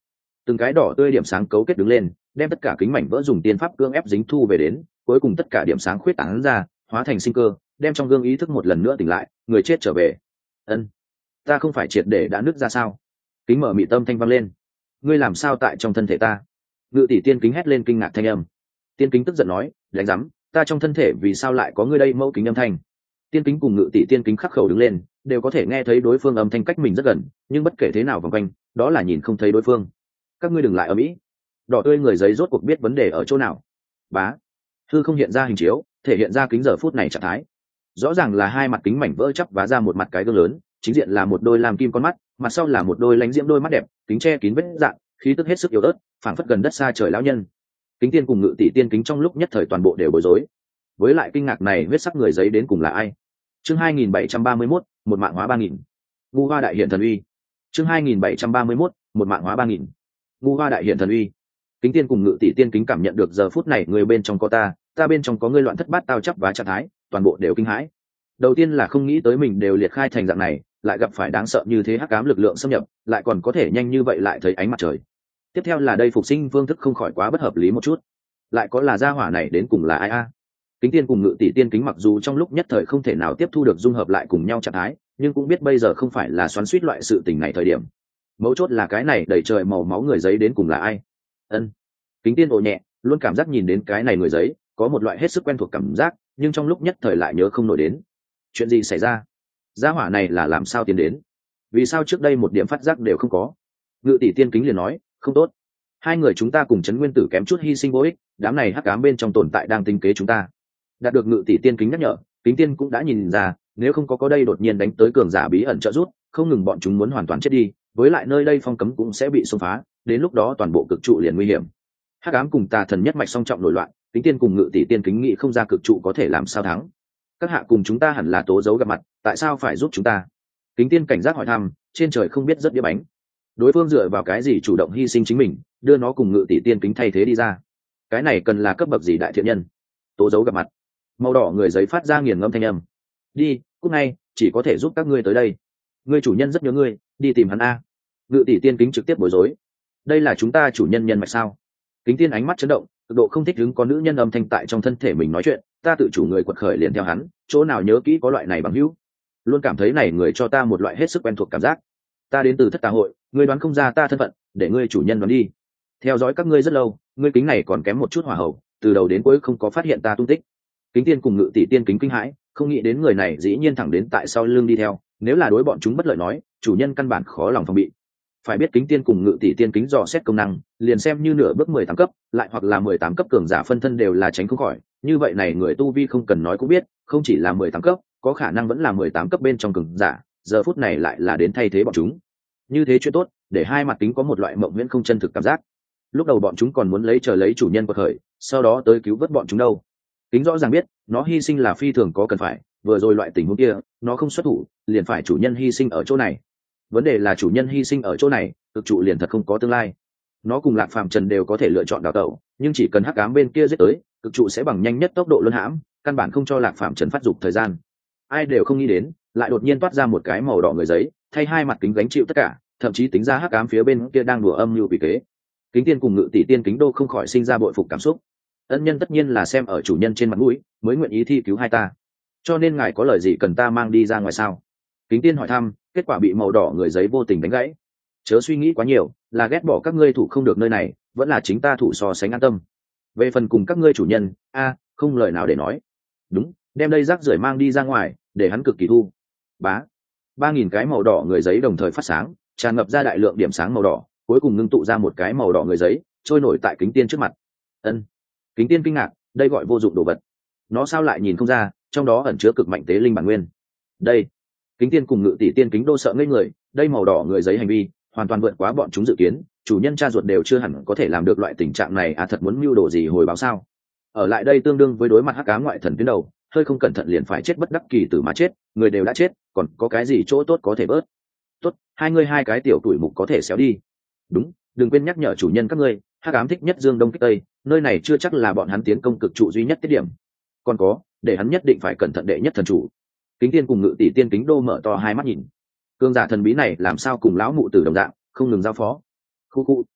từng cái đỏ tươi điểm sáng cấu kết đứng lên, đem tất cả kính mảnh vỡ dùng tiên pháp cương ép dính thu về đến, cuối cùng tất cả điểm sáng khuyết tán ra, hóa thành sinh cơ, đem trong gương ý thức một lần nữa tỉnh lại, người chết trở về. Ân, ta không phải triệt để đã nứt ra sao? Kính mở mị tâm thanh vang lên. Ngươi làm sao tại trong thân thể ta? Ngự tỷ tiên kính hét lên kinh ngạc thanh âm. Tiên kính tức giận nói, đánh rắm, ta trong thân thể vì sao lại có ngươi đây mẫu kính âm thanh? Tiên kính cùng ngự tỷ tiên kính khắc khẩu đứng lên, đều có thể nghe thấy đối phương âm thanh cách mình rất gần, nhưng bất kể thế nào vòng quanh, đó là nhìn không thấy đối phương. Các ngươi đừng lại ở mỹ. Đỏ tươi người giấy rốt cuộc biết vấn đề ở chỗ nào. Bá, hư không hiện ra hình chiếu, thể hiện ra kính giờ phút này trạng thái. Rõ ràng là hai mặt kính mảnh vỡ chắp vá ra một mặt cái gương lớn, chính diện là một đôi làm kim con mắt, mặt sau là một đôi lánh diễm đôi mắt đẹp, kính che kín vết dạng, khí tức hết sức yếu ớt, phảng phất gần đất xa trời lão nhân. Kính tiên cùng ngự tỷ tiên kính trong lúc nhất thời toàn bộ đều bối rối. Với lại kinh ngạc này huyết sắc người giấy đến cùng là ai? Chương 2731, một mạng hóa 3000. Ngu Hoa đại hiện thần uy. Chương 2731, một mạng hóa 3000. Ngu Hoa đại hiện thần uy. Kính tiên cùng ngự tỷ tiên kính cảm nhận được giờ phút này người bên trong có ta bên trong có ngươi loạn thất bát tao chấp và trạng thái, toàn bộ đều kinh hãi. Đầu tiên là không nghĩ tới mình đều liệt khai thành dạng này, lại gặp phải đáng sợ như thế hắc ám lực lượng xâm nhập, lại còn có thể nhanh như vậy lại thấy ánh mặt trời. Tiếp theo là đây phục sinh phương thức không khỏi quá bất hợp lý một chút. Lại có là gia hỏa này đến cùng là ai a? Kính tiên cùng ngự tỷ tiên kính mặc dù trong lúc nhất thời không thể nào tiếp thu được dung hợp lại cùng nhau trạng thái, nhưng cũng biết bây giờ không phải là xoắn xuýt loại sự tình này thời điểm. Mấu chốt là cái này đầy trời màu máu người giấy đến cùng là ai? Ân. Kính tiên ồ nhẹ, luôn cảm giác nhìn đến cái này người giấy, có một loại hết sức quen thuộc cảm giác, nhưng trong lúc nhất thời lại nhớ không nổi đến. Chuyện gì xảy ra? Gia hỏa này là làm sao tiến đến? Vì sao trước đây một điểm phát giác đều không có? Ngự tỷ tiên kính liền nói, không tốt. Hai người chúng ta cùng chấn nguyên tử kém chút hy sinh vô ích, đám này hắc ám bên trong tồn tại đang tính kế chúng ta. Đạt được ngự tỷ tiên kính nhắc nhở, kính tiên cũng đã nhìn ra, nếu không có đây đột nhiên đánh tới cường giả bí ẩn trợ giúp, không ngừng bọn chúng muốn hoàn toàn chết đi, với lại nơi đây phong cấm cũng sẽ bị xông phá, đến lúc đó toàn bộ cực trụ liền nguy hiểm. Hắc ám cùng tà thần nhất mạch song trọng nổi loạn, kính tiên cùng ngự tỷ tiên kính nghĩ không ra cực trụ có thể làm sao thắng. Các hạ cùng chúng ta hẳn là tố dấu gặp mặt, tại sao phải giúp chúng ta? Kính tiên cảnh giác hỏi thăm, trên trời không biết rất đĩa bánh. Đối phương dựa vào cái gì chủ động hy sinh chính mình, đưa nó cùng ngự tỷ tiên kính thay thế đi ra? Cái này cần là cấp bậc gì đại thiện nhân? Tố dấu gặp mặt. Màu đỏ người giấy phát ra nghiền ngâm thanh âm. Đi, cúc ngay, chỉ có thể giúp các ngươi tới đây. Ngươi chủ nhân rất nhớ ngươi, đi tìm hắn a. Ngự tỷ tiên kính trực tiếp bối rối. Đây là chúng ta chủ nhân nhân mạch sao? Kính tiên ánh mắt chấn động, cực độ không thích đứng có nữ nhân âm thanh tại trong thân thể mình nói chuyện, ta tự chủ người quật khởi liền theo hắn, chỗ nào nhớ kỹ có loại này bằng hữu. Luôn cảm thấy này người cho ta một loại hết sức quen thuộc cảm giác. Ta đến từ thất tà hội, ngươi đoán không ra ta thân phận, để ngươi chủ nhân đoán đi. Theo dõi các ngươi rất lâu, ngươi kính này còn kém một chút hỏa hậu, từ đầu đến cuối không có phát hiện ta tung tích. Kính tiên cùng ngự tỷ tiên kính kinh hãi, không nghĩ đến người này dĩ nhiên thẳng đến tại sau lưng đi theo, nếu là đối bọn chúng bất lợi nói, chủ nhân căn bản khó lòng phòng bị. Phải biết kính tiên cùng ngự tỷ tiên kính dò xét công năng, liền xem như nửa bước 18 cấp, lại hoặc là 18 cấp cường giả phân thân đều là tránh không khỏi, như vậy này người tu vi không cần nói cũng biết, không chỉ là 18 cấp, có khả năng vẫn là 18 cấp bên trong cường giả, giờ phút này lại là đến thay thế bọn chúng. Như thế chuyện tốt, để hai mặt kính có một loại mộng viễn không chân thực cảm giác. Lúc đầu bọn chúng còn muốn chờ lấy chủ nhân quật khởi, sau đó tới cứu vớt bọn chúng đâu. Kính rõ ràng biết, nó hy sinh là phi thường có cần phải, vừa rồi loại tình huống kia, nó không xuất thủ, liền phải chủ nhân hy sinh ở chỗ này. Vấn đề là chủ nhân hy sinh ở chỗ này, cực trụ liền thật không có tương lai. Nó cùng Lạc Phàm Trần đều có thể lựa chọn đào tẩu, nhưng chỉ cần hắc ám bên kia giết tới, cực trụ sẽ bằng nhanh nhất tốc độ luân hãm, căn bản không cho Lạc Phàm Trần phát dục thời gian. Ai đều không nghĩ đến, lại đột nhiên toát ra một cái màu đỏ người giấy, thay hai mặt kính gánh chịu tất cả, thậm chí tính ra hắc ám phía bên kia đang đùa âm mưu quỷ kế. Kính tiên cùng ngự tỷ tiên kính đô không khỏi sinh ra bội phục cảm xúc. Ân nhân tất nhiên là xem ở chủ nhân trên mặt mũi, mới nguyện ý thi cứu hai ta. Cho nên ngài có lời gì cần ta mang đi ra ngoài sao? Kính tiên hỏi thăm, kết quả bị màu đỏ người giấy vô tình đánh gãy. Chớ suy nghĩ quá nhiều, là ghét bỏ các ngươi thủ không được nơi này, vẫn là chính ta thủ so sánh an tâm. Về phần cùng các ngươi chủ nhân, không lời nào để nói. Đúng, đem đây rác rưởi mang đi ra ngoài, để hắn cực kỳ thu. Bá, 3000 cái màu đỏ người giấy đồng thời phát sáng, tràn ngập ra đại lượng điểm sáng màu đỏ, cuối cùng ngưng tụ ra một cái màu đỏ người giấy, trôi nổi tại kính tiên trước mặt. Ân, kính tiên kinh ngạc, đây gọi vô dụng đồ vật. Nó sao lại nhìn không ra, trong đó ẩn chứa cực mạnh tế linh bản nguyên. Đây, kính tiên cùng ngự tỷ tiên kính đô sợ ngây người, đây màu đỏ người giấy hành vi hoàn toàn vượt quá bọn chúng dự kiến, chủ nhân cha ruột đều chưa hẳn có thể làm được loại tình trạng này, thật muốn mưu đồ gì hồi báo sao? Ở lại đây tương đương với đối mặt hắc ám ngoại thần tuyến đầu, hơi không cẩn thận liền phải chết bất đắc kỳ tử mà chết, người đều đã chết, còn có cái gì chỗ tốt có thể bớt? Tốt, hai cái tiểu tuổi mục có thể xéo đi. Đúng, đừng quên nhắc nhở chủ nhân các ngươi, hắc ám thích nhất dương đông kích tây, nơi này chưa chắc là bọn hắn tiến công cực trụ duy nhất tiết điểm. Còn có, để hắn nhất định phải cẩn thận đệ nhất thần chủ. Kính tiên cùng ngự tỷ tiên kính đô mở to hai mắt nhìn, cương giả thần bí này làm sao cùng lão mụ tử đồng dạng, không ngừng giao phó. Khu khu,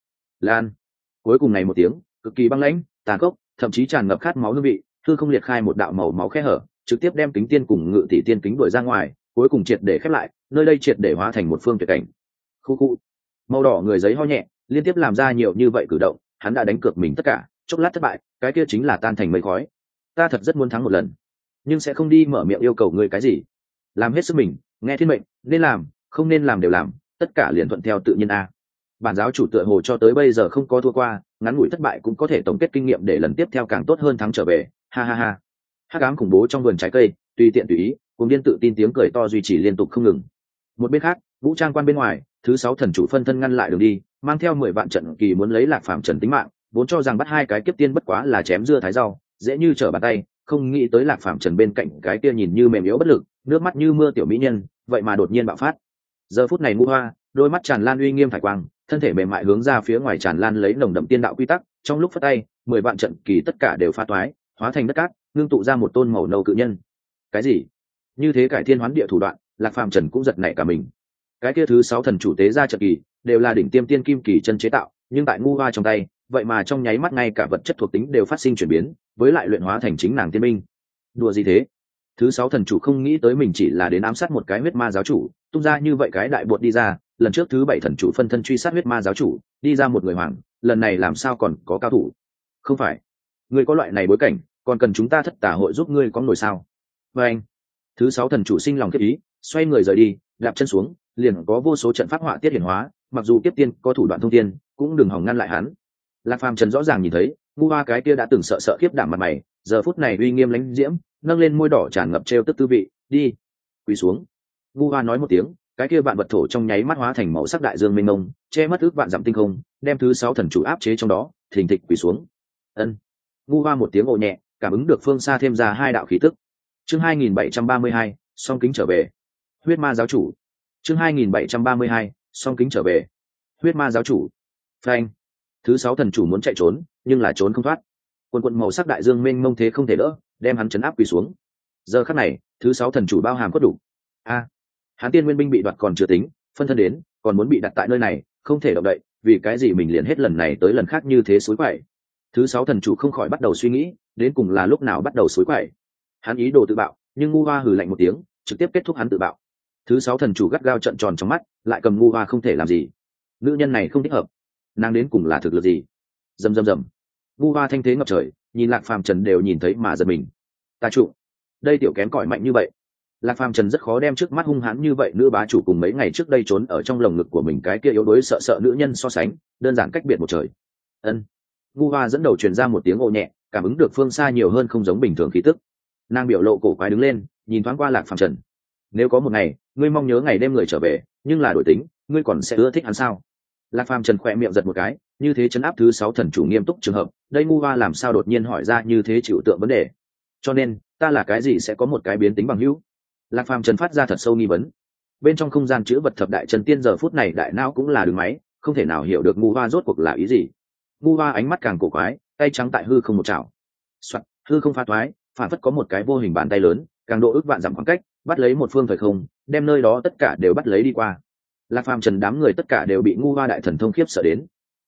lan. Cuối cùng này một tiếng cực kỳ băng lãnh, tàn khốc, thậm chí tràn ngập khát máu hương vị, hư không liệt khai một đạo màu máu khe hở, trực tiếp đem kính tiên cùng ngự tỷ tiên kính đuổi ra ngoài, cuối cùng triệt để khép lại, nơi đây triệt để hóa thành một phương tuyệt cảnh. Khu khu. Màu đỏ người giấy ho nhẹ, liên tiếp làm ra nhiều như vậy cử động, hắn đã đánh cược mình tất cả, chốc lát thất bại, cái kia chính là tan thành mây khói. Ta thật rất muốn thắng một lần, nhưng sẽ không đi mở miệng yêu cầu ngươi cái gì. Làm hết sức mình, nghe thiên mệnh, nên làm, không nên làm đều làm, tất cả liền thuận theo tự nhiên a. Bản giáo chủ tựa hồ cho tới bây giờ không có thua qua, ngắn ngủi thất bại cũng có thể tổng kết kinh nghiệm để lần tiếp theo càng tốt hơn thắng trở về. Ha ha ha. Hắc ám khủng bố trong vườn trái cây, tùy tiện tùy ý, cùng điên tự tin tiếng cười to duy trì liên tục không ngừng. Một bên khác, vũ trang quan bên ngoài, thứ 6 thần chủ phân thân ngăn lại đường đi, mang theo 10 vạn trận kỳ muốn lấy Lạc Phàm Trần tính mạng, vốn cho rằng bắt hai cái kiếp tiên bất quá là chém dưa thái rau, dễ như trở bàn tay, không nghĩ tới Lạc Phàm Trần bên cạnh cái kia nhìn như mềm yếu bất lực, nước mắt như mưa tiểu mỹ nhân, vậy mà đột nhiên bạo phát. Giờ phút này Ngũ Hoa, đôi mắt tràn lan uy nghiêm thải quang, thân thể mềm mại hướng ra phía ngoài tràn lan lấy nồng đậm tiên đạo quy tắc, trong lúc phất tay, 10 vạn trận kỳ tất cả đều pha toái, hóa thành đất cát, ngưng tụ ra một tôn màu nâu cự nhân. Cái gì? Như thế cải thiên hoán địa thủ đoạn, Lạc Phàm Trần cũng giật nảy cả mình. Cái kia thứ 6 thần chủ tế ra trận kỳ, đều là đỉnh tiêm tiên kim kỳ chân chế tạo, nhưng tại Ngũ Hoa trong tay, vậy mà trong nháy mắt ngay cả vật chất thuộc tính đều phát sinh chuyển biến, với lại luyện hóa thành chính nàng tiên minh. Đùa gì thế? Thứ 6 thần chủ không nghĩ tới mình chỉ là đến ám sát một cái huyết ma giáo chủ, tung ra như vậy cái đại bột đi ra, lần trước thứ 7 thần chủ phân thân truy sát huyết ma giáo chủ, đi ra một người hoàng, lần này làm sao còn có cao thủ? Không phải, ngươi có loại này bối cảnh, còn cần chúng ta Thất Tà hội giúp ngươi có nổi sao? Và anh, thứ 6 thần chủ sinh lòng kiếp ý, xoay người rời đi, đạp chân xuống, liền có vô số trận pháp họa tiết hiển hóa, mặc dù kiếp tiên có thủ đoạn thông tiên, cũng đừng hòng ngăn lại hắn. Lạc Phàm Trần rõ ràng nhìn thấy, Ngũ Hoa cái kia đã từng sợ sợ khiếp đảm mặt mày, giờ phút này uy nghiêm lãnh diễm, nâng lên môi đỏ tràn ngập trêu tức tư vị, đi, quỳ xuống. Ngũ Hoa nói một tiếng, cái kia vạn vật thổ trong nháy mắt hóa thành màu sắc đại dương mênh mông, che mất ước vạn dặm tinh không, đem thứ 6 thần chủ áp chế trong đó, thình thịch quỳ xuống. Ân. Ngũ Hoa một tiếng ồ nhẹ, cảm ứng được phương xa thêm ra hai đạo khí tức. Chương 2732, song kính trở về. Huyết ma giáo chủ. Chương 2732, song kính trở về. Huyết ma giáo chủ. Phanh. Thứ 6 thần chủ muốn chạy trốn, nhưng là trốn không thoát. Quần màu sắc đại dương mênh mông thế không thể đỡ, đem hắn chấn áp quỳ xuống. Giờ khắc này, thứ 6 thần chủ bao hàm quất đủ. A, hắn tiên nguyên binh bị đoạt còn chưa tính, phân thân đến, còn muốn bị đặt tại nơi này, không thể động đậy, vì cái gì mình liền hết lần này tới lần khác như thế suối quậy. Thứ 6 thần chủ không khỏi bắt đầu suy nghĩ, đến cùng là lúc nào bắt đầu suối quậy. Hắn ý đồ tự bạo, nhưng Ngũ Hoa hừ lạnh một tiếng, trực tiếp kết thúc hắn tự bạo. Thứ 6 thần chủ gắt gao trợn tròn trong mắt, lại cầm Ngũ Hoa không thể làm gì. Nữ nhân này không thích hợp, nàng đến cùng là thực lực gì? Rầm rầm rầm. Ngũ Hoa thanh thế ngập trời, nhìn Lạc Phàm Trần đều nhìn thấy mà giật mình. Ta trụ, đây tiểu kém cỏi mạnh như vậy. Lạc Phàm Trần rất khó đem trước mắt hung hãn như vậy nữ bá chủ cùng mấy ngày trước đây trốn ở trong lồng ngực của mình cái kia yếu đuối sợ sợ nữ nhân so sánh, đơn giản cách biệt một trời. Ân. Ngũ Hoa dẫn đầu truyền ra một tiếng ồ nhẹ, cảm ứng được phương xa nhiều hơn không giống bình thường khí tức. Nàng biểu lộ cổ quái đứng lên, nhìn thoáng qua Lạc Phàm Trần. Nếu có một ngày, ngươi mong nhớ ngày đêm người trở về, nhưng là đổi tính, ngươi còn sẽ ưa thích hắn sao? Lạc Phàm Trần khỏe miệng giật một cái, như thế chấn áp thứ 6 thần chủ nghiêm túc trường hợp, đây Ngũ Hoa làm sao đột nhiên hỏi ra như thế chịu tượng vấn đề. Cho nên, ta là cái gì sẽ có một cái biến tính bằng hữu? Lạc Phàm Trần phát ra thật sâu nghi vấn. Bên trong không gian chữ vật thập đại trần tiên giờ phút này đại não cũng là đường máy, không thể nào hiểu được Ngũ Hoa rốt cuộc là ý gì. Ngũ Hoa ánh mắt càng cổ quái, tay trắng tại hư không một chảo. Soạt, hư không pha toái, phản phất có một cái vô hình bàn tay lớn, càng độ ước vạn dặm khoảng cách, bắt lấy một phương thời không, đem nơi đó tất cả đều bắt lấy đi qua. Lạc Phàm Trần đám người tất cả đều bị Ngũ Hoa đại thần thông khiếp sợ đến.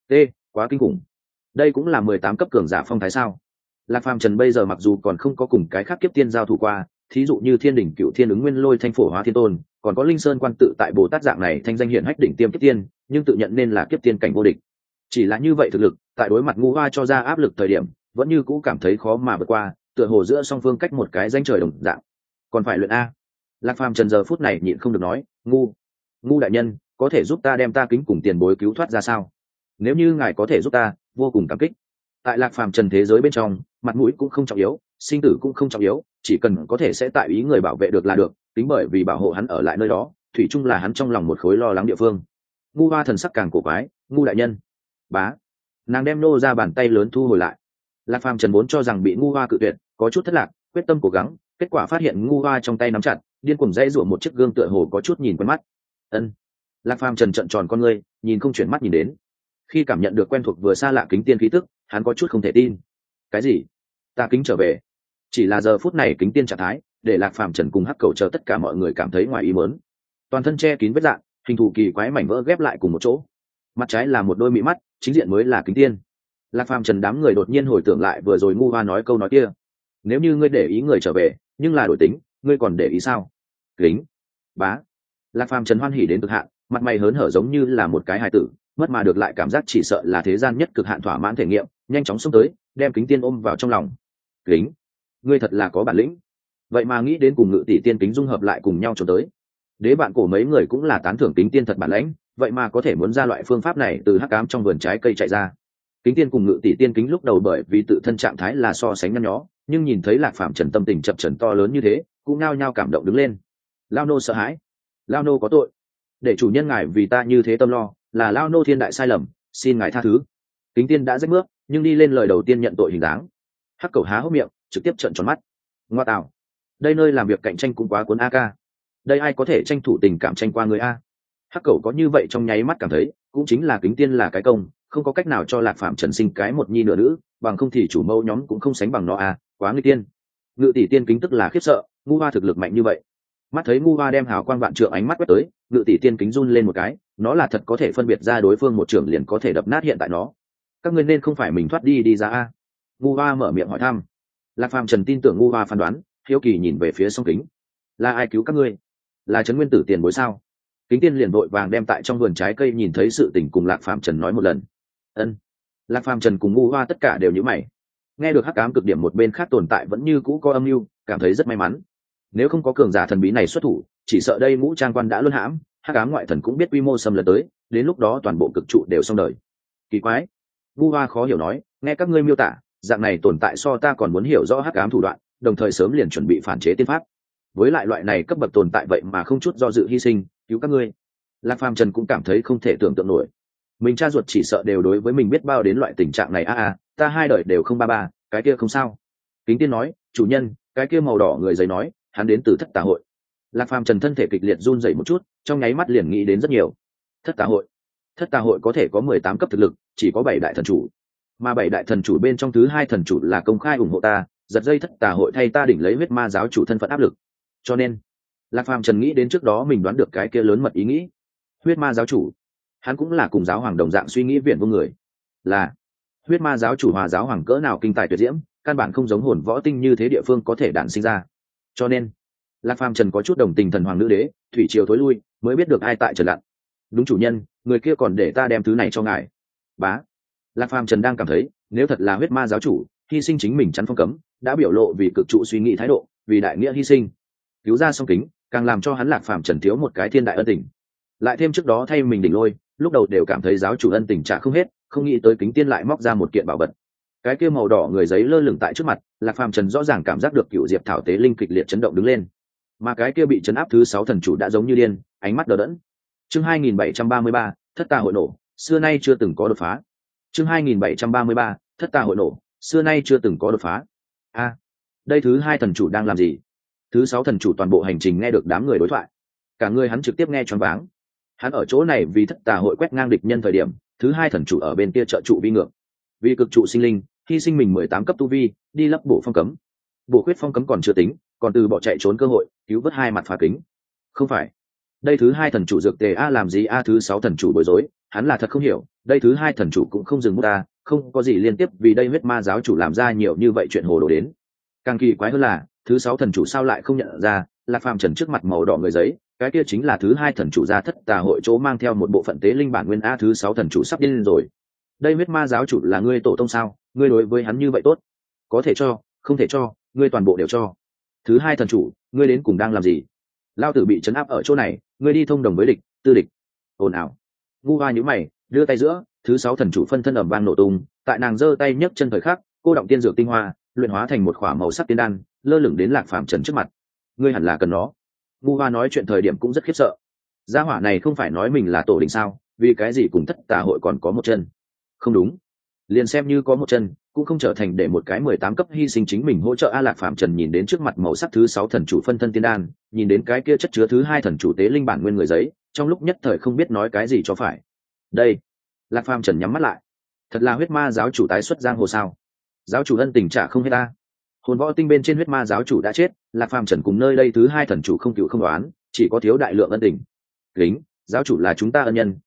Quá kinh khủng. Đây cũng là 18 cấp cường giả phong thái sao? Lạc Phàm Trần bây giờ mặc dù còn không có cùng cái khác kiếp tiên giao thủ qua, thí dụ như Thiên đỉnh Cựu Thiên ứng Nguyên Lôi Thanh Phổ Hóa Thiên Tôn, còn có Linh Sơn quan tự tại Bồ Tát dạng này thanh danh hiển hách đỉnh tiêm kiếp tiên, nhưng tự nhận nên là kiếp tiên cảnh vô địch. Chỉ là như vậy thực lực, tại đối mặt Ngũ Hoa cho ra áp lực thời điểm, vẫn như cũ cảm thấy khó mà vượt qua, tựa hồ giữa song phương cách một cái ranh trời đồng dạng. Còn phải luyện a. Lạc Phàm Trần giờ phút này nhịn không được nói, Ngu đại nhân, có thể giúp ta đem ta kính cùng tiền bối cứu thoát ra sao? Nếu như ngài có thể giúp ta, vô cùng cảm kích. Tại Lạc Phàm Trần thế giới bên trong, mặt mũi cũng không trọng yếu, sinh tử cũng không trọng yếu, chỉ cần có thể sẽ tại ý người bảo vệ được là được, tính bởi vì bảo hộ hắn ở lại nơi đó, thủy chung là hắn trong lòng một khối lo lắng địa phương. Ngũ Hoa thần sắc càng cổ quái, Ngu đại nhân. Bá. Nàng đem nô ra bàn tay lớn thu hồi lại. Lạc Phàm Trần vốn cho rằng bị Ngũ Hoa cự tuyệt, có chút thất lạc, quyết tâm cố gắng, kết quả phát hiện Ngũ Hoa trong tay nắm chặt, điên cuồng dãy rủa một chiếc gương tựa hồ có chút nhìn quen mắt. Ân. Lạc Phàm Trần trợn tròn con ngươi, nhìn không chuyển mắt nhìn đến. Khi cảm nhận được quen thuộc vừa xa lạ kính tiên khí tức, hắn có chút không thể tin. Cái gì? Ta kính trở về? Chỉ là giờ phút này kính tiên trạng thái, để Lạc Phàm Trần cùng Hắc Cầu chờ tất cả mọi người cảm thấy ngoài ý muốn. Toàn thân che kín vết rạn, hình thù kỳ quái mảnh vỡ ghép lại cùng một chỗ. mặt trái là một đôi mỹ mắt, chính diện mới là kính tiên. Lạc Phàm Trần đám người đột nhiên hồi tưởng lại vừa rồi ngu hoa nói câu nói kia, nếu như ngươi để ý người trở về nhưng là đổi tính, ngươi còn để ý sao? Kính bá. Lạc Phàm Trần hoan hỉ đến cực hạn, mặt mày hớn hở giống như là một cái hài tử, mất mà được lại cảm giác chỉ sợ là thế gian nhất cực hạn thỏa mãn thể nghiệm, nhanh chóng xông tới đem kính tiên ôm vào trong lòng. Kính, ngươi thật là có bản lĩnh, vậy mà nghĩ đến cùng Ngự tỷ tiên kính dung hợp lại cùng nhau trốn tới. Đế bạn cổ mấy người cũng là tán thưởng kính tiên thật bản lĩnh, vậy mà có thể muốn ra loại phương pháp này từ hắc ám trong vườn trái cây chạy ra. Kính tiên cùng Ngự tỷ tiên kính lúc đầu bởi vì tự thân trạng thái là so sánh nhăn nhó, nhưng nhìn thấy Lạc Phàm Trần tâm tình chập chờn to lớn như thế, cũng nao nhao cảm động đứng lên. Lao nô sợ hãi, lao nô có tội, để chủ nhân ngài vì ta như thế tâm lo, là lao nô thiên đại sai lầm, xin ngài tha thứ. Kính tiên đã rách bước nhưng đi lên lời đầu tiên nhận tội hình dáng. Hắc Cẩu há hốc miệng trực tiếp trợn tròn mắt. Ngoa tạo, đây nơi làm việc cạnh tranh cũng quá cuốn a ca, đây ai có thể tranh thủ tình cảm tranh qua người a? Hắc Cẩu có như vậy trong nháy mắt cảm thấy cũng chính là kính tiên là cái công, không có cách nào cho Lạc Phạm Trần sinh cái một nhi nửa nữ, bằng không thì chủ mẫu nhóm cũng không sánh bằng nó a, quá nguy tiên. Ngự tỷ tiên kính tức là khiếp sợ, ngu hoa thực lực mạnh như vậy. Mắt thấy ngu hoa đem hào quang vạn trượng ánh mắt quét tới, Ngự tỷ tiên kính run lên một cái, nó là thật có thể phân biệt ra đối phương một trưởng liền có thể đập nát hiện tại nó. Các ngươi nên không phải mình thoát đi ra a? Ngu hoa mở miệng hỏi thăm. Lạc Phàm Trần tin tưởng ngu hoa phán đoán, hiếu kỳ nhìn về phía song kính. Là ai cứu các ngươi? Là Trấn Nguyên Tử tiền bối sao? Kính tiên liền vội vàng đem tại trong vườn trái cây nhìn thấy sự tình cùng Lạc Phàm Trần nói một lần. Ân. Lạc Phàm Trần cùng ngu hoa tất cả đều nhíu mày. Nghe được hắc ám cực điểm một bên khác tồn tại vẫn như cũ có âm mưu, cảm thấy rất may mắn. Nếu không có cường giả thần bí này xuất thủ, chỉ sợ đây ngũ trang quan đã luân hãm, hắc ám ngoại thần cũng biết quy mô xâm lấn tới, đến lúc đó toàn bộ cực trụ đều xong đời. Kỳ quái. Ngu hoa khó hiểu nói, nghe các ngươi miêu tả, dạng này tồn tại so ta còn muốn hiểu rõ hắc ám thủ đoạn, đồng thời sớm liền chuẩn bị phản chế tiên pháp. Với lại loại này cấp bậc tồn tại vậy mà không chút do dự hy sinh cứu các ngươi. Lạc Phàm Trần cũng cảm thấy không thể tưởng tượng nổi, mình cha ruột chỉ sợ đều đối với mình biết bao đến loại tình trạng này a, ta hai đời đều không ba, cái kia không sao. Kính tiên nói, chủ nhân, cái kia màu đỏ người giấy nói hắn đến từ Thất Tà hội. Lạc Phàm Trần thân thể kịch liệt run rẩy một chút, trong nháy mắt liền nghĩ đến rất nhiều. Thất Tà hội, Thất Tà hội có thể có 18 cấp thực lực, chỉ có 7 đại thần chủ, mà 7 đại thần chủ bên trong thứ hai thần chủ là công khai ủng hộ ta, giật dây Thất Tà hội thay ta đỉnh lấy huyết ma giáo chủ thân phận áp lực. Cho nên Lạc Phàm Trần nghĩ đến trước đó mình đoán được cái kia lớn mật ý nghĩ, huyết ma giáo chủ, hắn cũng là cùng giáo hoàng đồng dạng suy nghĩ viển vô người. Là huyết ma giáo chủ hòa giáo hoàng cỡ nào kinh tài tuyệt diễm, căn bản không giống hồn võ tinh như thế địa phương có thể đản sinh ra. Cho nên Lạc Phàm Trần có chút đồng tình thần hoàng nữ đế, thủy triều thối lui mới biết được ai tại trần lặn. Đúng chủ nhân, người kia còn để ta đem thứ này cho ngài. Bá. Lạc Phàm Trần đang cảm thấy nếu thật là huyết ma giáo chủ hy sinh chính mình chắn phong cấm, đã biểu lộ vì cực trụ suy nghĩ thái độ, vì đại nghĩa hy sinh cứu ra song kính, càng làm cho hắn Lạc Phàm Trần thiếu một cái thiên đại ân tình. Lại thêm trước đó thay mình đỉnh lôi, lúc đầu đều cảm thấy giáo chủ ân tình trả không hết, không nghĩ tới kính tiên lại móc ra một kiện bảo vật. Cái kia màu đỏ người giấy lơ lửng tại trước mặt, Lạc Phàm Trần rõ ràng cảm giác được cựu diệp thảo tế linh kịch liệt chấn động đứng lên, mà cái kia bị chấn áp thứ 6 thần chủ đã giống như điên, ánh mắt đờ đẫn. Chương 2733, Thất Tà hội nổ, xưa nay chưa từng có đột phá. Chương 2733, Thất Tà hội nổ, xưa nay chưa từng có đột phá. A, đây thứ 2 thần chủ đang làm gì? Thứ 6 thần chủ toàn bộ hành trình nghe được đám người đối thoại, cả người hắn trực tiếp nghe choáng váng. Hắn ở chỗ này vì Thất Tà hội quét ngang địch nhân thời điểm, thứ 2 thần chủ ở bên kia trợ trụ vi ngược, vì cực trụ sinh linh, hy sinh mình 18 cấp tu vi, đi lấp bổ phong cấm. Bổ khuyết phong cấm còn chưa tính, còn từ bỏ chạy trốn cơ hội, cứu vớt hai mặt phá kính. Không phải, đây thứ 2 thần chủ dược tề a làm gì a? Thứ 6 thần chủ bối rối, hắn là thật không hiểu, đây thứ 2 thần chủ cũng không dừng bút a, không có gì liên tiếp vì đây huyết ma giáo chủ làm ra nhiều như vậy chuyện hồ đồ đến. Càng kỳ quái hơn là, thứ 6 thần chủ sao lại không nhận ra, Lạc Phàm Trần trước mặt màu đỏ người giấy, cái kia chính là thứ 2 thần chủ ra Thất Tà hội chỗ mang theo một bộ phận tế linh bản nguyên a. Thứ 6 thần chủ sắp điên rồi. Đây huyết ma giáo chủ là ngươi tổ tông sao? Ngươi đối với hắn như vậy tốt, có thể cho, không thể cho, ngươi toàn bộ đều cho. Thứ 2 thần chủ, ngươi đến cùng đang làm gì? Lao tử bị trấn áp ở chỗ này, ngươi đi thông đồng với địch, tư địch. Ồn ào. Ngu hoa nhíu mày, đưa tay giữa, thứ 6 thần chủ phân thân ầm vang nổ tung, tại nàng giơ tay nhấc chân thời khắc, cô động tiên dược tinh hoa, luyện hóa thành một khỏa màu sắc tiên đan, lơ lửng đến Lạc Phàm Trần trước mặt. Ngươi hẳn là cần nó. Ngu hoa nói chuyện thời điểm cũng rất khiếp sợ. Gia hỏa này không phải nói mình là tổ đình sao, vì cái gì cùng Thất Tà hội còn có một chân? Không đúng, liền xem như có một chân cũng không trở thành để một cái 18 cấp hy sinh chính mình hỗ trợ a. Lạc Phàm Trần nhìn đến trước mặt màu sắc thứ 6 thần chủ phân thân tiên đan, nhìn đến cái kia chất chứa thứ 2 thần chủ tế linh bản nguyên người giấy, trong lúc nhất thời không biết nói cái gì cho phải. Đây, Lạc Phàm Trần nhắm mắt lại, thật là huyết ma giáo chủ tái xuất giang hồ sao? Giáo chủ ân tình trả không hết ta. Hồn võ tinh bên trên huyết ma giáo chủ đã chết, Lạc Phàm Trần cùng nơi đây thứ 2 thần chủ không cựu không đoán, chỉ có thiếu đại lượng ân tình. Kính, giáo chủ là chúng ta ân nhân,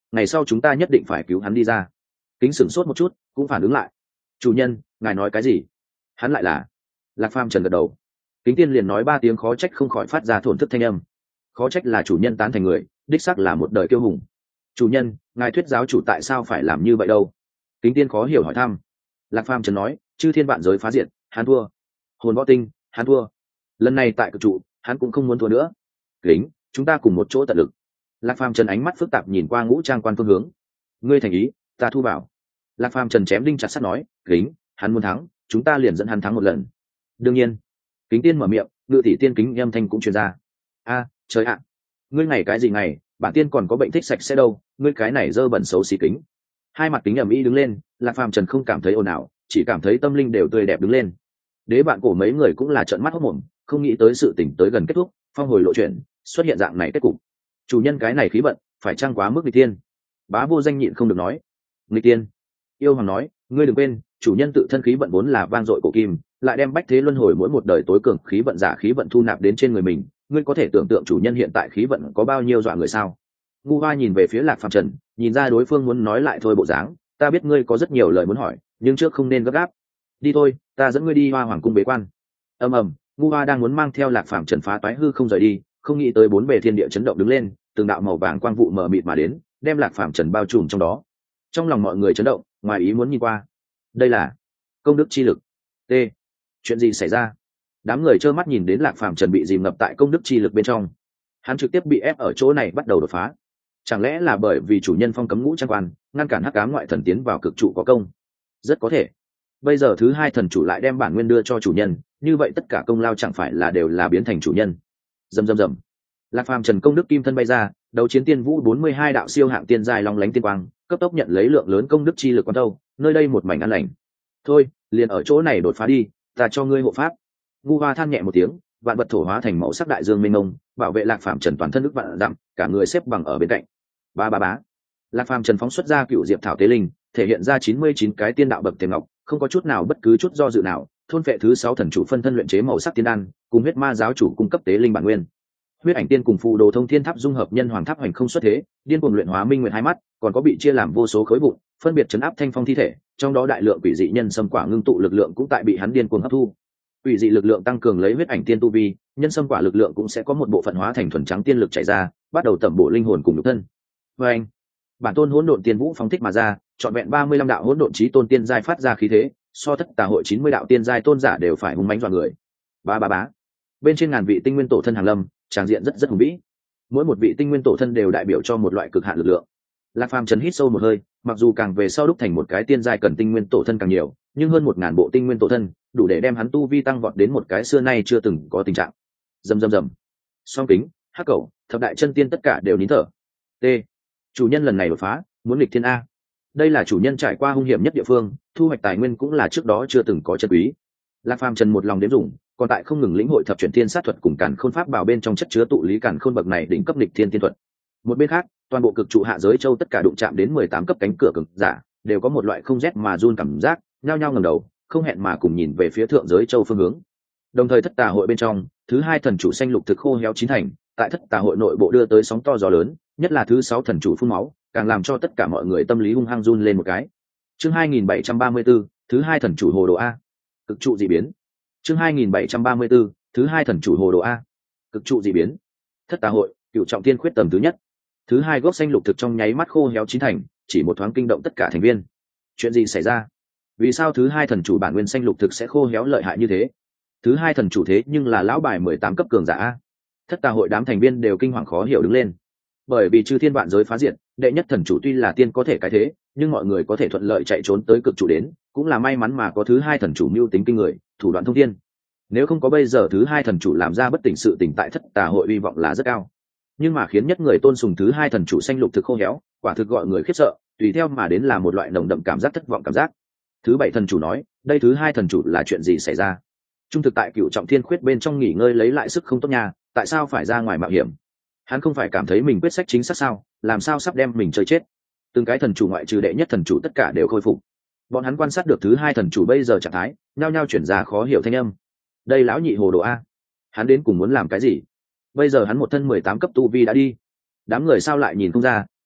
ngày sau chúng ta nhất định phải cứu hắn đi ra. Kính sửng sốt một chút cũng phản ứng lại. Chủ nhân, ngài nói cái gì? Hắn lại là... Lạc Phàm trần gật đầu. Kính tiên liền nói 3 tiếng khó trách không khỏi phát ra thổn thức thanh âm. Khó trách là chủ nhân tán thành người, đích xác là một đời kiêu hùng. Chủ nhân, ngài thuyết giáo chủ tại sao phải làm như vậy đâu? Kính tiên khó hiểu hỏi thăm. Lạc Phàm trần nói, chư thiên vạn giới phá diệt, hắn thua. Hồn võ tinh, hắn thua. Lần này tại cực trụ, hắn cũng không muốn thua nữa. Kính, chúng ta cùng một chỗ tận lực. Lạc Phàm trần ánh mắt phức tạp nhìn qua Ngũ Trang quan phương hướng. Ngươi thành ý, ta thu vào. Lạc Phàm trần chém đinh chặt sắt nói, Kính, hắn muốn thắng, chúng ta liền dẫn hắn thắng một lần. Đương nhiên. Kính tiên mở miệng, ngự tỷ tiên kính âm thanh cũng truyền ra. A, trời ạ, ngươi ngày cái gì ngày, bản tiên còn có bệnh thích sạch sẽ đâu, ngươi cái này dơ bẩn xấu xí kính. Hai mặt kính ầm ĩ đứng lên, Lạc Phàm trần không cảm thấy ồn ào, chỉ cảm thấy tâm linh đều tươi đẹp đứng lên. Đế bạn cổ mấy người cũng là trợn mắt hốt mồm, không nghĩ tới sự tỉnh tới gần kết thúc, phong hồi lộ chuyển, xuất hiện dạng này kết cục. Chủ nhân cái này khí vận, phải chăng quá mức nghịch tiên? Bá Vô Danh nhịn không được nói. Nghịch tiên? Yêu Hoàng nói, ngươi đừng quên, chủ nhân tự thân khí vận vốn là vang dội cổ kim, lại đem bách thế luân hồi mỗi một đời tối cường khí vận giả khí vận thu nạp đến trên người mình, ngươi có thể tưởng tượng chủ nhân hiện tại khí vận có bao nhiêu dọa người sao? Ngu Hoa nhìn về phía Lạc Phàm Trần, nhìn ra đối phương muốn nói lại thôi bộ dáng, ta biết ngươi có rất nhiều lời muốn hỏi, nhưng trước không nên gấp gáp. Đi thôi, ta dẫn ngươi đi Hoa Hoàng cung bế quan. Ầm ầm, Ngu Hoa đang muốn mang theo Lạc Phàm Trần phá toái hư không rời đi, không nghĩ tới bốn bề thiên địa chấn động đứng lên, từng đạo màu vàng quang vụ mờ mịt mà đến, đem Lạc Phàm Trần bao trùm trong đó. Trong lòng mọi người chấn động, ngoài ý muốn nhìn qua. Đây là công đức chi lực. T. Chuyện gì xảy ra? Đám người trơ mắt nhìn đến Lạc Phàm Trần bị dìm ngập tại công đức chi lực bên trong. Hắn trực tiếp bị ép ở chỗ này bắt đầu đột phá. Chẳng lẽ là bởi vì chủ nhân phong cấm Ngũ Trang quan, ngăn cản hắc ám ngoại thần tiến vào cực trụ có công? Rất có thể. Bây giờ thứ hai thần chủ lại đem bản nguyên đưa cho chủ nhân, như vậy tất cả công lao chẳng phải là đều là biến thành chủ nhân. Rầm rầm rầm. Lạc Phàm Trần công đức kim thân bay ra, đấu chiến tiên vũ 42 đạo siêu hạng tiên giai long lánh tiên quang, cấp tốc nhận lấy lượng lớn công đức chi lực quan đâu, nơi đây một mảnh an lành. Thôi, liền ở chỗ này đột phá đi, ta cho ngươi hộ pháp. Ngu Hoa than nhẹ một tiếng, vạn vật thổ hóa thành mẫu sắc đại dương mênh mông, bảo vệ Lạc Phàm Trần toàn thân đức vạn dặm, cả người xếp bằng ở bên cạnh. Ba ba bá. Lạc Phàm Trần phóng xuất ra cựu diệp thảo tế linh, thể hiện ra 99 cái tiên đạo bậc tiềm ngọc, không có chút nào bất cứ chút do dự nào, thôn phệ thứ 6 thần chủ phân thân luyện chế màu sắc tiên đan, cùng huyết ma giáo chủ cung cấp tế linh bản nguyên. Huyết ảnh tiên cùng phù đồ thông thiên tháp dung hợp nhân hoàng tháp hành không xuất thế, điên cuồng luyện hóa minh nguyệt hai mắt, còn có bị chia làm vô số khối vụn, phân biệt chấn áp thanh phong thi thể, trong đó đại lượng quỷ dị nhân sâm quả ngưng tụ lực lượng cũng tại bị hắn điên cuồng hấp thu. Quỷ dị lực lượng tăng cường lấy huyết ảnh tiên tu vi, nhân sâm quả lực lượng cũng sẽ có một bộ phận hóa thành thuần trắng tiên lực chảy ra, bắt đầu tẩm bổ linh hồn cùng nhục thân. Và anh, bản tôn hỗn độn tiên vũ phóng thích mà ra, trọn vẹn 35 đạo hỗn độn chí tôn tiên giai phát ra khí thế, so thất tà hội 90 đạo tiên giai tôn giả đều phải hung mãnh dọa người. Ba ba bá. Bên trên ngàn vị tinh nguyên tổ thân hàng lâm, tràng diện rất rất hùng vĩ. Mỗi một vị tinh nguyên tổ thân đều đại biểu cho một loại cực hạn lực lượng. Lạc Phàm Trần hít sâu một hơi, mặc dù càng về sau đúc thành một cái tiên giai cần tinh nguyên tổ thân càng nhiều, nhưng hơn 1000 bộ tinh nguyên tổ thân, đủ để đem hắn tu vi tăng vọt đến một cái xưa nay chưa từng có tình trạng. Rầm rầm rầm. Song Kính, Hắc Cẩu, thập đại chân tiên tất cả đều nín thở. T. Chủ nhân lần này đột phá, muốn nghịch thiên a. Đây là chủ nhân trải qua hung hiểm nhất địa phương, thu hoạch tài nguyên cũng là trước đó chưa từng có chân quý. Lạc Phàm Trần một lòng đếm dùng, còn tại không ngừng lĩnh hội thập chuyển thiên sát thuật cùng càn khôn pháp bảo bên trong chất chứa tụ lý càn khôn bậc này đỉnh cấp nghịch thiên tiên thuật. Một bên khác, toàn bộ cực trụ hạ giới châu tất cả đụng chạm đến 18 cấp cánh cửa cực giả, đều có một loại không rét mà run cảm giác, nhao nhao ngẩng đầu, không hẹn mà cùng nhìn về phía thượng giới châu phương hướng. Đồng thời thất tà hội bên trong, thứ hai thần chủ xanh lục thực khô héo chín thành, tại thất tà hội nội bộ đưa tới sóng to gió lớn, nhất là thứ 6 thần chủ phun máu, càng làm cho tất cả mọi người tâm lý hung hăng run lên một cái. Chương 2734, thứ hai thần chủ hồ đồ a. Cực trụ dị biến. Chương 2734, thứ hai thần chủ hồ đồ a. Cực trụ dị biến. Thất tà hội, cựu trọng thiên khuyết tầm thứ nhất. Thứ hai gốc xanh lục thực trong nháy mắt khô héo chín thành, chỉ một thoáng kinh động tất cả thành viên. Chuyện gì xảy ra? Vì sao thứ hai thần chủ bản nguyên xanh lục thực sẽ khô héo lợi hại như thế? Thứ hai thần chủ thế nhưng là lão bài 18 cấp cường giả a. Thất tà hội đám thành viên đều kinh hoàng khó hiểu đứng lên. Bởi vì chư thiên vạn giới phá diệt, đệ nhất thần chủ tuy là tiên có thể cái thế, nhưng mọi người có thể thuận lợi chạy trốn tới cực chủ đến, cũng là may mắn mà có thứ hai thần chủ mưu tính kinh người, thủ đoạn thông thiên. Nếu không có bây giờ thứ hai thần chủ làm ra bất tỉnh sự tỉnh tại thất tà hội hy vọng là rất cao. Nhưng mà khiến nhất người tôn sùng thứ hai thần chủ xanh lục thực khô héo, quả thực gọi người khiếp sợ, tùy theo mà đến là một loại nồng đậm cảm giác thất vọng cảm giác. Thứ bảy thần chủ nói, đây thứ hai thần chủ là chuyện gì xảy ra? Trung thực tại cựu trọng thiên khuyết bên trong nghỉ ngơi lấy lại sức không tốt nha, tại sao phải ra ngoài mạo hiểm? Hắn không phải cảm thấy mình quyết sách chính xác sao, làm sao sắp đem mình chơi chết? Từng cái thần chủ ngoại trừ đệ nhất thần chủ tất cả đều khôi phục. Bọn hắn quan sát được thứ hai thần chủ bây giờ trạng thái, nhao nhao chuyển ra khó hiểu thanh âm. Đây lão nhị hồ đồ a, hắn đến cùng muốn làm cái gì? Bây giờ hắn một thân 18 cấp tu vi đã đi, đám người sao lại nhìn không ra,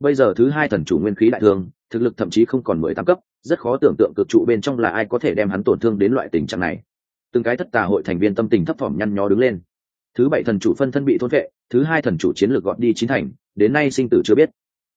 bây giờ thứ hai thần chủ nguyên khí đại thương, thực lực thậm chí không còn 18 cấp, rất khó tưởng tượng cực trụ bên trong là ai có thể đem hắn tổn thương đến loại tình trạng này. Từng cái thất tà hội thành viên tâm tình thấp thỏm nhăn nhó đứng lên. Thứ bảy thần chủ phân thân bị thôn vệ, thứ hai thần chủ chiến lược gọn đi chín thành, đến nay sinh tử chưa biết.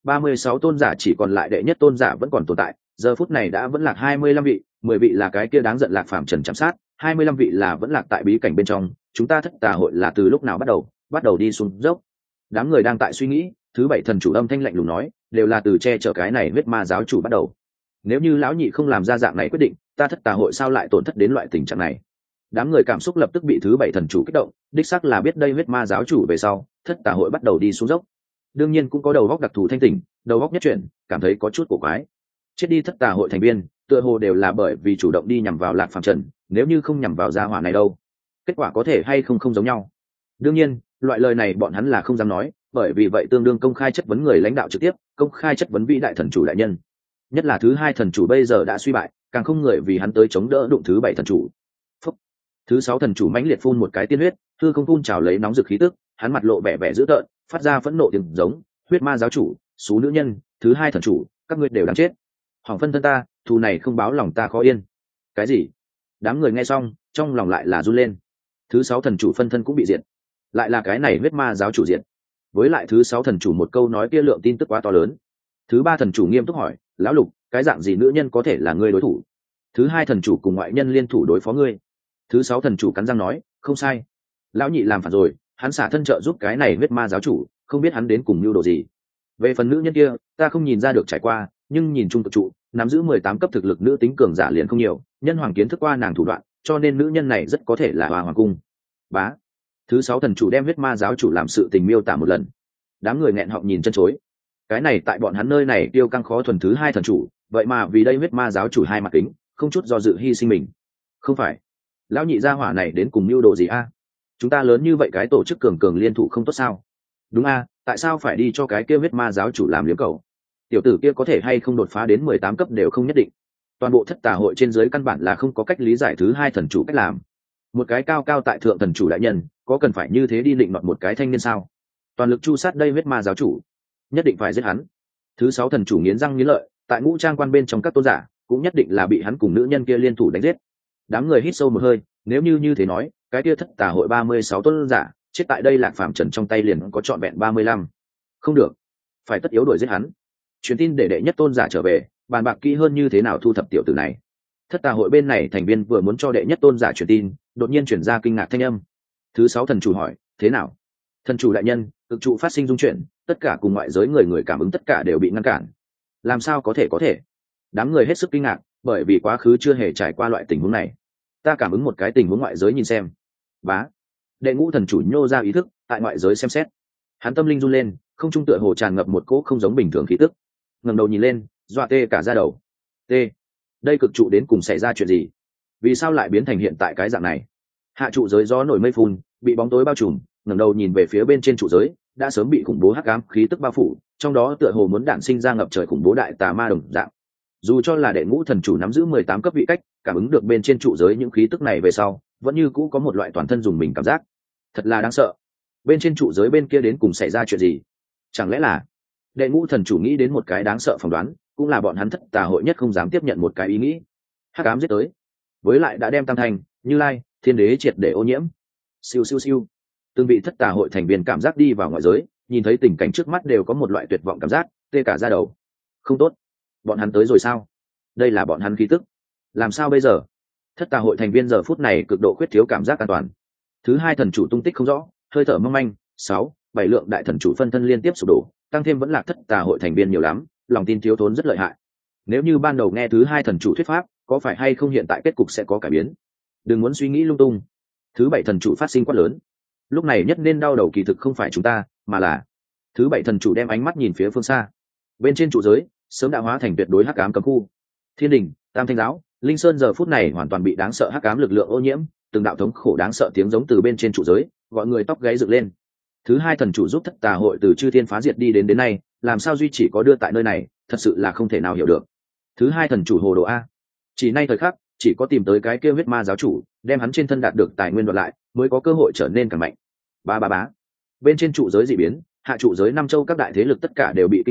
36 tôn giả chỉ còn lại đệ nhất tôn giả vẫn còn tồn tại, giờ phút này đã vẫn lạc 25 vị, 10 vị là cái kia đáng giận lạc phàm trần chạm sát, 25 vị là vẫn lạc tại bí cảnh bên trong, chúng ta thất tà hội là từ lúc nào bắt đầu đi xuống dốc. Đám người đang tại suy nghĩ, thứ bảy thần chủ âm thanh lạnh lùng nói, đều là từ che chở cái này huyết ma giáo chủ bắt đầu. Nếu như lão nhị không làm ra dạng này quyết định, ta thất tà hội sao lại tổn thất đến loại tình trạng này? Đám người cảm xúc lập tức bị thứ bảy thần chủ kích động, đích xác là biết đây huyết ma giáo chủ về sau, thất tà hội bắt đầu đi xuống dốc. Đương nhiên cũng có đầu góc đặc thù thanh tỉnh, đầu góc nhất chuyển, cảm thấy có chút cổ quái. Chết đi thất tà hội thành viên, tựa hồ đều là bởi vì chủ động đi nhằm vào lạc phàm trần, nếu như không nhằm vào gia hỏa này đâu, kết quả có thể hay không giống nhau. Đương nhiên, loại lời này bọn hắn là không dám nói, bởi vì vậy tương đương công khai chất vấn người lãnh đạo trực tiếp, công khai chất vấn vĩ đại thần chủ đại nhân. Nhất là thứ hai thần chủ bây giờ đã suy bại, càng không người vì hắn tới chống đỡ đụng thứ bảy thần chủ. Phúc. Thứ sáu thần chủ mãnh liệt phun một cái tiên huyết, hư không phun trào lấy nóng rực khí tức, hắn mặt lộ vẻ vẻ dữ tợn, phát ra phẫn nộ tiếng giống, huyết ma giáo chủ, số nữ nhân, thứ hai thần chủ, các ngươi đều đáng chết. Hỏng phân thân ta, thù này không báo lòng ta khó yên. Cái gì? Đám người nghe xong, trong lòng lại là run lên. Thứ sáu thần chủ phân thân cũng bị diệt, lại là cái này huyết ma giáo chủ diệt. Với lại thứ sáu thần chủ một câu nói kia lượng tin tức quá to lớn. Thứ ba thần chủ nghiêm túc hỏi, lão lục, cái dạng gì nữ nhân có thể là ngươi đối thủ? Thứ hai thần chủ cùng ngoại nhân liên thủ đối phó ngươi. Thứ sáu thần chủ cắn răng nói, không sai, lão nhị làm phản rồi, hắn xả thân trợ giúp cái này huyết ma giáo chủ, không biết hắn đến cùng mưu đồ gì. Về phần nữ nhân kia, ta không nhìn ra được trải qua, nhưng nhìn chung cực trụ, nắm giữ 18 cấp thực lực nữ tính cường giả liền không nhiều, nhân hoàng kiến thức qua nàng thủ đoạn, cho nên nữ nhân này rất có thể là Hoa Hoàng cung. Bá. Thứ sáu thần chủ đem huyết ma giáo chủ làm sự tình miêu tả một lần. Đám người nghẹn họng nhìn chân chối. Cái này tại bọn hắn nơi này tiêu căng khó thuần thứ hai thần chủ, vậy mà vì đây huyết ma giáo chủ hai mặt kính, không chút do dự hy sinh mình. Không phải, lão nhị gia hỏa này đến cùng mưu đồ gì a? Chúng ta lớn như vậy cái tổ chức cường cường liên thủ không tốt sao? Đúng a, tại sao phải đi cho cái kia huyết ma giáo chủ làm liếm cầu? Tiểu tử kia có thể hay không đột phá đến 18 cấp đều không nhất định. Toàn bộ thất tà hội trên dưới căn bản là không có cách lý giải thứ hai thần chủ cách làm. Một cái cao cao tại thượng thần chủ đại nhân, có cần phải như thế đi định nọt một cái thanh niên sao? Toàn lực chu sát đây huyết ma giáo chủ, nhất định phải giết hắn. Thứ sáu thần chủ nghiến răng nghiến lợi, tại ngũ trang quan bên trong các tôn giả cũng nhất định là bị hắn cùng nữ nhân kia liên thủ đánh giết. Đám người hít sâu một hơi, nếu như thế nói, cái kia thất tà hội 36 tôn giả chết tại đây lạc phàm trần trong tay liền có trọn vẹn 35. Không được, phải tất yếu đuổi giết hắn. Truyền tin để đệ nhất tôn giả trở về, bàn bạc kỹ hơn như thế nào thu thập tiểu tử này. Thất tà hội bên này thành viên vừa muốn cho đệ nhất tôn giả truyền tin, đột nhiên chuyển ra kinh ngạc thanh âm. Thứ sáu thần chủ hỏi, thế nào? Thần chủ đại nhân, cực trụ phát sinh dung chuyển, tất cả cùng ngoại giới người cảm ứng tất cả đều bị ngăn cản. Làm sao có thể? Đám người hết sức kinh ngạc, bởi vì quá khứ chưa hề trải qua loại tình huống này. Ta cảm ứng một cái tình huống ngoại giới nhìn xem. Bá. Đệ ngũ thần chủ nhô ra ý thức, tại ngoại giới xem xét. Hắn tâm linh run lên, không trung tựa hồ tràn ngập một cỗ không giống bình thường khí tức. Ngẩng đầu nhìn lên, dọa tê cả da đầu. Tê. Đây cực trụ đến cùng xảy ra chuyện gì? Vì sao lại biến thành hiện tại cái dạng này? Hạ trụ giới gió nổi mây phun, bị bóng tối bao trùm, ngẩng đầu nhìn về phía bên trên trụ giới, đã sớm bị khủng bố hắc ám khí tức bao phủ, trong đó tựa hồ muốn đản sinh ra ngập trời khủng bố đại tà ma đồng dạng. Dù cho là đệ ngũ thần chủ nắm giữ 18 cấp vị cách, cảm ứng được bên trên trụ giới những khí tức này về sau, vẫn như cũ có một loại toàn thân dùng mình cảm giác. Thật là đáng sợ. Bên trên trụ giới bên kia đến cùng xảy ra chuyện gì? Chẳng lẽ là đệ ngũ thần chủ nghĩ đến một cái đáng sợ phỏng đoán, cũng là bọn hắn thất tà hội nhất không dám tiếp nhận một cái ý nghĩ. Hắc ám giết tới, với lại đã đem Tam Thành, Như Lai, Thiên Đế triệt để ô nhiễm. Siêu siêu siêu. Từng vị thất tà hội thành viên cảm giác đi vào ngoại giới, nhìn thấy tình cảnh trước mắt đều có một loại tuyệt vọng cảm giác, tê cả da đầu. Không tốt, bọn hắn tới rồi sao? Đây là bọn hắn khí tức. Làm sao bây giờ? Thất tà hội thành viên giờ phút này cực độ khuyết thiếu cảm giác an toàn. Thứ hai thần chủ tung tích không rõ, hơi thở mong manh. 6, 7 lượng đại thần chủ phân thân liên tiếp sụp đổ, tăng thêm vẫn là thất tà hội thành viên nhiều lắm, lòng tin thiếu thốn rất lợi hại. Nếu như ban đầu nghe thứ hai thần chủ thuyết pháp, có phải hay không hiện tại kết cục sẽ có cải biến? Đừng muốn suy nghĩ lung tung. Thứ bảy thần chủ phát sinh quát lớn. Lúc này nhất nên đau đầu kỳ thực không phải chúng ta, mà là thứ bảy thần chủ đem ánh mắt nhìn phía phương xa. Bên trên trụ giới sớm đã hóa thành tuyệt đối hắc ám cấm khu. Thiên đình, Tam Thanh giáo, Linh Sơn giờ phút này hoàn toàn bị đáng sợ hắc ám lực lượng ô nhiễm, từng đạo thống khổ đáng sợ tiếng giống từ bên trên trụ giới, gọi người tóc gáy dựng lên. Thứ hai thần chủ giúp thất tà hội từ chư thiên phá diệt đi đến nay, làm sao duy chỉ có đưa tại nơi này, thật sự là không thể nào hiểu được. Thứ hai thần chủ hồ đồ a, chỉ nay thời khắc chỉ có tìm tới cái kia huyết ma giáo chủ, đem hắn trên thân đạt được tài nguyên đoạt lại, mới có cơ hội trở nên càng mạnh. Ba. Bên trên trụ giới dị biến, hạ trụ giới năm châu các đại thế lực tất cả đều bị kinh động,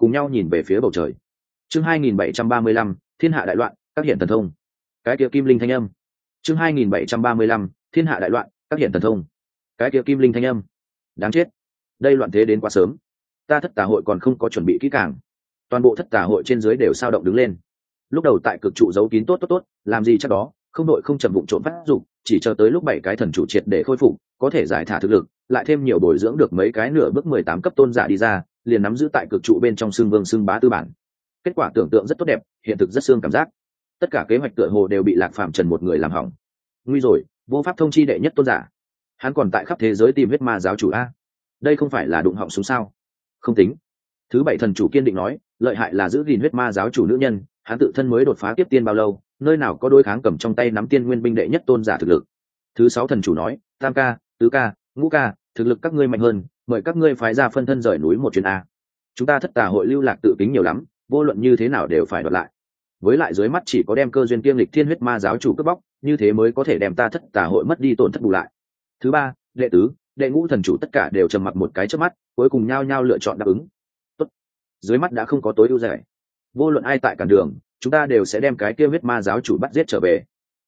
cùng nhau nhìn về phía bầu trời. Chương 2735, thiên hạ đại loạn, các hiện thần thông. Cái kia kim linh thanh âm. Chương 2735, thiên hạ đại loạn, các hiện thần thông. Cái kia kim linh thanh âm. Đáng chết, đây loạn thế đến quá sớm, ta Thất Tà hội còn không có chuẩn bị kỹ càng. Toàn bộ Thất Tà hội trên dưới đều sao động đứng lên. Lúc đầu tại cực trụ giấu kín tốt, làm gì chắc đó, không đội không chậm vụng trộm phát dụng, chỉ chờ tới lúc 7 cái thần chủ triệt để khôi phục, có thể giải thả thực lực, lại thêm nhiều bồi dưỡng được mấy cái nửa bước 18 cấp tôn giả đi ra, liền nắm giữ tại cực trụ bên trong xương vương xương bá tư bản. Kết quả tưởng tượng rất tốt đẹp, hiện thực rất xương cảm giác. Tất cả kế hoạch tựa hồ đều bị Lạc Phàm Trần một người làm hỏng. Nguy rồi, vô pháp thông chi đệ nhất tôn giả, hắn còn tại khắp thế giới tìm huyết ma giáo chủ a. Đây không phải là đụng họng xuống sao? Không tính. Thứ 7 thần chủ kiên định nói, lợi hại là giữ gìn huyết ma giáo chủ nữ nhân, hắn tự thân mới đột phá tiếp tiên bao lâu, nơi nào có đối kháng cầm trong tay nắm tiên nguyên binh đệ nhất tôn giả thực lực. Thứ 6 thần chủ nói, tam ca, tứ ca, ngũ ca, thực lực các ngươi mạnh hơn, mời các ngươi phái ra phân thân rời núi một chuyến a. Chúng ta Thất Tà hội lưu lạc tự tính nhiều lắm, vô luận như thế nào đều phải đoạt lại. Với lại dưới mắt chỉ có đem cơ duyên kiêm lịch thiên huyết ma giáo chủ cướp bóc, như thế mới có thể đem ta Thất Tà hội mất đi tổn thất bù lại. Thứ 3, đệ tứ, đệ ngũ thần chủ tất cả đều trầm mặc một cái chớp mắt, cuối cùng nhao nhao lựa chọn đáp ứng. Tốt, dưới mắt đã không có tối ưu giải, vô luận ai tại cản đường, chúng ta đều sẽ đem cái kia huyết ma giáo chủ bắt giết trở về.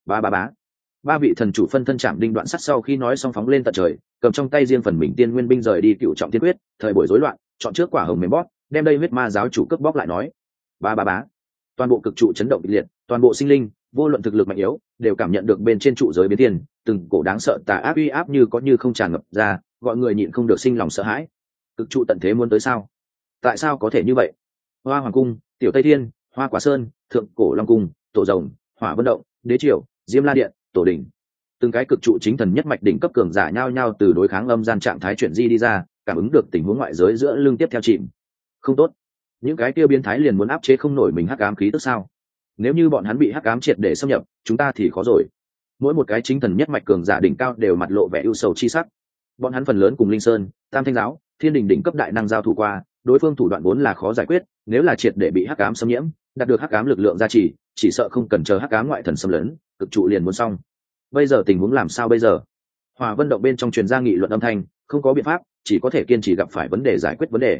Ba vị thần chủ phân thân chạm đinh đoạn sắt sau khi nói xong phóng lên tận trời, cầm trong tay riêng phần mình tiên nguyên binh rời đi cựu trọng tiên quyết, thời buổi rối loạn, chọn trước quả hồng mềm bóp, đem đây huyết ma giáo chủ cướp bóc lại nói. Toàn bộ cực trụ chấn động kịch liệt, toàn bộ sinh linh, vô luận thực lực mạnh yếu, đều cảm nhận được bên trên trụ giới biến thiên, từng cổ đáng sợ tà ác uy áp như có như không tràn ngập ra, gọi người nhịn không được sinh lòng sợ hãi. Cực trụ tận thế muốn tới sao? Tại sao có thể như vậy? Hoa Hoàng cung, Tiểu Tây Thiên, Hoa Quả Sơn, Thượng Cổ Long cung, Tổ Rồng, Hỏa Vân Động, Đế Triều, Diêm La Điện, Tổ Đình, từng cái cực trụ chính thần nhất mạch đỉnh cấp cường giả nhao nhao từ đối kháng âm gian trạng thái chuyển di đi ra, cảm ứng được tình huống ngoại giới giữa lưng tiếp theo chìm. Không tốt, những cái tiêu biến thái liền muốn áp chế không nổi mình hắc ám khí tức sao? Nếu như bọn hắn bị hắc ám triệt để xâm nhập, chúng ta thì khó rồi. Mỗi một cái chính thần nhất mạch cường giả đỉnh cao đều mặt lộ vẻ ưu sầu chi sắc. Bọn hắn phần lớn cùng Linh Sơn, Tam Thanh giáo, Thiên Đình đỉnh cấp đại năng giao thủ qua, đối phương thủ đoạn vốn là khó giải quyết, nếu là triệt để bị hắc ám xâm nhiễm, đạt được hắc ám lực lượng gia trì, chỉ sợ không cần chờ hắc ám ngoại thần xâm lấn, cực trụ liền muốn xong. Bây giờ tình huống làm sao bây giờ? Hỏa Vân Động bên trong truyền ra nghị luận âm thanh, không có biện pháp, chỉ có thể kiên trì gặp phải vấn đề giải quyết vấn đề.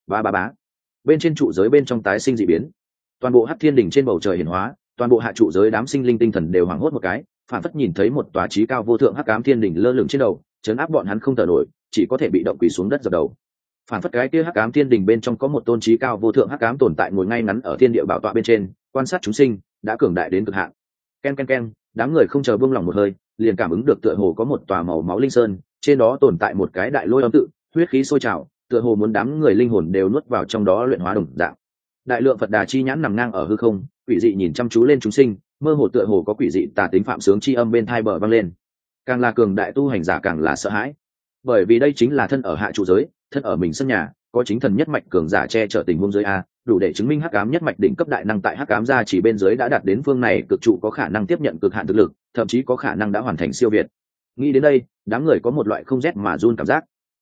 Bên trên trụ giới bên trong tái sinh dị biến, toàn bộ hắc thiên đỉnh trên bầu trời hiển hóa, toàn bộ hạ trụ giới đám sinh linh tinh thần đều hoảng hốt một cái, phản phất nhìn thấy một tòa chí cao vô thượng hắc ám thiên đỉnh lơ lửng trên đầu, chấn áp bọn hắn không thở nổi, chỉ có thể bị động quỳ xuống đất dập đầu. Phản phất cái kia hắc ám thiên đỉnh bên trong có một tôn chí cao vô thượng hắc ám tồn tại ngồi ngay ngắn ở thiên địa bảo tọa bên trên, quan sát chúng sinh, đã cường đại đến cực hạn. Ken, đám người không chờ buông lòng một hơi, liền cảm ứng được tựa hồ có một tòa màu máu linh sơn, trên đó tồn tại một cái đại lôi âm tự, huyết khí sôi trào, tựa hồ muốn đám người linh hồn đều nuốt vào trong đó luyện hóa đồng dạng. Đại lượng Phật Đà chi nhãn nằm ngang ở hư không, quỷ dị nhìn chăm chú lên chúng sinh, mơ hồ tựa hồ có quỷ dị tà tính phạm sướng chi âm bên tai bờ vang lên. Càng là cường đại tu hành giả càng là sợ hãi, bởi vì đây chính là thân ở hạ trụ giới, thân ở mình sân nhà, có chính thần nhất mạch cường giả che chở tình huống giới a, đủ để chứng minh hắc ám nhất mạch đỉnh cấp đại năng tại hắc ám gia chỉ bên dưới đã đạt đến phương này cực trụ có khả năng tiếp nhận cực hạn thực lực, thậm chí có khả năng đã hoàn thành siêu việt. Nghĩ đến đây, đám người có một loại không rét mà run cảm giác.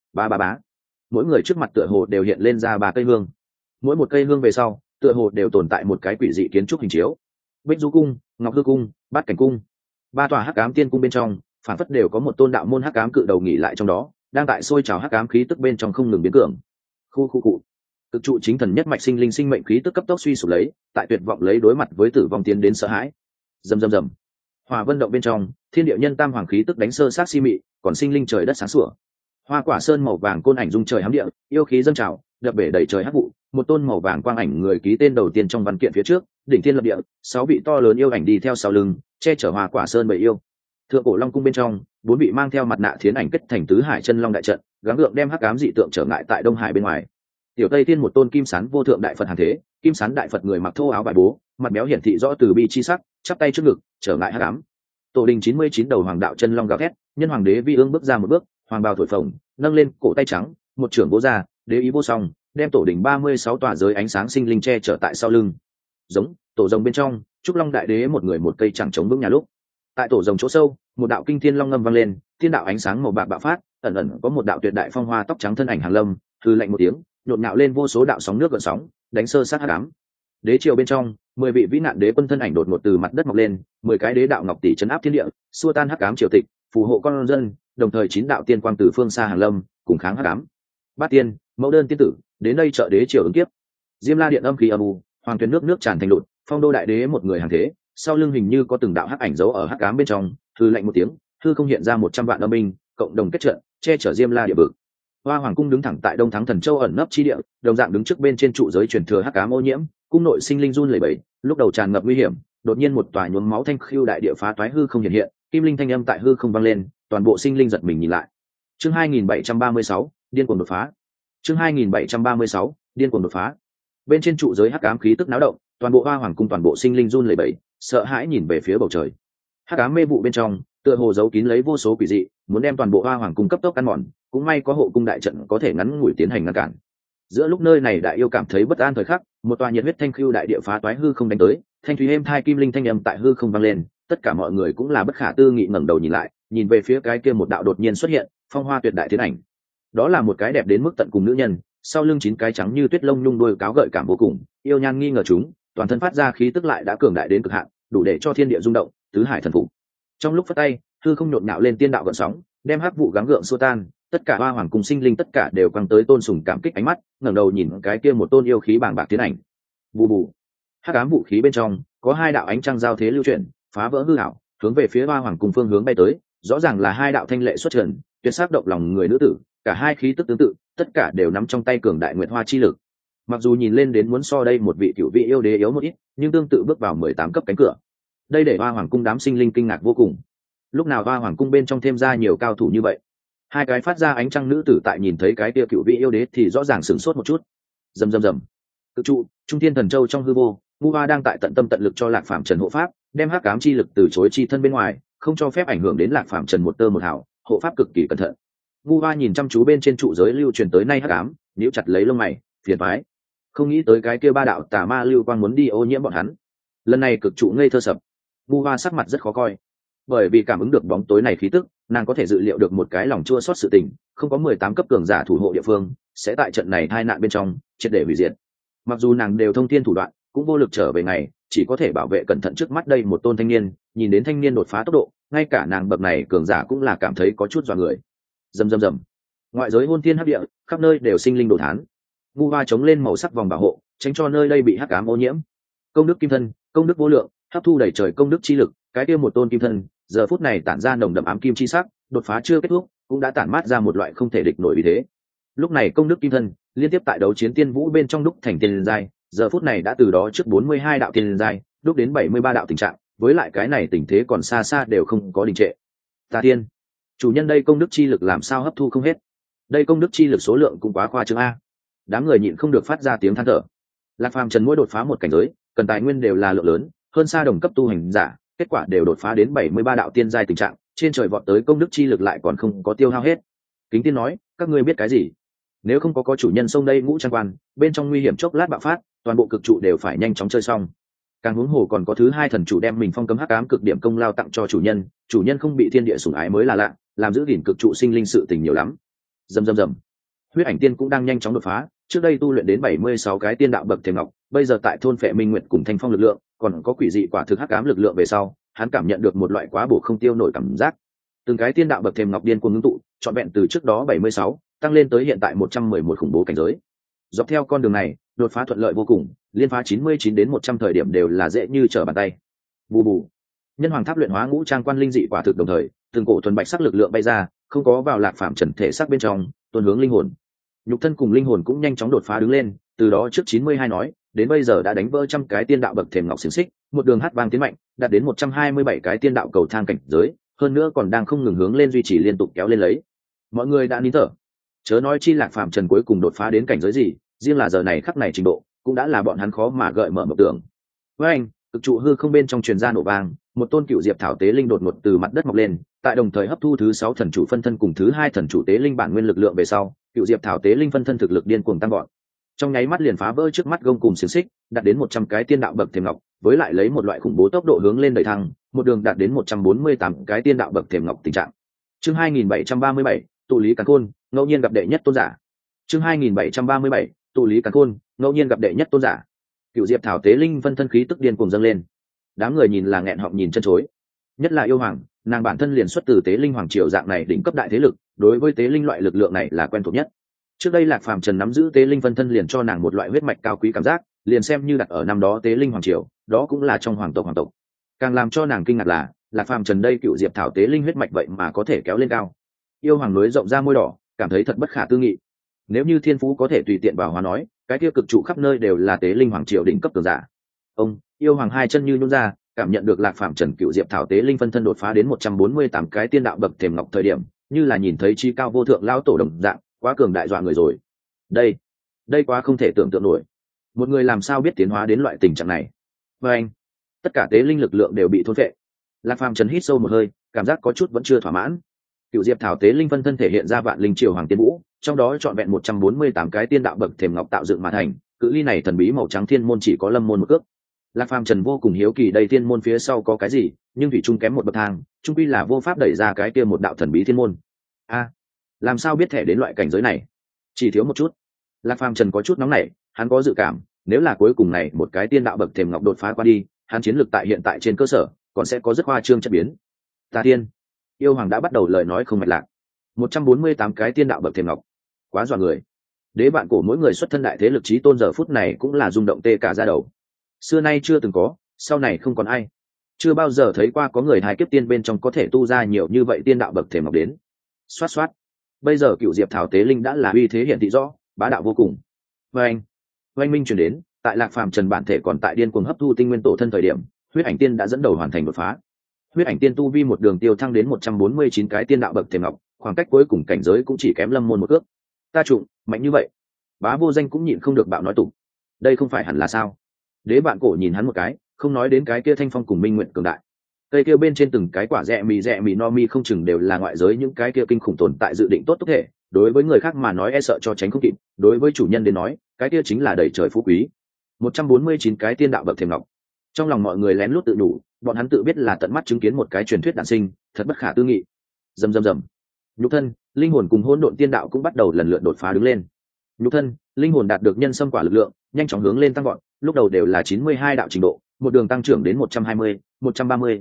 Mỗi người trước mặt tựa hồ đều hiện lên ra 3 cây hương, mỗi một cây hương về sau tựa hồ đều tồn tại một cái quỷ dị kiến trúc hình chiếu. Bích Du cung, Ngọc Hư cung, Bát Cảnh cung, 3 tòa hắc ám tiên cung bên trong phản phất đều có một tôn đạo môn hắc ám cự đầu nghỉ lại trong đó, đang tại sôi trào hắc ám khí tức bên trong không ngừng biến cường. Khu cực trụ chính thần nhất mạch sinh linh sinh mệnh khí tức cấp tốc suy sụp lấy, tại tuyệt vọng lấy đối mặt với tử vong tiến đến sợ hãi. Rầm. Hỏa Vân Động bên trong, thiên địa nhân tam hoàng khí tức đánh sơ sát si mị, còn sinh linh trời đất sáng sủa. Hoa Quả Sơn màu vàng côn ảnh dung trời hám địa, yêu khí dâng trào, đập bể đầy trời hắc vụ, một tôn màu vàng quang ảnh người ký tên đầu tiên trong văn kiện phía trước, đỉnh thiên lập địa, 6 vị to lớn yêu ảnh đi theo sau lưng, che chở Hoa Quả Sơn bầy yêu. Thượng Cổ Long cung bên trong, 4 vị mang theo mặt nạ thiến ảnh kết thành tứ hải chân long đại trận, gắng gượng đem hắc ám dị tượng trở ngại tại Đông Hải bên ngoài. Tiểu Tây Thiên một tôn kim sán vô thượng đại Phật hàng thế, kim sán đại Phật người mặc thô áo bài bố, mặt béo hiển thị rõ từ bi chi sắc, chắp tay trước ngực, trở ngại hắc ám. Tổ Đình 99 đầu hoàng đạo chân long gào thét, nhân hoàng đế vi ương bước ra một bước, hoàng bào thổi phồng, nâng lên cổ tay trắng, một trưởng bố ra, đế ý vô song, đem tổ đỉnh 36 tòa giới ánh sáng sinh linh che chở tại sau lưng. Giống tổ rồng bên trong, trúc long đại đế một người một cây chẳng chống vững nhà lúc. Tại tổ rồng chỗ sâu, một đạo kinh thiên long ngâm vang lên, thiên đạo ánh sáng màu bạc bạo phát, ẩn ẩn có một đạo tuyệt đại phong hoa tóc trắng thân ảnh hàng lâm, hư lạnh một tiếng, nhộn nhạo lên vô số đạo sóng nước gợn sóng, đánh sơ sát hắc ám. Đế triều bên trong, 10 vị vĩ nạn đế quân thân ảnh đột ngột từ mặt đất mọc lên, 10 cái đế đạo ngọc tỷ trấn áp thiên địa, xua tan hắc ám triều tịch, phù hộ con dân, đồng thời 9 đạo tiên quang từ phương xa hàng lâm, cùng kháng hắc ám. Bát tiên, mẫu đơn tiên tử, đến đây trợ đế triều ứng kiếp. Diêm La điện âm khí âm u, hoàng tuyến nước tràn thành lụt, phong đô đại đế một người hàng thế, sau lưng hình như có từng đạo hắc ảnh giấu ở hắc ám bên trong, hư lạnh một tiếng, hư không hiện ra 100 vạn âm binh, cộng đồng kết trận, che chở Diêm La địa vực. Hoa Hoàng cung đứng thẳng tại Đông Thắng Thần Châu ẩn nấp chi địa, đồng dạng đứng trước bên trên trụ giới truyền thừa hắc ám ô nhiễm, cung nội sinh linh run lẩy bẩy, lúc đầu tràn ngập nguy hiểm, đột nhiên một tòa nhuốm máu thanh khiêu đại địa phá toái hư không hiện hiện, kim linh thanh âm tại hư không vang lên, toàn bộ sinh linh giật mình nhìn lại. Chương 2736, điên cuồng đột phá. Chương 2736, điên cuồng đột phá. Bên trên trụ giới hắc ám khí tức náo động, toàn bộ Hoa Hoàng cung toàn bộ sinh linh run lẩy bẩy, sợ hãi nhìn về phía bầu trời. Hắc ám mê vụ bên trong, tựa hồ giấu kín lấy vô số quỷ dị, muốn đem toàn bộ Hoa Hoàng cung cấp tốc ăn mòn, cũng may có hộ cung đại trận có thể ngắn ngủi tiến hành ngăn cản. Giữa lúc nơi này đại yêu cảm thấy bất an thời khắc, một tòa nhiệt huyết thanh khiêu đại địa phá toái hư không đánh tới, thanh thúy êm thai kim linh thanh âm tại hư không vang lên, tất cả mọi người cũng là bất khả tư nghị ngẩng đầu nhìn lại, nhìn về phía cái kia một đạo đột nhiên xuất hiện, phong hoa tuyệt đại thiên ảnh. Đó là một cái đẹp đến mức tận cùng nữ nhân, sau lưng 9 cái trắng như tuyết lông nhung đuôi cáo gợi cảm vô cùng, yêu nhan nghi ngờ chúng, toàn thân phát ra khí tức lại đã cường đại đến cực hạn, đủ để cho thiên địa rung động, tứ hải thần phục. Trong lúc phất tay, hư không nhộn nhạo lên tiên đạo gợn sóng, đem hắc vụ gắng gượng xua tan, tất cả Hoa Hoàng cung sinh linh tất cả đều quăng tới tôn sùng cảm kích ánh mắt, ngẩng đầu nhìn cái kia một tôn yêu khí bàng bạc tiến ảnh. Bù bù. Hắc ám vũ khí bên trong có 2 đạo ánh trăng giao thế lưu chuyển, phá vỡ hư ảo, hướng về phía Hoa Hoàng cung phương hướng bay tới, rõ ràng là 2 đạo thanh lệ xuất trần, tuyệt sắc động lòng người nữ tử, cả hai khí tức tương tự, tất cả đều nắm trong tay cường đại nguyệt hoa chi lực. Mặc dù nhìn lên đến muốn so đây một vị cửu vị yêu đế yếu một ít, nhưng tương tự bước vào 18 cấp cánh cửa. Đây để Hoa Hoàng cung đám sinh linh kinh ngạc vô cùng. Lúc nào Hoa Hoàng cung bên trong thêm ra nhiều cao thủ như vậy? 2 cái phát ra ánh trăng nữ tử tại nhìn thấy cái kia cửu vị yêu đế thì rõ ràng sửng sốt một chút. Rầm rầm rầm. Cực trụ, Trung Thiên Thần Châu trong hư vô, Ngu Hoa đang tại tận tâm tận lực cho Lạc Phàm Trần hộ pháp, đem hắc ám chi lực từ chối chi thân bên ngoài, không cho phép ảnh hưởng đến Lạc Phàm Trần một tơ một hào, hộ pháp cực kỳ cẩn thận. Ngu Hoa nhìn chăm chú bên trên trụ giới lưu truyền tới nay hắc ám, nhíu chặt lấy lông mày, phiền toái. Không nghĩ tới cái kia 3 đạo tà ma lưu quang muốn đi ô nhiễm bọn hắn. Lần này cực trụ ngây thơ sập. Ngu Hoa sắc mặt rất khó coi, bởi vì cảm ứng được bóng tối này khí tức, nàng có thể dự liệu được một cái lòng chua xót sự tình, không có 18 cấp cường giả thủ hộ địa phương, sẽ tại trận này tai nạn bên trong triệt để hủy diệt. Mặc dù nàng đều thông thiên thủ đoạn, cũng vô lực trở về ngày, chỉ có thể bảo vệ cẩn thận trước mắt đây một tôn thanh niên, nhìn đến thanh niên đột phá tốc độ, ngay cả nàng bậc này cường giả cũng là cảm thấy có chút dọa người. Rầm rầm rầm. Ngoại giới hôn thiên hấp địa, khắp nơi đều sinh linh đổ thán. Ngu Hoa chống lên màu sắc vòng bảo hộ, tránh cho nơi đây bị hắc ám ô nhiễm. Công đức kim thân, công đức vô lượng, hấp thu đầy trời công đức chi lực, cái kia một tôn kim thân, giờ phút này tản ra nồng đậm ám kim chi sắc, đột phá chưa kết thúc, cũng đã tản mát ra một loại không thể địch nổi uy thế. Lúc này công đức kim thân liên tiếp tại đấu chiến tiên vũ bên trong đúc thành tiên giai, giờ phút này đã từ đó trước 42 đạo tiên giai, đúc đến 73 đạo tình trạng, với lại cái này tình thế còn xa xa đều không có đình trệ. Ta tiên, chủ nhân đây công đức chi lực làm sao hấp thu không hết? Đây công đức chi lực số lượng cũng quá khoa trương a. Đám người nhịn không được phát ra tiếng than thở. Lạc Phàm Trần mỗi đột phá một cảnh giới, cần tài nguyên đều là lượng lớn, hơn xa đồng cấp tu hành giả, kết quả đều đột phá đến 73 đạo tiên giai tình trạng, trên trời vọt tới công đức chi lực lại còn không có tiêu hao hết. Kính Tiên nói, các ngươi biết cái gì? Nếu không có chủ nhân xông đây ngũ trang quan, bên trong nguy hiểm chốc lát bạo phát, toàn bộ cực trụ đều phải nhanh chóng chơi xong. Càng huống hồ còn có thứ 2 thần chủ đem mình phong cấm hắc ám cực điểm công lao tặng cho chủ nhân không bị thiên địa sủng ái mới là lạ, làm giữ gìn cực trụ sinh linh sự tình nhiều lắm. Rầm rầm rầm. Huyết Ảnh Tiên cũng đang nhanh chóng đột phá, trước đây tu luyện đến 76 cái tiên đạo bậc thềm ngọc, bây giờ tại thôn phệ minh nguyệt cùng thanh phong lực lượng, còn có quỷ dị quả thực hắc ám lực lượng về sau, hắn cảm nhận được một loại quá bổ không tiêu nổi cảm giác. Từng cái tiên đạo bậc thềm ngọc điên cuồng ngưng tụ, trọn vẹn từ trước đó 76 tăng lên tới hiện tại 111 khủng bố cảnh giới. Dọc theo con đường này, đột phá thuận lợi vô cùng, liên phá 99 đến 100 thời điểm đều là dễ như trở bàn tay. Bù bù. Nhân hoàng tháp luyện hóa ngũ trang quan linh dị quả thực đồng thời, từng cổ thuần bạch sắc lực lượng bay ra, không có vào Lạc Phàm Trần thể xác bên trong, tuôn hướng linh hồn. Nhục thân cùng linh hồn cũng nhanh chóng đột phá đứng lên, từ đó trước 92 nói, đến bây giờ đã đánh vỡ trăm cái tiên đạo bậc thềm ngọc xiển xích, một đường hát vang tiến mạnh, đạt đến 127 cái tiên đạo cầu thang cảnh giới, hơn nữa còn đang không ngừng hướng lên duy trì liên tục kéo lên lấy. Mọi người đã nín thở. Chớ nói chi Lạc Phàm Trần cuối cùng đột phá đến cảnh giới gì, riêng là giờ này khắc này trình độ, cũng đã là bọn hắn khó mà gợi mở mộng tưởng. Với anh, cực trụ hư không bên trong truyền ra nổ vang, một tôn cựu diệp thảo tế linh đột ngột từ mặt đất mọc lên, tại đồng thời hấp thu thứ 6 thần chủ phân thân cùng thứ 2 thần chủ tế linh bản nguyên lực lượng về sau, cựu diệp thảo tế linh phân thân thực lực điên cuồng tăng vọt. Trong nháy mắt liền phá vỡ trước mắt gông cùng xiềng xích, đạt đến 100 cái tiên đạo bậc thềm ngọc, với lại lấy một loại khủng bố tốc độ hướng lên đẩy thăng, một đường đạt đến 148 cái tiên đạo bậc thềm ngọc tình trạng. Chương 2737, tụ lý càn khôn, ngẫu nhiên gặp đệ nhất tôn giả. Chương 2737, tụ lý càn khôn, ngẫu nhiên gặp đệ nhất tôn giả. Cựu diệp thảo tế linh phân thân khí tức điên cuồng dâng lên. Đám người nhìn là nghẹn họng nhìn chân chối. Nhất là yêu hoàng, nàng bản thân liền xuất từ tế linh hoàng triều dạng này đỉnh cấp đại thế lực, đối với tế linh loại lực lượng này là quen thuộc nhất. Trước đây Lạc Phàm Trần nắm giữ tế linh phân thân liền cho nàng một loại huyết mạch cao quý cảm giác, liền xem như đặt ở năm đó tế linh hoàng triều, đó cũng là trong hoàng tộc. Càng làm cho nàng kinh ngạc là Lạc Phàm Trần đây cựu diệp thảo tế linh huyết mạch vậy mà có thể kéo lên cao. Yêu hoàng núi rộng ra môi đỏ, cảm thấy thật bất khả tư nghị. Nếu như thiên phú có thể tùy tiện bảo hóa nói, cái kia cực trụ khắp nơi đều là tế linh hoàng triều đỉnh cấp cường giả. Ông yêu hoàng hai chân như nhún ra, cảm nhận được Lạc Phàm Trần cựu diệp thảo tế linh phân thân đột phá đến 148 cái tiên đạo bậc thềm ngọc thời điểm, như là nhìn thấy chi cao vô thượng lao tổ đồng dạng, quá cường đại dọa người rồi. Đây quá không thể tưởng tượng nổi. Một người làm sao biết tiến hóa đến loại tình trạng này? Và anh, tất cả tế linh lực lượng đều bị thôn phệ. Lạc Phàm Trần hít sâu một hơi, cảm giác có chút vẫn chưa thỏa mãn. Cựu diệp thảo tế linh phân thân thể hiện ra vạn linh triều hoàng tiên vũ, trong đó trọn vẹn 148 cái tiên đạo bậc thềm ngọc tạo dựng mà thành, cự ly này thần bí màu trắng thiên môn chỉ có lâm môn một cước. Lạc Phàm Trần vô cùng hiếu kỳ đây thiên môn phía sau có cái gì, nhưng thủy chung kém một bậc thang, chung quy là vô pháp đẩy ra cái kia một đạo thần bí thiên môn. Làm sao biết thẻ đến loại cảnh giới này? Chỉ thiếu một chút. Lạc Phàm Trần có chút nóng nảy, hắn có dự cảm, nếu là cuối cùng này một cái tiên đạo bậc thềm ngọc đột phá qua đi, hắn chiến lược tại hiện tại trên cơ sở còn sẽ có rất hoa trương chất biến. Ta tiên, yêu hoàng đã bắt đầu lời nói không mạch lạc. 148 cái tiên đạo bậc thềm ngọc, quá dọa người. Đế vạn cổ mỗi người xuất thân đại thế lực chí tôn giờ phút này cũng là rung động tê cả da đầu. Xưa nay chưa từng có, sau này không còn ai. Chưa bao giờ thấy qua có người hài kiếp tiên bên trong có thể tu ra nhiều như vậy tiên đạo bậc thềm ngọc đến. Xoát xoát. Bây giờ cựu diệp thảo tế linh đã là uy thế hiện thị rõ, bá đạo vô cùng. Oanh minh chuyển đến, tại Lạc Phàm Trần bản thể còn tại điên cuồng hấp thu tinh nguyên tổ thân thời điểm, huyết ảnh tiên đã dẫn đầu hoàn thành đột phá. Huyết ảnh tiên tu vi một đường tiêu thăng đến 149 cái tiên đạo bậc thềm ngọc, khoảng cách cuối cùng cảnh giới cũng chỉ kém lâm môn một cước. Ta trụng, mạnh như vậy. Bá Vô Danh cũng nhịn không được bạo nói tục. Đây không phải hẳn là sao? Đế Vạn Cổ nhìn hắn một cái, không nói đến cái kia thanh phong cùng minh nguyện cường đại. Cây kia bên trên từng cái quả rẹ mì no mi không chừng đều là ngoại giới những cái kia kinh khủng tồn tại dự định tốt tốt thể, đối với người khác mà nói e sợ cho tránh không kịp, đối với chủ nhân đến nói, cái kia chính là đầy trời phú quý. 149 cái tiên đạo bậc thềm ngọc. Trong lòng mọi người lén lút tự đủ, bọn hắn tự biết là tận mắt chứng kiến một cái truyền thuyết đản sinh, thật bất khả tư nghị. Rầm rầm rầm. Nhục thân, linh hồn cùng hỗn độn tiên đạo cũng bắt đầu lần lượt đột phá đứng lên. Nhục thân, linh hồn đạt được nhân xâm quả lực lượng, nhanh chóng hướng lên tăng vọt, lúc đầu đều là 92 đạo trình độ, một đường tăng trưởng đến 120, 130,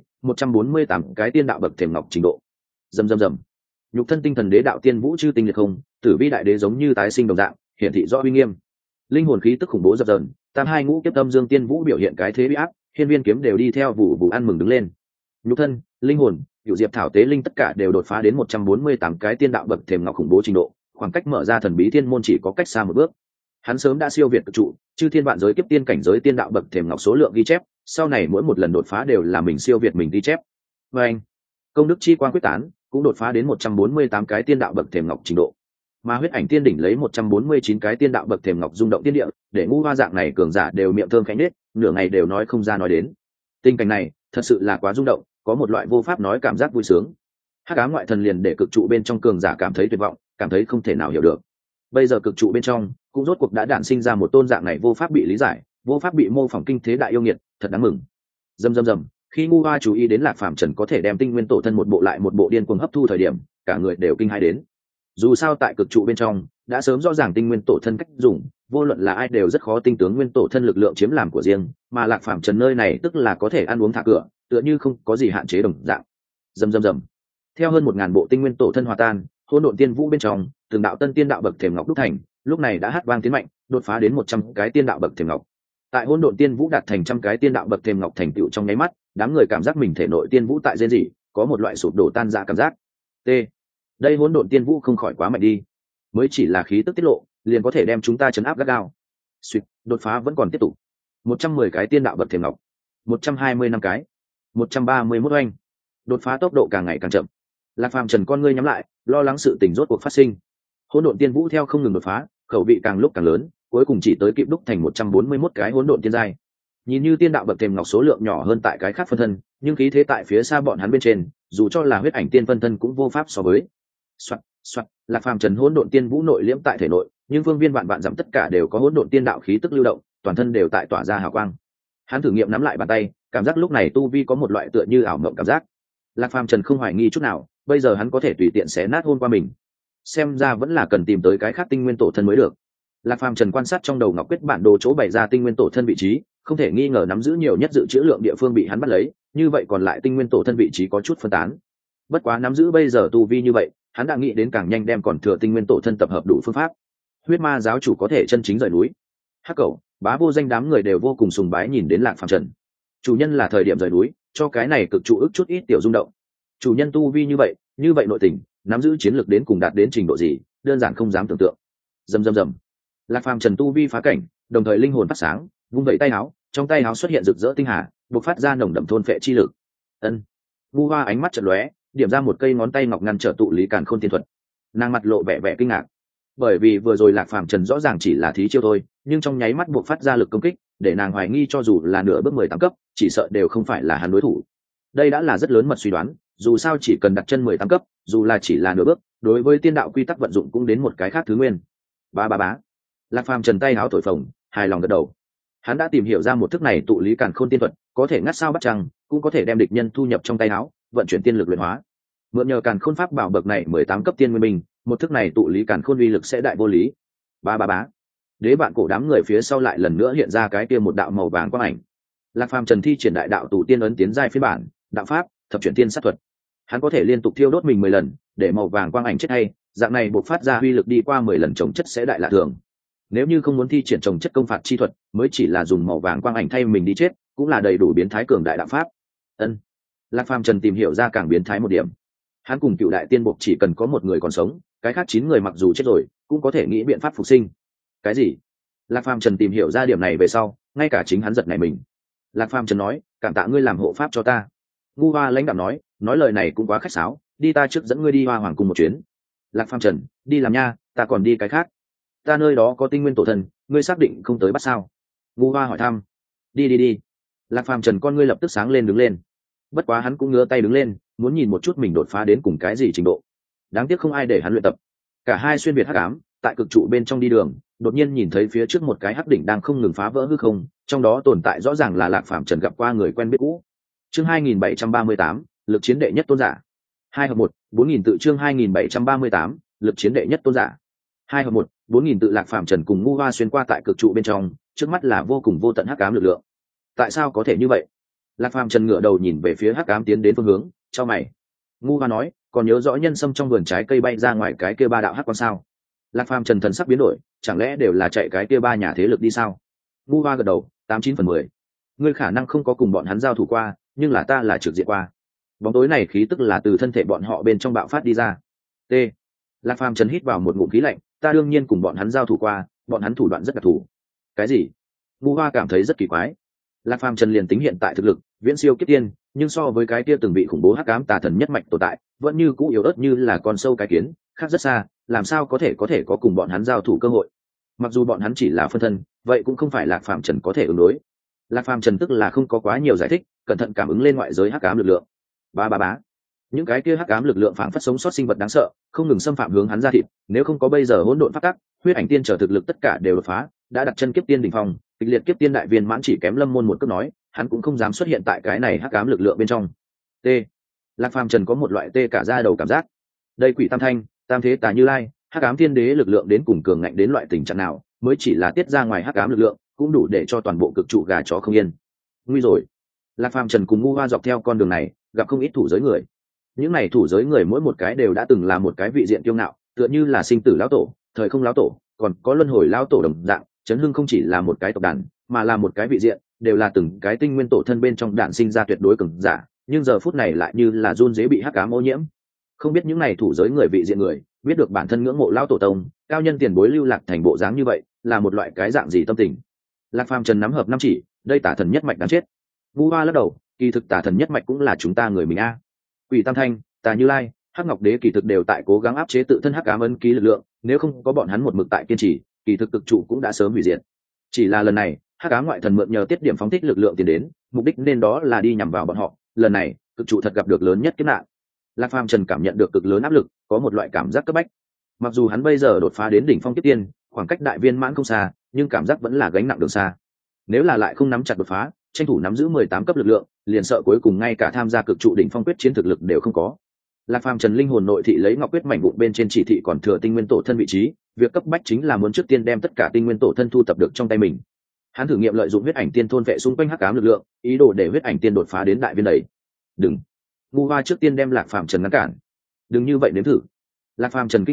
148 cái tiên đạo bậc thềm ngọc trình độ. Rầm rầm rầm. Nhục thân tinh thần đế đạo tiên vũ chư tinh liệt không, tử vi đại đế giống như tái sinh đồng dạng, hiển thị rõ uy nghiêm. Linh hồn khí tức khủng bố dập dờn, tam hai ngũ kiếp âm dương tiên vũ biểu hiện cái thế uy áp, hiên viên kiếm đều đi theo vụ vụ ăn mừng đứng lên. Nhục thân, linh hồn, cửu diệp thảo tế linh tất cả đều đột phá đến 148 cái tiên đạo bậc thềm ngọc khủng bố trình độ, khoảng cách mở ra thần bí thiên môn chỉ có cách xa một bước. Hắn sớm đã siêu việt cực trụ, chư thiên vạn giới kiếp tiên cảnh giới tiên đạo bậc thềm ngọc số lượng ghi chép, sau này mỗi một lần đột phá đều là mình siêu việt mình ghi chép. Và anh, công đức chi quang quyết tán, cũng đột phá đến 148 cái tiên đạo bậc thềm ngọc trình độ. Mà huyết ảnh tiên đỉnh lấy 149 cái tiên đạo bậc thềm ngọc rung động tiên địa, để ngu hoa dạng này cường giả đều miệng thơm khẽ nết, nửa ngày đều nói không ra nói đến. Tình cảnh này, thật sự là quá rung động, có một loại vô pháp nói cảm giác vui sướng. Hắc ám ngoại thần liền để cực trụ bên trong cường giả cảm thấy tuyệt vọng, cảm thấy không thể nào hiểu được. Bây giờ cực trụ bên trong, cũng rốt cuộc đã đản sinh ra một tôn dạng này vô pháp bị lý giải, vô pháp bị mô phỏng kinh thế đại yêu nghiệt, thật đáng mừng. Rầm rầm rầm, khi ngu hoa chú ý đến Lạc Phàm Trần có thể đem tinh nguyên tổ thân một bộ lại một bộ điên cuồng hấp thu thời điểm, cả người đều kinh hãi đến. Dù sao tại cực trụ bên trong đã sớm rõ ràng tinh nguyên tổ thân cách dùng, vô luận là ai đều rất khó tinh tướng nguyên tổ thân lực lượng chiếm làm của riêng, mà Lạc Phàm Trần nơi này tức là có thể ăn uống thả cửa, tựa như không có gì hạn chế đồng dạng. Rầm rầm rầm, theo hơn 1000 bộ tinh nguyên tổ thân hòa tan, hỗn độn tiên vũ bên trong từng đạo tân tiên đạo bậc thềm ngọc đúc thành, lúc này đã hát vang tiến mạnh, đột phá đến 100 cái tiên đạo bậc thềm ngọc. Tại hỗn độn tiên vũ đạt thành trăm cái tiên đạo bậc thềm ngọc thành tựu trong nháy mắt, đám người cảm giác mình thể nội tiên vũ tại rên rỉ, có một loại sụp đổ tan rã cảm giác. T. Đây hỗn độn tiên vũ không khỏi quá mạnh đi, mới chỉ là khí tức tiết lộ, liền có thể đem chúng ta chấn áp gắt gao. Suýt, đột phá vẫn còn tiếp tục. 110 cái tiên đạo bậc thềm ngọc, 120 năm cái, 131 oanh. Đột phá tốc độ càng ngày càng chậm. Lạc Phàm Trần con ngươi nhắm lại, lo lắng sự tình rốt cuộc phát sinh. Hỗn độn tiên vũ theo không ngừng đột phá, khẩu vị càng lúc càng lớn, cuối cùng chỉ tới kịp đúc thành 141 cái hỗn độn tiên giai. Nhìn như tiên đạo bậc thềm ngọc số lượng nhỏ hơn tại cái khác phân thân, nhưng khí thế tại phía xa bọn hắn bên trên, dù cho là huyết ảnh tiên phân thân cũng vô pháp so với. Soạt, soạt, Lạc Phàm Trần hỗn độn tiên vũ nội liễm tại thể nội, nhưng vương viên vạn vạn dặm tất cả đều có hỗn độn tiên đạo khí tức lưu động, toàn thân đều tại tỏa ra hào quang. Hắn thử nghiệm nắm lại bàn tay, cảm giác lúc này tu vi có một loại tựa như ảo mộng cảm giác. Lạc Phàm Trần không hoài nghi chút nào, bây giờ hắn có thể tùy tiện xé nát hôn qua mình. Xem ra vẫn là cần tìm tới cái khác tinh nguyên tổ thân mới được. Lạc Phàm Trần quan sát trong đầu ngọc quyết bản đồ chỗ bày ra tinh nguyên tổ thân vị trí, không thể nghi ngờ nắm giữ nhiều nhất dự trữ lượng địa phương bị hắn bắt lấy, như vậy còn lại tinh nguyên tổ thân vị trí có chút phân tán. Bất quá nắm giữ bây giờ tu vi như vậy, hắn đã nghĩ đến càng nhanh đem còn thừa tinh nguyên tổ thân tập hợp đủ phương pháp. huyết ma giáo chủ có thể chân chính rời núi. Hắc Cẩu, Bá Vô Danh đám người đều vô cùng sùng bái nhìn đến Lạc Phàm Trần. Chủ nhân là thời điểm rời núi, cho cái này cực trụ ức chút ít tiểu rung động. Chủ nhân tu vi như vậy nội tình, nắm giữ chiến lược đến cùng đạt đến trình độ gì, đơn giản không dám tưởng tượng. Rầm rầm rầm. Lạc Phàm Trần tu vi phá cảnh, đồng thời linh hồn phát sáng, vung vẩy tay áo, trong tay áo xuất hiện rực rỡ tinh hà, bộc phát ra nồng đậm thôn phệ chi lực. Ân. Vu Hoa ánh mắt chợt lóe, điểm ra một cây ngón tay ngọc ngăn trở tụ lý càn khôn tiên thuật. Nàng mặt lộ vẻ vẻ kinh ngạc, bởi vì vừa rồi Lạc Phàm Trần rõ ràng chỉ là thí chiêu thôi, nhưng trong nháy mắt bộc phát ra lực công kích, để nàng hoài nghi cho dù là nửa bước 18 cấp, chỉ sợ đều không phải là hắn đối thủ. Đây đã là rất lớn mật suy đoán, dù sao chỉ cần đặt chân 18 cấp, dù là chỉ là nửa bước, đối với tiên đạo quy tắc vận dụng cũng đến một cái khác thứ nguyên. Ba ba bá. Lạc Phàm Trần tay áo thổi phồng, hài lòng gật đầu. Hắn đã tìm hiểu ra một thức này tụ lý càn khôn tiên thuật, có thể ngắt sao bắt trăng, cũng có thể đem địch nhân thu nhập trong tay áo, vận chuyển tiên lực luyện hóa. Mượn nhờ càn khôn pháp bảo bậc này 18 cấp tiên nguyên minh, một thức này tụ lý càn khôn uy lực sẽ đại vô lý. Ba ba bá. Đế bạn cổ đám người phía sau lại lần nữa hiện ra cái kia một đạo màu vàng quang ảnh. Lạc Phàm Trần thi triển đại đạo tụ tiên ấn tiến giai phiên bản, đạo pháp, thập chuyển tiên sát thuật. Hắn có thể liên tục thiêu đốt mình 10 lần, để màu vàng quang ảnh chết hay, dạng này bộc phát ra uy lực đi qua 10 lần trồng chất sẽ đại lạ thường. Nếu như không muốn thi triển trồng chất công phạt chi thuật, mới chỉ là dùng màu vàng quang ảnh thay mình đi chết, cũng là đầy đủ biến thái cường đại đạo pháp. Ân. Lạc Phàm Trần tìm hiểu ra càng biến thái một điểm. Hắn cùng Cựu đại tiên buộc chỉ cần có một người còn sống, cái khác 9 người mặc dù chết rồi, cũng có thể nghĩ biện pháp phục sinh. Cái gì? Lạc Phàm Trần tìm hiểu ra điểm này về sau, ngay cả chính hắn giật nảy mình. Lạc Phàm Trần nói, cảm tạ ngươi làm hộ pháp cho ta. Ngu Hoa lãnh đạm nói lời này cũng quá khách sáo, đi ta trước dẫn ngươi đi Hoa Hoàng cùng một chuyến. Lạc Phàm Trần, đi làm nha, ta còn đi cái khác. Ta nơi đó có tinh nguyên tổ thần, ngươi xác định không tới bắt sao? Ngu Hoa hỏi thăm. Đi. Lạc Phàm Trần con ngươi lập tức sáng lên đứng lên. Bất quá hắn cũng ngứa tay đứng lên, muốn nhìn một chút mình đột phá đến cùng cái gì trình độ. Đáng tiếc không ai để hắn luyện tập. Cả hai xuyên việt hắc ám, tại cực trụ bên trong đi đường, đột nhiên nhìn thấy phía trước một cái hắc đỉnh đang không ngừng phá vỡ hư không, trong đó tồn tại rõ ràng là Lạc Phàm Trần gặp qua người quen biết cũ. Chương 2738, lực chiến đệ nhất tôn giả. 2 hợp 1, 4000 tự chương 2738, lực chiến đệ nhất tôn giả. 2 hợp 1, 4000 tự. Lạc Phàm Trần cùng Ngu Hoa xuyên qua tại cực trụ bên trong, trước mắt là vô cùng vô tận hắc ám lực lượng. Tại sao có thể như vậy? Lạc Phàm Trần ngửa đầu nhìn về phía hắc ám tiến đến phương hướng, chau mày. Ngu Hoa nói, còn nhớ rõ nhân sâm trong vườn trái cây bay ra ngoài cái kia 3 đạo hắc quang sao? Lạc Phàm Trần thần sắc biến đổi, chẳng lẽ đều là chạy cái kia 3 nhà thế lực đi sao? Ngu Hoa gật đầu, 89/10. Ngươi khả năng không có cùng bọn hắn giao thủ qua, nhưng là ta là trực diện qua. Bóng tối này khí tức là từ thân thể bọn họ bên trong bạo phát đi ra. T. Lạc Phàm Trần hít vào một ngụm khí lạnh, ta đương nhiên cùng bọn hắn giao thủ qua, bọn hắn thủ đoạn rất đặc thù. Cái gì? Ngu Hoa cảm thấy rất kỳ quái. Lạc Phàm Trần liền tính hiện tại thực lực viễn siêu kiếp tiên, nhưng so với cái kia từng bị khủng bố hắc ám tà thần nhất mạch tồn tại, vẫn như cũ yếu ớt như là con sâu cái kiến, khác rất xa, làm sao có thể có cùng bọn hắn giao thủ cơ hội. Mặc dù bọn hắn chỉ là phân thân, vậy cũng không phải Lạc Phàm Trần có thể ứng đối. Lạc Phàm Trần tức là không có quá nhiều giải thích, cẩn thận cảm ứng lên ngoại giới hắc ám lực lượng. Ba ba bá. Những cái kia hắc ám lực lượng phảng phất sống sót sinh vật đáng sợ, không ngừng xâm phạm hướng hắn ra thịt, nếu không có bây giờ hỗn độn pháp tắc, huyết ảnh tiên trở thực lực tất cả đều đột phá, đã đặt chân kiếp tiên đỉnh phong, kịch liệt kiếp tiên đại viên mãn chỉ kém lâm môn một cước nói, hắn cũng không dám xuất hiện tại cái này hắc ám lực lượng bên trong. T. Lạc Phàm Trần có một loại tê cả da đầu cảm giác. Đây quỷ tam thanh, tam thế tà như lai, hắc ám thiên đế lực lượng đến cùng cường ngạnh đến loại tình trạng nào, mới chỉ là tiết ra ngoài hắc ám lực lượng, cũng đủ để cho toàn bộ cực trụ gà chó không yên. Nguy rồi. Lạc Phàm Trần cùng Ngu Hoa dọc theo con đường này, gặp không ít thủ giới người. Những này thủ giới người mỗi một cái đều đã từng là một cái vị diện kiêu ngạo, tựa như là sinh tử lão tổ, thời không lão tổ, còn có luân hồi lão tổ đồng dạng. Chấn Hưng không chỉ là một cái tộc đàn, mà là một cái vị diện, đều là từng cái tinh nguyên tổ thân bên trong đạn sinh ra tuyệt đối cường giả, nhưng giờ phút này lại như là run rế bị hắc ám ô nhiễm. Không biết những này thủ giới người vị diện người, biết được bản thân ngưỡng mộ lão tổ tông, cao nhân tiền bối lưu lạc thành bộ dáng như vậy, là một loại cái dạng gì tâm tình. Lạc Phàm Trần nắm hợp năm chỉ, đây tả thần nhất mạch đáng chết. Vu Hoa lắc đầu, kỳ thực tả thần nhất mạch cũng là chúng ta người mình a. Quỷ Tam Thanh, Tà Như Lai, Hắc Ngọc Đế kỳ thực đều tại cố gắng áp chế tự thân hắc ám ấn ký lực lượng, nếu không có bọn hắn một mực tại kiên trì, kỳ thực cực trụ cũng đã sớm hủy diệt. Chỉ là lần này, hắc ám ngoại thần mượn nhờ tiết điểm phóng thích lực lượng tiến đến, mục đích nên đó là đi nhằm vào bọn họ, lần này, cực trụ thật gặp được lớn nhất kiếp nạn. Lạc Phàm Trần cảm nhận được cực lớn áp lực, có một loại cảm giác cấp bách. Mặc dù hắn bây giờ đột phá đến đỉnh phong kiếp tiên, khoảng cách đại viên mãn không xa, nhưng cảm giác vẫn là gánh nặng đường xa. Nếu là lại không nắm chặt đột phá, tranh thủ nắm giữ 18 cấp lực lượng, liền sợ cuối cùng ngay cả tham gia cực trụ đỉnh phong quyết chiến thực lực đều không có. Lạc Phàm Trần linh hồn nội thị lấy ngọc quyết mảnh vụn bên trên chỉ thị còn thừa tinh nguyên tổ thân vị trí, việc cấp bách chính là muốn trước tiên đem tất cả tinh nguyên tổ thân thu tập được trong tay mình. Hắn thử nghiệm lợi dụng huyết ảnh tiên thôn vệ xung quanh hắc ám lực lượng, ý đồ để huyết ảnh tiên đột phá đến đại viên đầy. Đừng. Ngu Hoa trước tiên đem Lạc Phàm Trần ngăn cản. Đừng như vậy nếm thử. Lạc Phàm Trần kinh ngạc,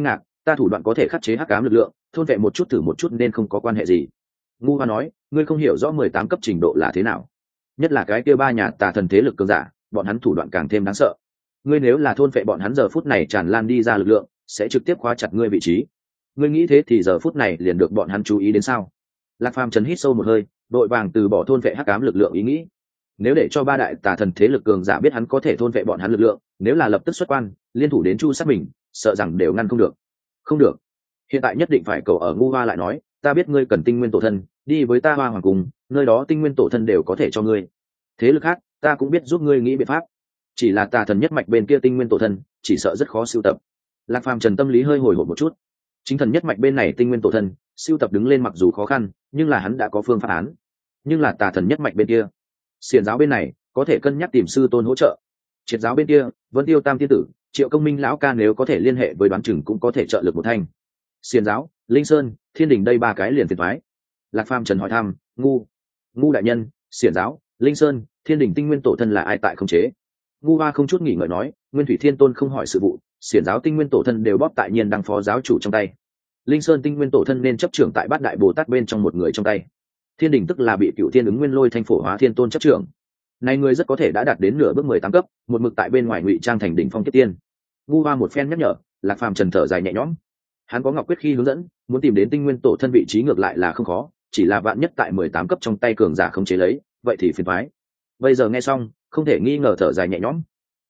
ta thủ đoạn có thể khắc chế hắc ám lực lượng, thôn vệ một chút thử một chút nên không có quan hệ gì. Ngu Hoa nói, ngươi không hiểu rõ 18 cấp trình độ là thế nào, nhất là cái kia ba nhà tà thần thế lực cường giả, bọn hắn thủ đoạn càng thêm đáng sợ. Ngươi nếu là thôn vệ bọn hắn giờ phút này tràn lan đi ra lực lượng, sẽ trực tiếp khóa chặt ngươi vị trí. Ngươi nghĩ thế thì giờ phút này liền được bọn hắn chú ý đến sao? Lạc Phàm Trần hít sâu một hơi, đội vàng từ bỏ thôn vệ hắc ám lực lượng ý nghĩ. Nếu để cho ba đại tà thần thế lực cường giả biết hắn có thể thôn vệ bọn hắn lực lượng, nếu là lập tức xuất quan, liên thủ đến chu sát mình, sợ rằng đều ngăn không được. Không được, hiện tại nhất định phải cầu ở. Ngu Hoa lại nói, ta biết ngươi cần tinh nguyên tổ thân, đi với ta Hoa Hoàng cùng, nơi đó tinh nguyên tổ thân đều có thể cho ngươi. Thế lực khác, ta cũng biết giúp ngươi nghĩ biện pháp. Chỉ là tà thần nhất mạch bên kia tinh nguyên tổ thân, chỉ sợ rất khó sưu tập. Lạc Phàm Trần tâm lý hơi hồi hộp một chút. Chính thần nhất mạch bên này tinh nguyên tổ thân, sưu tập đứng lên mặc dù khó khăn, nhưng là hắn đã có phương pháp án. Nhưng là tà thần nhất mạch bên kia, xiển giáo bên này có thể cân nhắc tìm sư tôn hỗ trợ. Triệt giáo bên kia, Vân Tiêu Tam tiên tử, Triệu Công Minh lão ca nếu có thể liên hệ với Đoán Chừng cũng có thể trợ lực một thanh. Xiển giáo, Linh Sơn, Thiên Đình đây ba cái liền phiền toái. Lạc Phàm Trần hỏi thăm, ngu đại nhân, xiển giáo, Linh Sơn, Thiên Đình tinh nguyên tổ thân là ai tại khống chế? Ngu Hoa không chút nghỉ ngợi nói, Nguyên Thủy Thiên Tôn không hỏi sự vụ, xiển giáo tinh nguyên tổ thân đều bóp tại Nhiên Đăng phó giáo chủ trong tay. Linh Sơn tinh nguyên tổ thân nên chấp trưởng tại Bát Đại Bồ Tát bên trong một người trong tay. Thiên Đình tức là bị Cựu Thiên Ứng Nguyên Lôi Thanh Phổ Hóa Thiên Tôn chấp trưởng. Này người rất có thể đã đạt đến nửa bước 18 cấp, một mực tại bên ngoài ngụy trang thành đỉnh phong kiếp tiên. Ngu Hoa một phen nhắc nhở, Lạc Phàm Trần thở dài nhẹ nhõm. Hắn có Ngọc Quyết khi hướng dẫn, muốn tìm đến tinh nguyên tổ thân vị trí ngược lại là không khó, chỉ là vạn nhất tại 18 cấp trong tay cường giả không chế lấy, vậy thì phiền toái. Bây giờ nghe xong, không thể nghi ngờ thở dài nhẹ nhõm.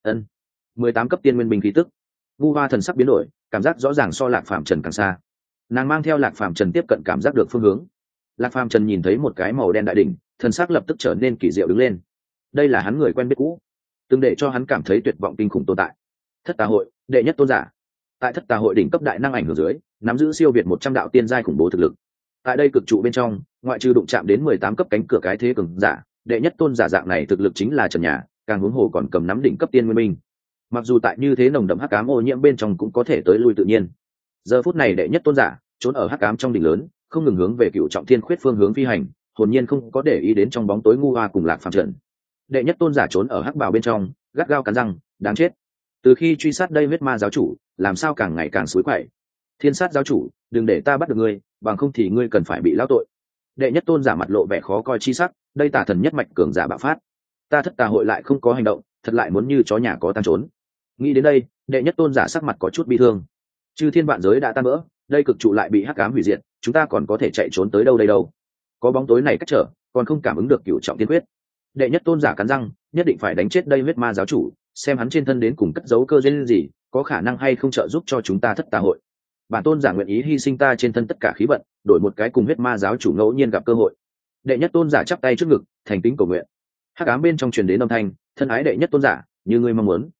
18 cấp tiên nguyên binh khí tức. Ngu Hoa thần sắc biến đổi, cảm giác rõ ràng so Lạc Phàm Trần càng xa. Nàng mang theo Lạc Phàm Trần tiếp cận cảm giác được phương hướng. Lạc Phàm Trần nhìn thấy một cái màu đen đại đỉnh, thần sắc lập tức trở nên kỳ diệu đứng lên. Đây là hắn người quen biết cũ, từng để cho hắn cảm thấy tuyệt vọng kinh khủng tồn tại. Thất Tà Hội, đệ nhất tôn giả. Tại Thất Tà Hội đỉnh cấp đại năng ảnh hưởng dưới, nắm giữ siêu việt 100 đạo tiên giai khủng bố thực lực. Tại đây cực trụ bên trong, ngoại trừ đụng chạm đến 18 cấp cánh cửa cái thế cường giả, đệ nhất tôn giả dạng này thực lực chính là trần nhà, càng huống hồ còn cầm nắm đỉnh cấp tiên nguyên minh. Mặc dù tại như thế nồng đậm hắc ám ô nhiễm bên trong cũng có thể tới lui tự nhiên. Giờ phút này đệ nhất tôn giả trốn ở hắc ám trong đỉnh lớn, không ngừng hướng về Cựu Trọng Thiên Khuyết phương hướng phi hành, hồn nhiên không có để ý đến trong bóng tối Ngu Hoa cùng Lạc Phàm Trần. Đệ nhất tôn giả trốn ở hắc bào bên trong, gắt gao cắn răng, đáng chết. Từ khi truy sát đây huyết ma giáo chủ, làm sao càng ngày càng suối quậy. Thiên sát giáo chủ, đừng để ta bắt được ngươi, bằng không thì ngươi cần phải bị lao tội. Đệ nhất tôn giả mặt lộ vẻ khó coi chi sắc, đây tà thần nhất mạch cường giả bạo phát. Ta Thất Tà Hội lại không có hành động, thật lại muốn như chó nhà có tang trốn. Nghĩ đến đây, đệ nhất tôn giả sắc mặt có chút bi thương. Chư thiên vạn giới đã tan vỡ, đây cực trụ lại bị hắc ám hủy diệt, chúng ta còn có thể chạy trốn tới đâu đây đâu? Có bóng tối này cách trở, còn không cảm ứng được Cựu Trọng Thiên Quyết. Đệ nhất tôn giả cắn răng, nhất định phải đánh chết đây huyết ma giáo chủ, xem hắn trên thân đến cùng cất giấu cơ duyên gì, có khả năng hay không trợ giúp cho chúng ta Thất Tà Hội. Bản tôn giả nguyện ý hy sinh ta trên thân tất cả khí vận, đổi một cái cùng huyết ma giáo chủ ngẫu nhiên gặp cơ hội. Đệ nhất tôn giả chắp tay trước ngực, thành kính cầu nguyện. Hắc ám bên trong truyền đến âm thanh, thân ái đệ nhất tôn giả, như ngươi mong muốn.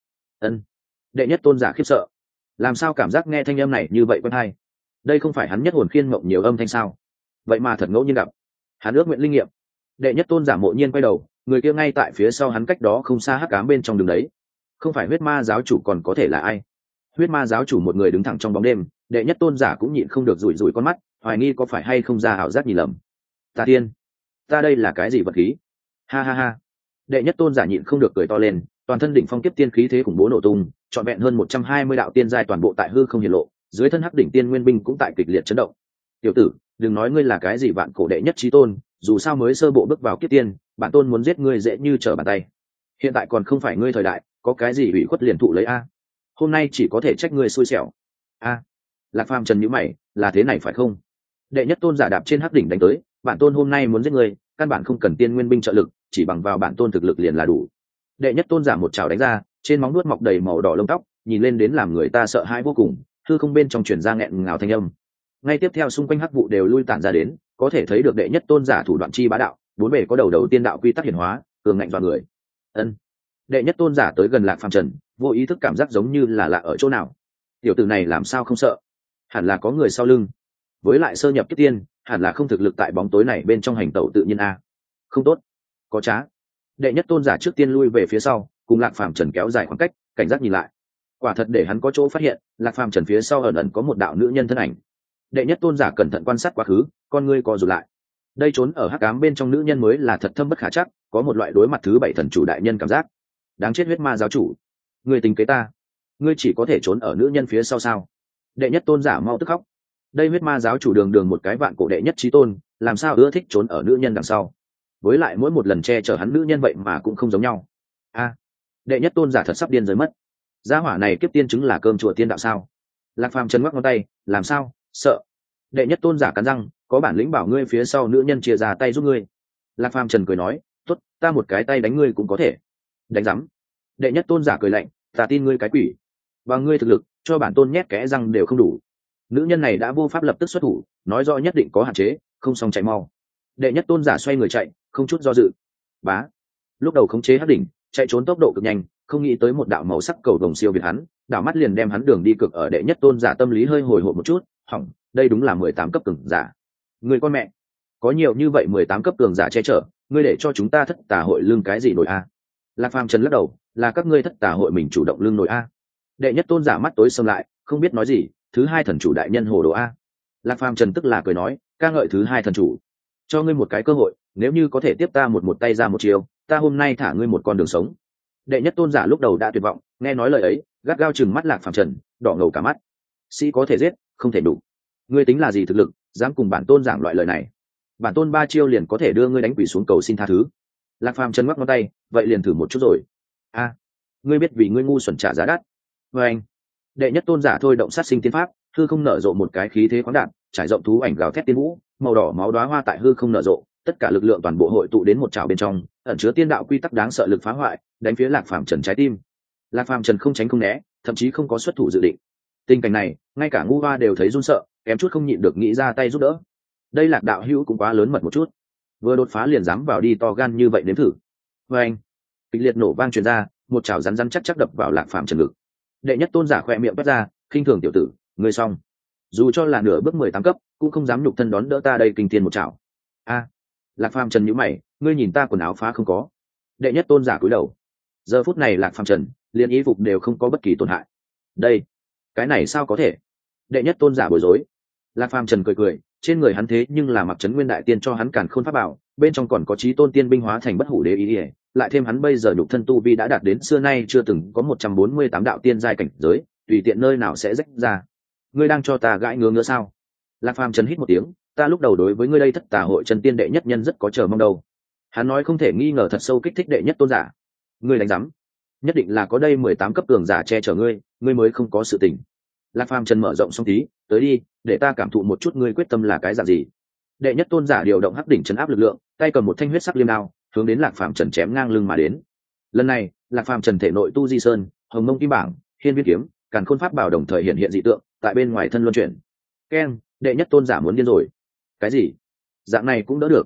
Đệ nhất tôn giả khiếp sợ, làm sao cảm giác nghe thanh âm này như vậy quen hay? Đây không phải hắn nhất hồn khiên mộng nhiều âm thanh sao? Vậy mà thật ngẫu nhiên gặp. Hắn ước nguyện linh nghiệm. Đệ nhất tôn giả mộ nhiên quay đầu, người kia ngay tại phía sau hắn cách đó không xa hắc ám bên trong đường đấy. Không phải huyết ma giáo chủ còn có thể là ai? Huyết ma giáo chủ một người đứng thẳng trong bóng đêm, đệ nhất tôn giả cũng nhịn không được rủi rủi con mắt, hoài nghi có phải hay không ra ảo giác nhìn lầm. Ta tiên, ta đây là cái gì vật khí? Ha ha ha. Đệ nhất tôn giả nhịn không được cười to lên, toàn thân đỉnh phong kiếp tiên khí thế khủng bố nổ tung, trọn vẹn hơn 120 đạo tiên giai toàn bộ tại hư không hiển lộ, dưới thân hắc đỉnh tiên nguyên binh cũng tại kịch liệt chấn động. Tiểu tử, đừng nói ngươi là cái gì vạn cổ đệ nhất chí tôn, dù sao mới sơ bộ bước vào kiếp tiên, bản tôn muốn giết ngươi dễ như trở bàn tay. Hiện tại còn không phải ngươi thời đại, có cái gì ủy khuất liền thụ lấy a. Hôm nay chỉ có thể trách ngươi xui xẻo. A. Lạc Phàm Trần nhíu mày, là thế này phải không? Đệ nhất tôn giả đạp trên hắc đỉnh đánh tới, bản tôn hôm nay muốn giết ngươi, căn bản không cần tiên nguyên binh trợ lực, chỉ bằng vào bản tôn thực lực liền là đủ. Đệ nhất tôn giả một chảo đánh ra, trên móng nuốt mọc đầy màu đỏ lông tóc, nhìn lên đến làm người ta sợ hãi vô cùng, hư không bên trong truyền ra nghẹn ngào thanh âm. Ngay tiếp theo xung quanh hắc vụ đều lui tản ra đến, có thể thấy được đệ nhất tôn giả thủ đoạn chi bá đạo, bốn bề có đầu tiên đạo quy tắc hiển hóa, cường ngạnh dọa người. Đệ nhất tôn giả tới gần Lạc Phàm Trần, vô ý thức cảm giác giống như là lạ ở chỗ nào. Tiểu tử này làm sao không sợ? Hẳn là có người sau lưng. Với lại sơ nhập kiếp tiên, hẳn là không thực lực tại bóng tối này bên trong hành tẩu tự nhiên a. Không tốt, có trá. Đệ nhất tôn giả trước tiên lui về phía sau, cùng Lạc Phàm Trần kéo dài khoảng cách, cảnh giác nhìn lại. Quả thật để hắn có chỗ phát hiện, Lạc Phàm Trần phía sau ẩn ẩn có một đạo nữ nhân thân ảnh. Đệ nhất tôn giả cẩn thận quan sát quá khứ, con ngươi co rụt lại. Đây trốn ở hắc ám bên trong nữ nhân mới là thật thâm bất khả chắc, có một loại đối mặt thứ bảy thần chủ đại nhân cảm giác. Đáng chết huyết ma giáo chủ, ngươi tính kế ta, ngươi chỉ có thể trốn ở nữ nhân phía sau sao? đệ nhất tôn giả mau tức khóc. Đây huyết ma giáo chủ đường đường một cái vạn cổ đệ nhất chí tôn, làm sao ưa thích trốn ở nữ nhân đằng sau, với lại mỗi một lần che chở hắn nữ nhân vậy mà cũng không giống nhau. Đệ nhất tôn giả thật sắp điên rơi mất. Gia hỏa này kiếp tiên chứng là cơm chùa tiên đạo sao? Lạc Phàm chân ngoắc ngón tay, làm sao? Sợ. Đệ nhất tôn giả cắn răng, có bản lĩnh bảo ngươi phía sau nữ nhân chia ra tay giúp ngươi. Lạc Phàm Trần cười nói, tốt, ta một cái tay đánh ngươi cũng có thể. Đánh rắm. Đệ nhất tôn giả cười lạnh, ta tin ngươi cái quỷ. Và ngươi thực lực, cho bản tôn nhét kẽ răng đều không đủ. Nữ nhân này đã vô pháp lập tức xuất thủ, nói rõ nhất định có hạn chế, không xong chạy mau. Đệ nhất tôn giả xoay người chạy, không chút do dự. Bá. Lúc đầu khống chế hắc đỉnh, chạy trốn tốc độ cực nhanh, không nghĩ tới một đạo màu sắc cầu vồng siêu việt hắn, đảo mắt liền đem hắn đường đi cực ở đệ nhất tôn giả tâm lý hơi hồi hộp một chút, hỏng, đây đúng là 18 cấp cường giả. Người con mẹ, có nhiều như vậy 18 cấp cường giả che chở, ngươi để cho chúng ta thất tà hội lương cái gì nổi a? Lạc Phàm Trần lắc đầu, là các ngươi thất tà hội mình chủ động lương nổi a. Đệ nhất tôn giả mắt tối sầm lại, không biết nói gì, thứ hai thần chủ đại nhân hồ đồ a. Lạc Phàm Trần tức là cười nói, ca ngợi thứ hai thần chủ, cho ngươi một cái cơ hội, nếu như có thể tiếp ta một tay ra một chiều, ta hôm nay thả ngươi một con đường sống. Đệ nhất tôn giả lúc đầu đã tuyệt vọng, nghe nói lời ấy, gắt gao chừng mắt Lạc Phàm Trần, đỏ ngầu cả mắt. Sĩ có thể giết, không thể đủ. Ngươi tính là gì thực lực, dám cùng bản tôn giảng loại lời này? Bản tôn 3 chiêu liền có thể đưa ngươi đánh quỷ xuống cầu xin tha thứ. Lạc Phàm Trần ngoắc ngón tay, vậy liền thử một chút rồi. Ngươi biết vì ngươi ngu xuẩn trả giá đắt. Với anh, đệ nhất tôn giả thôi động sát sinh tiên pháp, hư không nở rộ một cái khí thế khoáng đạt, trải rộng thú ảnh gào thét tiên vũ, màu đỏ máu đóa hoa tại hư không nở rộ, tất cả lực lượng toàn bộ hội tụ đến một chảo bên trong, ẩn chứa tiên đạo quy tắc đáng sợ lực phá hoại, đánh phía Lạc Phàm Trần trái tim. Lạc Phàm Trần không tránh không né, thậm chí không có xuất thủ dự định. Tình cảnh này, ngay cả ngu hoa đều thấy run sợ, kém chút không nhịn được nghĩ ra tay giúp đỡ. Đây Lạc đạo hữu cũng quá lớn mật một chút, vừa đột phá liền dám vào đi to gan như vậy nếm thử. Với anh, kịch liệt nổ vang truyền ra, một chảo rắn rắn chắc đập vào Lạc Phàm Trần ngực. Đệ nhất tôn giả khoe miệng toát ra, khinh thường tiểu tử, ngươi xong. Dù cho là nửa bước 18 cấp, cũng không dám nhục thân đón đỡ ta đây kinh thiên một chảo. Lạc Phàm Trần nhíu mày, ngươi nhìn ta quần áo phá không có? Đệ nhất tôn giả cúi đầu. Giờ phút này Lạc Phàm Trần, liền y phục đều không có bất kỳ tổn hại. Đây, cái này sao có thể? Đệ nhất tôn giả bối rối. Lạc Phàm Trần cười cười, trên người hắn thế nhưng là mặc trấn nguyên đại tiên cho hắn càn khôn pháp bảo, bên trong còn có chí tôn tiên binh hóa thành bất hủ đế ý, lại thêm hắn bây giờ nhục thân tu vi đã đạt đến xưa nay chưa từng có 148 đạo tiên giai cảnh giới, tùy tiện nơi nào sẽ rách ra. Ngươi đang cho ta gãi ngứa sao? Lạc Phàm Trần hít một tiếng, ta lúc đầu đối với ngươi đây thất tà hội chân tiên đệ nhất nhân rất có chờ mong đâu. Hắn nói không thể nghi ngờ thật sâu kích thích đệ nhất tôn giả. Ngươi đánh rắm, nhất định là có đây 18 cấp cường giả che chở ngươi, ngươi mới không có sự tình. Lạc Phàm Trần mở rộng song tí, tới đi, để ta cảm thụ một chút ngươi quyết tâm là cái dạng gì. Đệ nhất tôn giả điều động hắc đỉnh trấn áp lực lượng, tay cầm một thanh huyết sắc liêm đao, hướng đến Lạc Phàm Trần chém ngang lưng mà đến. Lần này, Lạc Phàm Trần thể nội tu di sơn, hồng mông kim bảng, hiên viên kiếm, càn khôn pháp bảo đồng thời hiện hiện dị tượng, tại bên ngoài thân luân chuyển. Keng, đệ nhất tôn giả muốn điên rồi. Cái gì? Dạng này cũng đỡ được.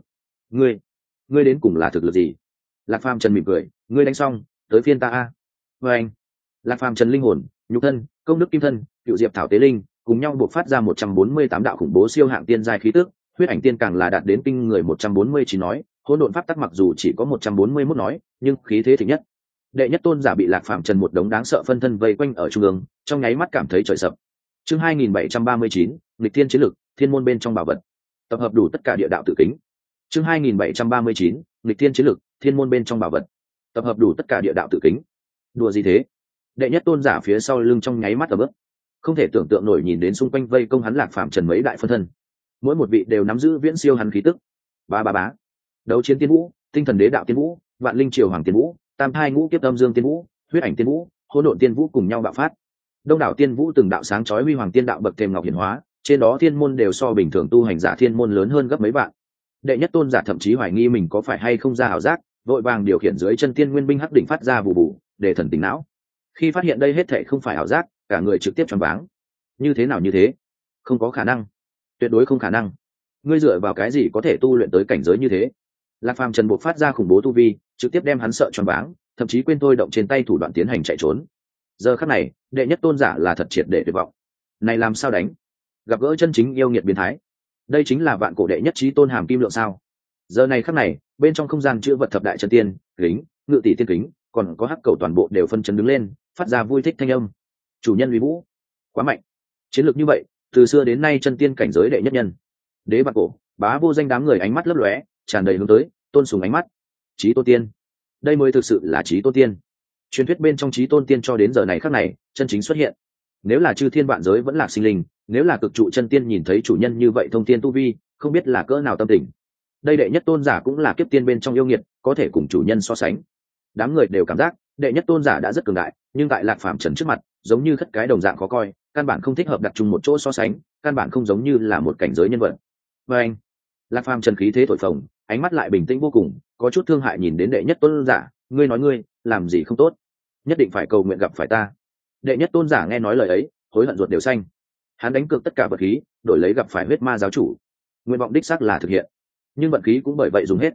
Ngươi đến cùng là thực lực gì? Lạc Phàm Trần mỉm cười, ngươi đánh xong, tới phiên ta a. Với anh, Lạc Phàm Trần linh hồn, nhục thân, công đức kim thân, cựu diệp thảo tế linh, cùng nhau buộc phát ra 148 đạo khủng bố siêu hạng tiên giai khí tức, huyết ảnh tiên càng là đạt đến kinh người 149 nói, hỗn độn pháp tắc mặc dù chỉ có 141 nói, nhưng khí thế thịnh nhất. Đệ nhất tôn giả bị Lạc Phàm Trần một đống đáng sợ phân thân vây quanh ở trung ương, trong nháy mắt cảm thấy trời sập. Chương 2739, nghịch thiên chiến lực, thiên môn bên trong bảo vật. Tập hợp đủ tất cả địa đạo tự kính. Chương 2739, nghịch thiên chiến lực, thiên môn bên trong bảo vật. Tập hợp đủ tất cả địa đạo tự kính. Đùa gì thế? Đệ nhất tôn giả phía sau lưng trong nháy mắt ở bước, không thể tưởng tượng nổi nhìn đến xung quanh vây công hắn Lạc Phàm Trần mấy đại phân thân, mỗi một vị đều nắm giữ viễn siêu hắn khí tức. Bá. Đấu chiến tiên vũ, tinh thần đế đạo tiên vũ, vạn linh triều hoàng tiên vũ, tam thai ngũ kiếp âm dương tiên vũ, huyết ảnh tiên vũ, hỗn độn tiên vũ cùng nhau bạo phát. Đông đảo tiên vũ từng đạo sáng chói huy hoàng tiên đạo bậc thềm ngọc hiển hóa, trên đó thiên môn đều so bình thường tu hành giả thiên môn lớn hơn gấp mấy vạn. Đệ nhất tôn giả thậm chí hoài nghi mình có phải hay không ra ảo giác, vội vàng điều khiển dưới chân tiên nguyên binh hắc đỉnh phát ra vụ vụ để thần tỉnh não. Khi phát hiện đây hết thảy không phải ảo giác, cả người trực tiếp choáng váng. Như thế nào như thế? Không có khả năng, tuyệt đối không khả năng. Ngươi dựa vào cái gì có thể tu luyện tới cảnh giới như thế? Lạc Phàm Trần buộc phát ra khủng bố tu vi, trực tiếp đem hắn sợ choáng váng, thậm chí quên thôi động trên tay thủ đoạn tiến hành chạy trốn. Giờ khắc này, đệ nhất tôn giả là thật triệt để tuyệt vọng. Này làm sao đánh? Gặp gỡ chân chính yêu nghiệt biến thái. Đây chính là vạn cổ đệ nhất chí tôn hàm kim lượng sao? Giờ này khắc này, bên trong không gian chứa vật thập đại chân tiên, kính, ngự tỷ tiên kính, còn có hắc cầu toàn bộ đều phân chấn đứng lên, phát ra vui thích thanh âm. Chủ nhân uy vũ, quá mạnh. Chiến lược như vậy, từ xưa đến nay chân tiên cảnh giới đệ nhất nhân. Đế vạn cổ, bá vô danh đám người ánh mắt lấp lóe, tràn đầy hướng tới, tôn sùng ánh mắt. Chí tôn tiên, đây mới thực sự là chí tôn tiên. Truyền thuyết bên trong chí tôn tiên cho đến giờ này khắc này, chân chính xuất hiện. Nếu là chư thiên vạn giới vẫn là sinh linh, nếu là cực trụ chân tiên nhìn thấy chủ nhân như vậy thông thiên tu vi, không biết là cỡ nào tâm tình. Đây đệ nhất tôn giả cũng là kiếp tiên bên trong yêu nghiệt, có thể cùng chủ nhân so sánh. Đám người đều cảm giác đệ nhất tôn giả đã rất cường đại, nhưng tại Lạc Phàm Trần trước mặt giống như khất cái đồng dạng khó coi, căn bản không thích hợp đặt chung một chỗ so sánh, căn bản không giống như là một cảnh giới nhân vật. Và anh, Lạc Phàm Trần khí thế thổi phồng, ánh mắt lại bình tĩnh vô cùng, có chút thương hại nhìn đến đệ nhất tôn giả, ngươi nói ngươi làm gì không tốt, nhất định phải cầu nguyện gặp phải ta. Đệ nhất tôn giả nghe nói lời ấy, hối hận ruột đều xanh. Hắn đánh cược tất cả vật khí, đổi lấy gặp phải huyết ma giáo chủ. Nguyện vọng đích xác là thực hiện, nhưng vận khí cũng bởi vậy dùng hết.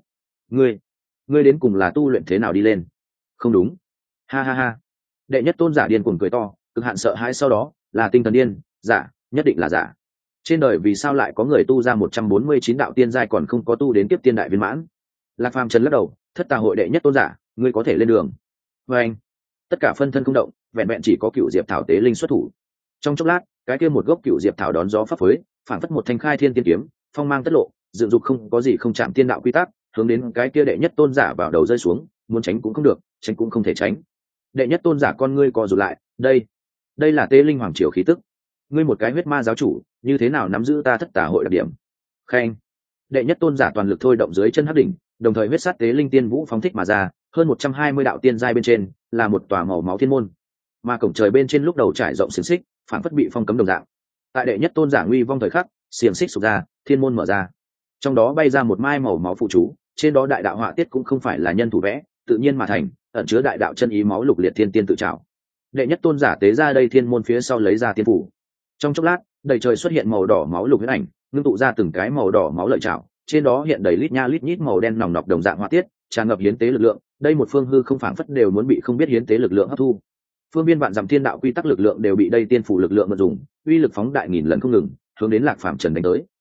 Ngươi đến cùng là tu luyện thế nào đi lên? Không đúng. Ha ha ha. Đệ nhất tôn giả điên cuồng cười to, cực hạn sợ hãi, sau đó là tinh thần điên, giả, nhất định là giả. Trên đời vì sao lại có người tu ra 149 đạo tiên giai còn không có tu đến kiếp tiên đại viên mãn? Lạc Phàm Trần lắc đầu, thất tà hội đệ nhất tôn giả, ngươi có thể lên đường. Và anh, tất cả phân thân không động, vẹn vẹn chỉ có cựu diệp thảo tế linh xuất thủ. Trong chốc lát, cái kia một gốc cựu diệp thảo đón gió phấp phới, phảng phất một thanh khai thiên tiên kiếm, phong mang tất lộ, dựng dục không có gì không chạm tiên đạo quy tắc, hướng đến cái kia đệ nhất tôn giả vào đầu rơi xuống, muốn tránh cũng không được, tránh cũng không thể tránh. Đệ nhất tôn giả con ngươi co rụt lại, đây là tế linh hoàng triều khí tức. Ngươi một cái huyết ma giáo chủ, như thế nào nắm giữ ta thất tà hội đặc điểm? Khen. Đệ nhất tôn giả toàn lực thôi động dưới chân hắc đỉnh, đồng thời huyết sát tế linh tiên vũ phóng thích mà ra, hơn 120 đạo tiên giai bên trên là một tòa màu máu thiên môn, mà cổng trời bên trên lúc đầu trải rộng xiềng xích, phản phất bị phong cấm đồng dạng. Tại đệ nhất tôn giả nguy vong thời khắc, xiềng xích sụp ra, thiên môn mở ra, trong đó bay ra một mai màu máu phụ chú, trên đó đại đạo họa tiết cũng không phải là nhân thủ vẽ, tự nhiên mà thành, ẩn chứa đại đạo chân ý máu lục liệt thiên tiên tự trào. Đệ nhất tôn giả tế ra đây thiên môn phía sau lấy ra tiên phủ. Trong chốc lát, đầy trời xuất hiện màu đỏ máu lục huyết ảnh, ngưng tụ ra từng cái màu đỏ máu lợi trảo, trên đó hiện đầy lít nha lít nhít màu đen nòng nọc đồng dạng họa tiết, tràn ngập hiến tế lực lượng. Đây một phương hư không phảng phất đều muốn bị không biết hiến tế lực lượng hấp thu. Phương biên vạn dặm thiên đạo quy tắc lực lượng đều bị đây tiên phủ lực lượng mượn dùng, uy lực phóng đại nghìn lần không ngừng, hướng đến Lạc Phàm Trần đánh tới.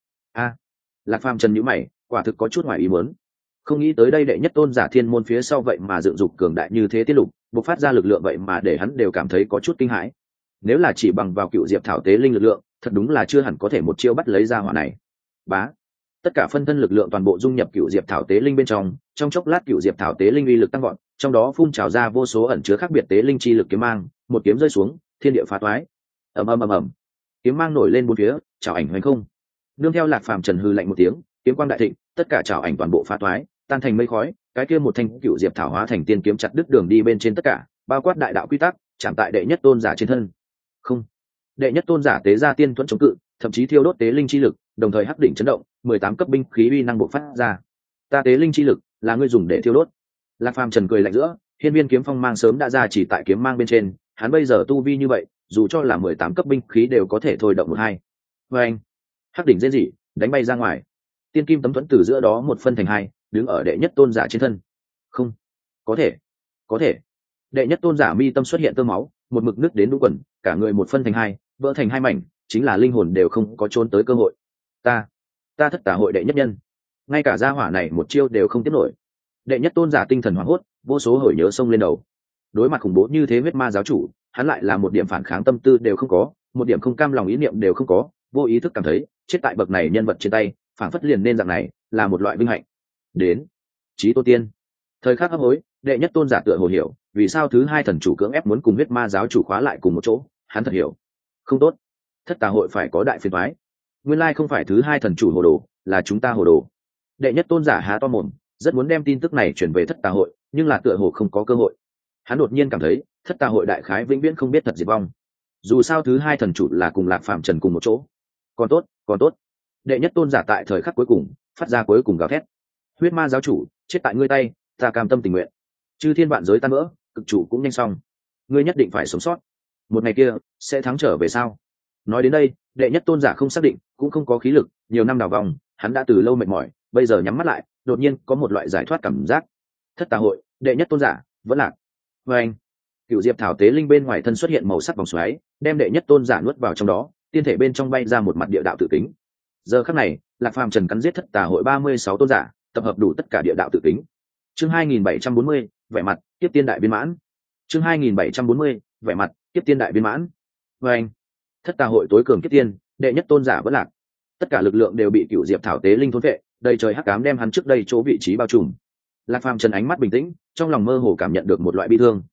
Lạc Phàm Trần nhíu mày, quả thực có chút ngoài ý muốn. Không nghĩ tới đây đệ nhất tôn giả thiên môn phía sau vậy mà dựng dục cường đại như thế tiết lục, bộc phát ra lực lượng vậy mà để hắn đều cảm thấy có chút kinh hãi. Nếu là chỉ bằng vào cựu diệp thảo tế linh lực lượng, thật đúng là chưa hẳn có thể một chiêu bắt lấy ra hỏa này. Bá, tất cả phân thân lực lượng toàn bộ dung nhập cựu diệp thảo tế linh bên trong chốc lát cựu diệp thảo tế linh uy lực tăng gọn, trong đó phun trào ra vô số ẩn chứa khác biệt tế linh chi lực kiếm mang, một kiếm rơi xuống, thiên địa phá toái. Ầm ầm ầm ầm, kiếm mang nổi lên bốn phía, chảo ảnh hoành không. Nương theo Lạc Phàm Trần hư lạnh một tiếng, kiếm quang đại thịnh, tất cả chảo ảnh toàn bộ phá toái, tan thành mây khói, cái kia một thanh cựu diệp thảo hóa thành tiên kiếm chặt đứt đường đi bên trên tất cả, bao quát đại đạo quy tắc, chạm tại đệ nhất tôn giả trên thân. Không, đệ nhất tôn giả tế ra tiên thuẫn chống cự, thậm chí thiêu đốt tế linh chi lực, đồng thời hắc đỉnh chấn động, 18 cấp binh khí uy năng bộc phát ra. Ta tế linh chi lực là ngươi dùng để thiêu đốt. Lạc Phàm Trần cười lạnh giữa, hiên viên kiếm phong mang sớm đã ra chỉ tại kiếm mang bên trên, hắn bây giờ tu vi như vậy, dù cho là 18 cấp binh khí đều có thể thôi động một hai. Và anh, hắc đỉnh rên rỉ, đánh bay ra ngoài. Tiên kim tấm thuẫn từ giữa đó một phân thành hai, đứng ở đệ nhất tôn giả trên thân. Không, có thể. Đệ nhất tôn giả mi tâm xuất hiện tơ máu, một mực nứt đến đũ quần, cả người một phân thành hai, vỡ thành hai mảnh, chính là linh hồn đều không có trốn tới cơ hội. Ta thất tà hội đệ nhất nhân, ngay cả gia hỏa này một chiêu đều không tiếp nổi. Đệ nhất tôn giả tinh thần hoảng hốt, vô số hồi nhớ xông lên đầu. Đối mặt khủng bố như thế huyết ma giáo chủ, hắn lại là một điểm phản kháng tâm tư đều không có, một điểm không cam lòng ý niệm đều không có, vô ý thức cảm thấy chết tại bậc này nhân vật trên tay, phản phất liền nên dạng này là một loại vinh hạnh. Đến chí tôn tiên, thời khắc hấp hối, đệ nhất tôn giả tựa hồ hiểu vì sao thứ hai thần chủ cưỡng ép muốn cùng huyết ma giáo chủ khóa lại cùng một chỗ. Hắn thật hiểu, không tốt, thất tà hội phải có đại phiền toái. Nguyên lai không phải thứ hai thần chủ hồ đồ, là chúng ta hồ đồ. Đệ nhất tôn giả há to mồm, rất muốn đem tin tức này chuyển về thất tà hội, nhưng là tựa hồ không có cơ hội. Hắn đột nhiên cảm thấy thất tà hội đại khái vĩnh viễn không biết thật diệt vong. Dù sao thứ hai thần chủ là cùng Lạc Phàm Trần cùng một chỗ. Còn tốt. Đệ nhất tôn giả tại thời khắc cuối cùng phát ra cuối cùng gào thét. Huyết ma giáo chủ, chết tại ngươi tay, ta cam tâm tình nguyện. Chư thiên vạn giới tan vỡ, cực chủ cũng nhanh xong. Ngươi nhất định phải sống sót. Một ngày kia sẽ thắng trở về sao? Nói đến đây, đệ nhất tôn giả không xác định, cũng không có khí lực, nhiều năm đào vòng, hắn đã từ lâu mệt mỏi, bây giờ nhắm mắt lại, đột nhiên có một loại giải thoát cảm giác. Thất tà hội, đệ nhất tôn giả, vẫn lạc. Và anh, cựu diệp thảo tế linh bên ngoài thân xuất hiện màu sắc vòng xoáy, đem đệ nhất tôn giả nuốt vào trong đó, tiên thể bên trong bay ra một mặt địa đạo tự kính. Giờ khắc này, Lạc Phàm Trần cắn giết thất tà hội 36 tôn giả, tập hợp đủ tất cả địa đạo tự kính. Chương 2740, vẻ mặt tiếp tiên đại viên mãn. Chương 2740, vẻ mặt tiếp tiên đại viên mãn. Và anh, thất tà hội tối cường kiếp tiên, đệ nhất tôn giả vẫn lạc. Tất cả lực lượng đều bị cựu diệp thảo tế linh thôn vệ, đầy trời hắc ám đem hắn trước đây chỗ vị trí bao trùm. Lạc Phàm Trần ánh mắt bình tĩnh, trong lòng mơ hồ cảm nhận được một loại bi thương.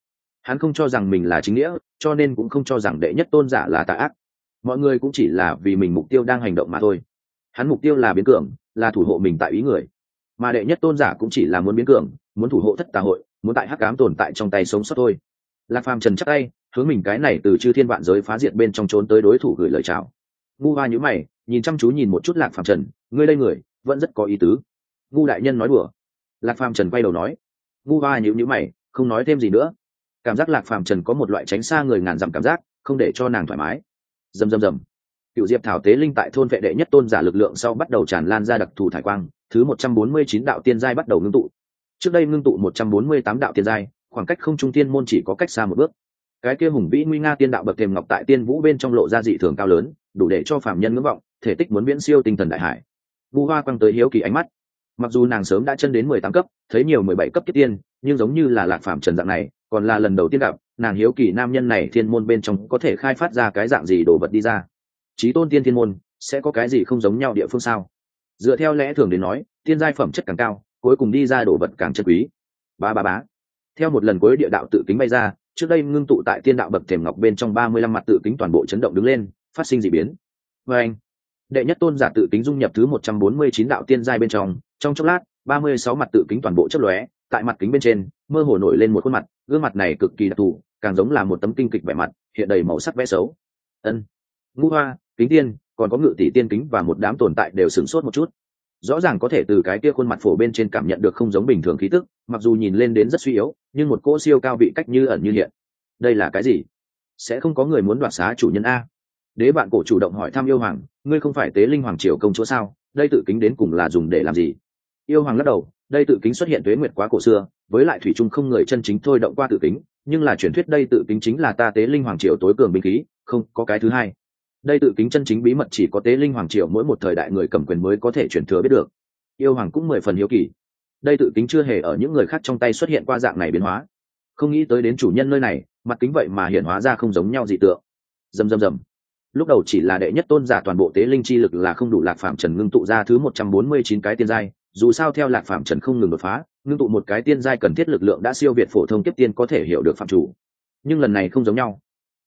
Hắn không cho rằng mình là chính nghĩa, cho nên cũng không cho rằng đệ nhất tôn giả là tà ác. Mọi người cũng chỉ là vì mình mục tiêu đang hành động mà thôi. Hắn mục tiêu là biến cường, là thủ hộ mình tại ý người, mà đệ nhất tôn giả cũng chỉ là muốn biến cường, muốn thủ hộ thất tà hội, muốn tại hắc ám tồn tại trong tay sống sót thôi. Lạc Phàm trần chắc tay, hướng mình cái này từ chư thiên vạn giới phá diệt bên trong trốn tới đối thủ gửi lời chào. Ngu Hoa nhíu mày, nhìn chăm chú nhìn một chút Lạc Phàm Trần, ngươi đây người vẫn rất có ý tứ. Ngu đại nhân nói đùa. Lạc Phàm Trần quay đầu nói. Ngu Hoa nhíu mày, không nói thêm gì nữa. Cảm giác Lạc Phàm Trần có một loại tránh xa người ngàn dặm cảm giác, không để cho nàng thoải mái. Rầm rầm rầm. Cựu Diệp Thảo tế linh tại thôn vệ đệ nhất tôn giả lực lượng sau bắt đầu tràn lan ra đặc thù thải quang, thứ 149 đạo tiên giai bắt đầu ngưng tụ. Trước đây ngưng tụ 148 đạo tiên giai, khoảng cách không trung tiên môn chỉ có cách xa một bước. Cái kia hùng vĩ nguy nga tiên đạo bậc thềm ngọc tại tiên vũ bên trong lộ ra dị thường cao lớn, đủ để cho phàm nhân ngưỡng vọng, thể tích muốn viễn siêu tinh thần đại hải. Vu Hoa quăng tới hiếu kỳ ánh mắt. Mặc dù nàng sớm đã chân đến 18 cấp, thấy nhiều 17 cấp kiếp tiên, nhưng giống như là Lạc Phàm Trần dạng này, còn là lần đầu tiên gặp, nàng hiếu kỳ nam nhân này thiên môn bên trong có thể khai phát ra cái dạng gì đồ vật đi ra. Chí tôn tiên thiên môn sẽ có cái gì không giống nhau địa phương sao? Dựa theo lẽ thường đến nói, tiên giai phẩm chất càng cao, cuối cùng đi ra đồ vật càng chân quý. Bá bá bá. Theo một lần cuối địa đạo tự kính bay ra, trước đây ngưng tụ tại tiên đạo bậc thềm ngọc bên trong 35 mặt tự kính toàn bộ chấn động đứng lên, phát sinh dị biến. Và anh, đệ nhất tôn giả tự kính dung nhập thứ 149 đạo tiên giai bên trong chốc lát, 36 mặt tự kính toàn bộ chớp lóe, tại mặt kính bên trên, mơ hồ nổi lên một khuôn mặt, gương mặt này cực kỳ đặc thù, càng giống là một tấm kinh kịch vẻ mặt, hiện đầy màu sắc vẽ xấu. Ân, Ngũ Hoa, Kính Tiên, còn có Ngự Tỷ Tiên kính và một đám tồn tại đều sửng sốt một chút. Rõ ràng có thể từ cái kia khuôn mặt phổ bên trên cảm nhận được không giống bình thường khí tức, mặc dù nhìn lên đến rất suy yếu, nhưng một cỗ siêu cao vị cách như ẩn như hiện. Đây là cái gì? Sẽ không có người muốn đoạt xá chủ nhân a? Đế bạn cổ chủ động hỏi thăm yêu hoàng, ngươi không phải tế linh hoàng triều công chúa sao? Đây tự kính đến cùng là dùng để làm gì? Yêu hoàng lắc đầu, đây tự kính xuất hiện tuế nguyệt quá cổ xưa, với lại thủy chung không người chân chính thôi động qua tự kính, nhưng là truyền thuyết đây tự kính chính là ta tế linh hoàng triều tối cường binh khí, không có cái thứ hai. Đây tự kính chân chính bí mật chỉ có tế linh hoàng triều mỗi một thời đại người cầm quyền mới có thể truyền thừa biết được. Yêu hoàng cũng 10 phần hiếu kỳ. Đây tự kính chưa hề ở những người khác trong tay xuất hiện qua dạng này biến hóa, không nghĩ tới đến chủ nhân nơi này, mặt kính vậy mà hiện hóa ra không giống nhau dị tượng. Rầm rầm rầm. Lúc đầu chỉ là đệ nhất tôn giả toàn bộ tế linh chi lực là không đủ, Lạc Phàm Trần ngưng tụ ra thứ 149 cái tiên giai, dù sao theo Lạc Phàm Trần không ngừng đột phá, ngưng tụ một cái tiên giai cần thiết lực lượng đã siêu việt phổ thông kiếp tiên có thể hiểu được phạm chủ. Nhưng lần này không giống nhau.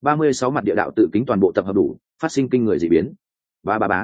36 mặt địa đạo tự kính toàn bộ tập hợp đủ, phát sinh kinh người dị biến. Bá bá bá.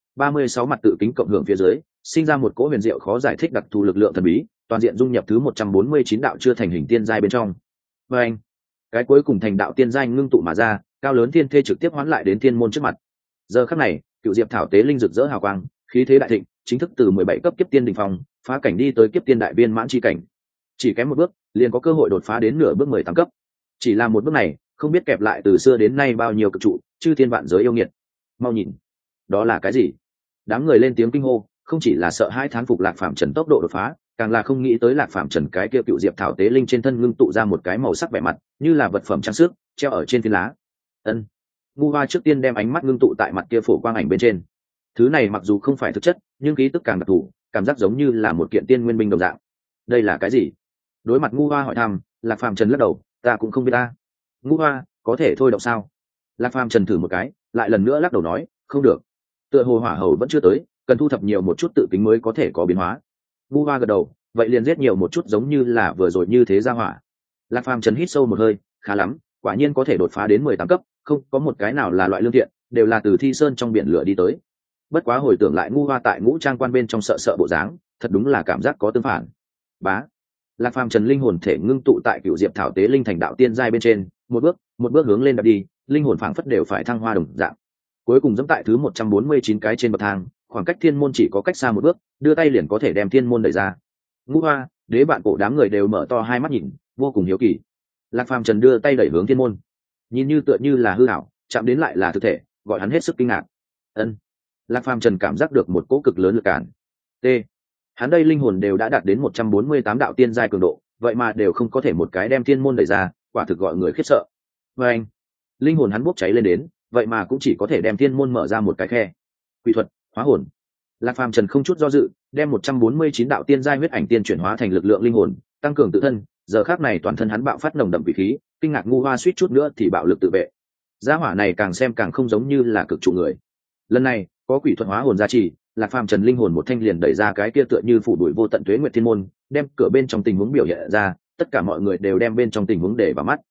36 mặt tự kính cộng hưởng phía dưới, sinh ra một cỗ huyền diệu khó giải thích đặc thù lực lượng thần bí, toàn diện dung nhập thứ 149 đạo chưa thành hình tiên giai bên trong. Và anh, cái cuối cùng thành đạo tiên giai ngưng tụ mà ra, cao lớn thiên thê trực tiếp hoán lại đến thiên môn trước mặt. Giờ khắc này, cựu diệp thảo tế linh rực rỡ hào quang, khí thế đại thịnh, chính thức từ 17 cấp kiếp tiên đỉnh phong, phá cảnh đi tới kiếp tiên đại viên mãn chi cảnh. Chỉ kém một bước, liền có cơ hội đột phá đến nửa bước 18 cấp. Chỉ là một bước này, không biết kẹp lại từ xưa đến nay bao nhiêu cực trụ, chư thiên vạn giới yêu nghiệt. Mau nhìn, đó là cái gì? Đám người lên tiếng kinh hô, không chỉ là sợ hãi thán phục Lạc Phàm Trần tốc độ đột phá, càng là không nghĩ tới Lạc Phàm Trần cái kia cựu diệp thảo tế linh trên thân ngưng tụ ra một cái màu sắc vẻ mặt, như là vật phẩm trang sức, treo ở trên phiến lá. Ân. Ngu Hoa trước tiên đem ánh mắt ngưng tụ tại mặt kia phổ quang ảnh bên trên. Thứ này mặc dù không phải thực chất, nhưng khí tức càng đặc thù, cảm giác giống như là một kiện tiên nguyên binh đồng dạng. Đây là cái gì? Đối mặt Ngu Hoa hỏi thăm, Lạc Phàm Trần lắc đầu, ta cũng không biết ta. Ngu Hoa, có thể thôi động sao? Lạc Phàm Trần thử một cái, lại lần nữa lắc đầu nói, không được. Tựa hồ hỏa hầu vẫn chưa tới, cần thu thập nhiều một chút tự kính mới có thể có biến hóa. Ngu Hoa gật đầu, vậy liền giết nhiều một chút giống như là vừa rồi như thế ra hỏa. Lạc Phàm Trần hít sâu một hơi, khá lắm, quả nhiên có thể đột phá đến 18 cấp, không có một cái nào là loại lương thiện, đều là từ thi sơn trong biển lửa đi tới. Bất quá hồi tưởng lại Ngu Hoa tại ngũ trang quan bên trong sợ sợ bộ dáng, thật đúng là cảm giác có tương phản. Bá. Lạc Phàm Trần linh hồn thể ngưng tụ tại cựu diệp thảo tế linh thành đạo tiên giai bên trên, một bước hướng lên đạp đi, linh hồn phảng phất đều phải thăng hoa đồng dạng. Cuối cùng dẫm tại thứ 149 cái trên bậc thang, khoảng cách thiên môn chỉ có cách xa một bước, đưa tay liền có thể đem thiên môn đẩy ra. Ngũ Hoa, Đế bạn cổ đám người đều mở to hai mắt nhìn, vô cùng hiếu kỳ. Lạc Phàm Trần đưa tay đẩy hướng thiên môn, nhìn như tựa như là hư ảo, chạm đến lại là thực thể, gọi hắn hết sức kinh ngạc. Ân. Lạc Phàm Trần cảm giác được một cỗ cực lớn lực cản. T. Hắn đây linh hồn đều đã đạt đến 148 đạo tiên giai cường độ, vậy mà đều không có thể một cái đem thiên môn đẩy ra, quả thực gọi người khiếp sợ. Và anh, linh hồn hắn bốc cháy lên đến, vậy mà cũng chỉ có thể đem thiên môn mở ra một cái khe. Quỷ thuật, hóa hồn. Lạc Phàm Trần không chút do dự, đem 149 đạo tiên giai huyết ảnh tiên chuyển hóa thành lực lượng linh hồn, tăng cường tự thân. Giờ khắc này toàn thân hắn bạo phát nồng đậm vị khí, kinh ngạc Ngu Hoa suýt chút nữa thì bạo lực tự vệ. Gia hỏa này càng xem càng không giống như là cực trụ người. Lần này, có quỷ thuật hóa hồn gia trì, Lạc Phàm Trần linh hồn một thanh liền đẩy ra cái kia tựa như phủ đuổi vô tận tuế nguyệt thiên môn, đem cửa bên trong tình huống biểu hiện ra, tất cả mọi người đều đem bên trong tình huống để vào mắt.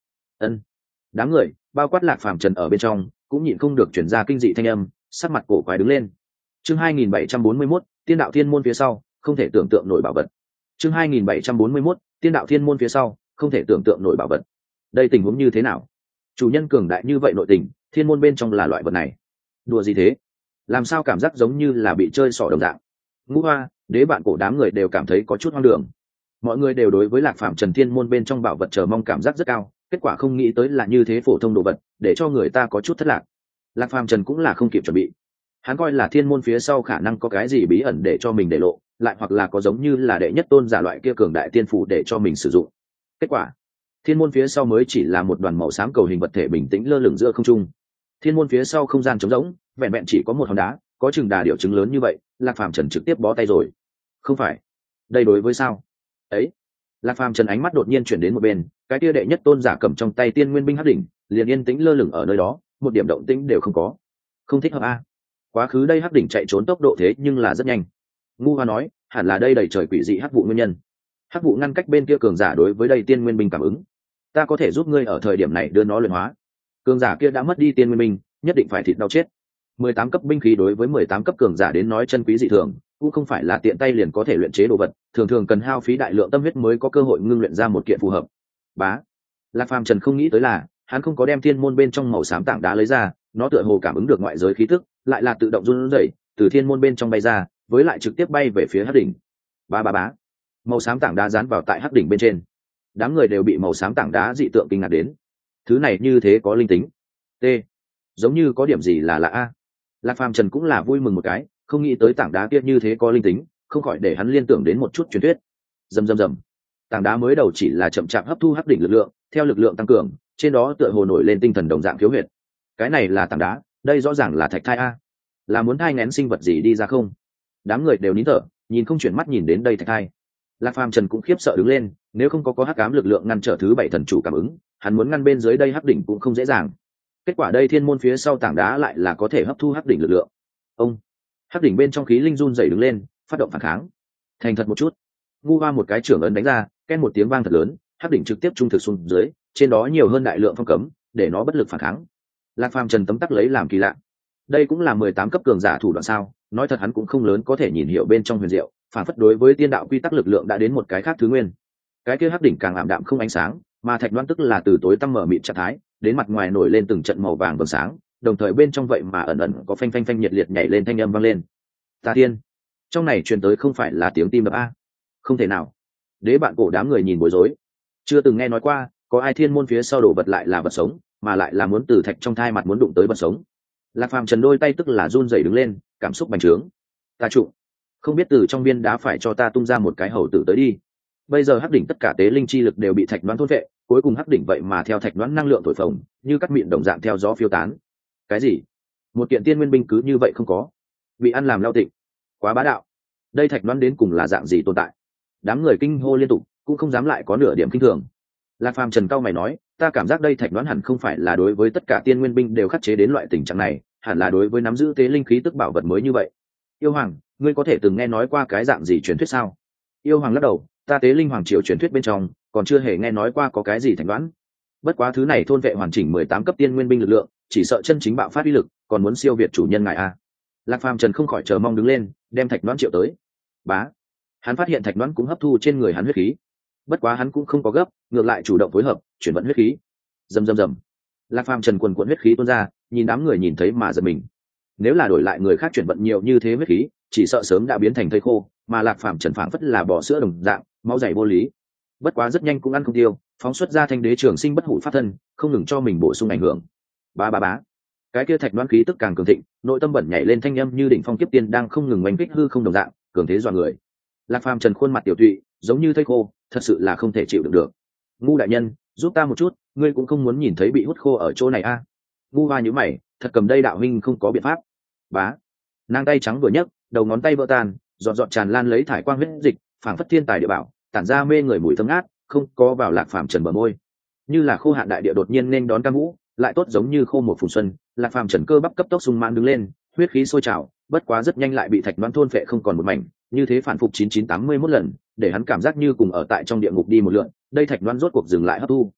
Ân. Đám người bao quát Lạc Phàm Trần ở bên trong cũng nhịn không được chuyển ra kinh dị thanh âm, sắc mặt cổ quái đứng lên. Chương 2741, Tiên đạo thiên môn phía sau, không thể tưởng tượng nổi bảo vật. Chương 2741, Tiên đạo thiên môn phía sau, không thể tưởng tượng nổi bảo vật. Đây tình huống như thế nào? Chủ nhân cường đại như vậy nội tình, thiên môn bên trong là loại vật này. Đùa gì thế? Làm sao cảm giác giống như là bị chơi xỏ đồng dạng? Ngũ Hoa, Đế Bạn cổ đám người đều cảm thấy có chút hoang đường. Mọi người đều đối với Lạc Phàm Trần thiên môn bên trong bảo vật chờ mong cảm giác rất cao, kết quả không nghĩ tới là như thế phổ thông đồ vật, để cho người ta có chút thất lạc. Lạc Phàm Trần cũng là không kịp chuẩn bị. Hắn coi là thiên môn phía sau khả năng có cái gì bí ẩn để cho mình để lộ, lại hoặc là có giống như là đệ nhất tôn giả loại kia cường đại tiên phủ để cho mình sử dụng. Kết quả, thiên môn phía sau mới chỉ là một đoàn màu xám cầu hình vật thể bình tĩnh lơ lửng giữa không trung. Thiên môn phía sau không gian trống rỗng, vẹn vẹn chỉ có một hòn đá, có chừng đà điểu trứng lớn như vậy. Lạc Phàm Trần trực tiếp bó tay rồi. Không phải, đây đối với sao? Ấy, Lạc Phàm Trần ánh mắt đột nhiên chuyển đến một bên, cái kia đệ nhất tôn giả cầm trong tay tiên nguyên binh hắc đỉnh, liền yên tĩnh lơ lửng ở nơi đó, một điểm động tĩnh đều không có. Không thích hợp a. Quá khứ đây hắc đỉnh chạy trốn tốc độ thế nhưng là rất nhanh. Ngu Hoa nói, hẳn là đây đầy trời quỷ dị hắc vụ nguyên nhân. Hắc vụ ngăn cách bên kia cường giả đối với đây tiên nguyên binh cảm ứng. Ta có thể giúp ngươi ở thời điểm này đưa nó luyện hóa. Cường giả kia đã mất đi tiên nguyên binh, nhất định phải thịt đau chết. 18 cấp binh khí đối với 18 cấp cường giả đến nói chân quý dị thường, cũng không phải là tiện tay liền có thể luyện chế đồ vật, thường thường cần hao phí đại lượng tâm huyết mới có cơ hội ngưng luyện ra một kiện phù hợp. Bá. Lạc Phàm Trần không nghĩ tới là, hắn không có đem thiên môn bên trong màu xám tảng đá lấy ra, nó tựa hồ cảm ứng được ngoại giới khí tức, lại là tự động run rẩy, từ thiên môn bên trong bay ra, với lại trực tiếp bay về phía hắc đỉnh. Bá bá bá. Màu xám tảng đá dán vào tại hắc đỉnh bên trên. Đám người đều bị màu xám tảng đá dị tượng kinh ngạc đến. Thứ này như thế có linh tính. T. Giống như có điểm gì là lạ a. Lạc Phàm Trần cũng là vui mừng một cái, không nghĩ tới tảng đá kia như thế có linh tính, không khỏi để hắn liên tưởng đến một chút truyền thuyết. Rầm rầm rầm. Tảng đá mới đầu chỉ là chậm chạp hấp thu hắc đỉnh lực lượng, theo lực lượng tăng cường, trên đó tựa hồ nổi lên tinh thần đồng dạng khiếu huyệt. Cái này là tảng đá, đây rõ ràng là thạch thai a. Là muốn thai nghén sinh vật gì đi ra không? Đám người đều nín thở, nhìn không chuyển mắt nhìn đến đây thạch thai. Lạc Phàm Trần cũng khiếp sợ đứng lên, nếu không có hắc ám lực lượng ngăn trở thứ bảy thần chủ cảm ứng, hắn muốn ngăn bên dưới đây hắc đỉnh cũng không dễ dàng. Kết quả đây thiên môn phía sau tảng đá lại là có thể hấp thu hắc đỉnh lực lượng. Ông, hắc đỉnh bên trong khí linh run dày đứng lên, phát động phản kháng. Thành thật một chút. Ngu Hoa một cái trưởng ấn đánh ra, ken một tiếng vang thật lớn, hắc đỉnh trực tiếp trung thực xuống dưới, trên đó nhiều hơn đại lượng phong cấm, để nó bất lực phản kháng. Lạc Phàm Trần tấm tắc lấy làm kỳ lạ. Đây cũng là 18 cấp cường giả thủ đoạn sao? Nói thật hắn cũng không lớn có thể nhìn hiểu bên trong huyền diệu, phản phất đối với tiên đạo quy tắc lực lượng đã đến một cái khác thứ nguyên. Cái kia hắc đỉnh càng ảm đạm không ánh sáng, mà thạch đoán tức là từ tối tăm mở mịt trạng thái, đến mặt ngoài nổi lên từng trận màu vàng vầng sáng, đồng thời bên trong vậy mà ẩn ẩn có phanh phanh phanh nhiệt liệt nhảy lên thanh âm vang lên. Ta tiên, trong này truyền tới không phải là tiếng tim đập a? Không thể nào. Đế Bạn cổ đám người nhìn bối rối, chưa từng nghe nói qua có ai thiên môn phía sau đổ vật lại là vật sống, mà lại là muốn từ thạch trong thai mặt muốn đụng tới vật sống. Lạc Phàm Trần đôi tay tức là run rẩy đứng lên, cảm xúc bành trướng. Ta trụ, không biết từ trong biên đá phải cho ta tung ra một cái hầu tử tới đi. Bây giờ hắc đỉnh tất cả tế linh chi lực đều bị thạch đoán thôn vệ, cuối cùng hắc đỉnh vậy mà theo thạch đoán năng lượng thổi phồng, như cắt mịn đồng dạng theo gió phiêu tán. Cái gì? Một kiện tiên nguyên binh cứ như vậy không có, bị ăn làm lao tịnh, quá bá đạo. Đây thạch đoán đến cùng là dạng gì tồn tại? Đám người kinh hô liên tục, cũng không dám lại có nửa điểm kinh thường. Lạc Phàm Trần cao mày nói, ta cảm giác đây thạch đoán hẳn không phải là đối với tất cả tiên nguyên binh đều khắc chế đến loại tình trạng này, hẳn là đối với nắm giữ tế linh khí tức bảo vật mới như vậy. Yêu Hoàng, ngươi có thể từng nghe nói qua cái dạng gì truyền thuyết sao? Yêu Hoàng lắc đầu, ta tế linh hoàng triều truyền thuyết bên trong còn chưa hề nghe nói qua có cái gì thạch đoán. Bất quá thứ này thôn vệ hoàn chỉnh 18 cấp tiên nguyên binh lực lượng, chỉ sợ chân chính bạo phát uy lực còn muốn siêu việt chủ nhân ngài a. Lạc Phàm Trần không khỏi chờ mong đứng lên, đem thạch đoán triệu tới. Bá, hắn phát hiện thạch đoán cũng hấp thu trên người hắn huyết khí. Bất quá hắn cũng không có gấp, ngược lại chủ động phối hợp chuyển vận huyết khí. Rầm rầm rầm. Lạc Phàm Trần quần quần huyết khí tuôn ra, nhìn đám người nhìn thấy mà giật mình. Nếu là đổi lại người khác chuyển vận nhiều như thế huyết khí, chỉ sợ sớm đã biến thành thây khô, mà Lạc Phàm Trần phảng phất là bò sữa đồng dạng, máu dày vô lý. Bất quá rất nhanh cũng ăn không tiêu, phóng xuất ra thanh đế trường sinh bất hủ pháp thân, không ngừng cho mình bổ sung ảnh hưởng. Bá bá bá. Cái kia thạch đoán khí tức càng cường thịnh, nội tâm bẩn nhảy lên thanh âm như đỉnh phong kiếp tiên đang không ngừng oanh kích hư không đồng dạng, cường thế dọa người. Lạc Phàm Trần khuôn mặt tiểu tụy, giống như thây khô, thật sự là không thể chịu đựng được. Ngu đại nhân, giúp ta một chút, ngươi cũng không muốn nhìn thấy bị hút khô ở chỗ này a. Ngu Hoa nhíu mày, thật cầm đây đạo huynh không có biện pháp. Bá. Nàng tay trắng vừa nhấc, đầu ngón tay vỡ tan, giọt giọt tràn lan lấy thải quang huyết dịch, phảng phất thiên tài địa bảo, tản ra mê người mùi thơm ngát, không có vào Lạc Phàm Trần bờ môi. Như là khô hạn đại địa đột nhiên nên đón cam vũ, lại tốt giống như khô một phùng xuân. Lạc Phàm Trần cơ bắp cấp tốc sung mãn đứng lên, huyết khí sôi trào, bất quá rất nhanh lại bị thạch đoán thôn phệ không còn một mảnh, như thế phản phục 9981 lần, để hắn cảm giác như cùng ở tại trong địa ngục đi một lượn. Đây thạch đoán rốt cuộc dừng lại hấp thu.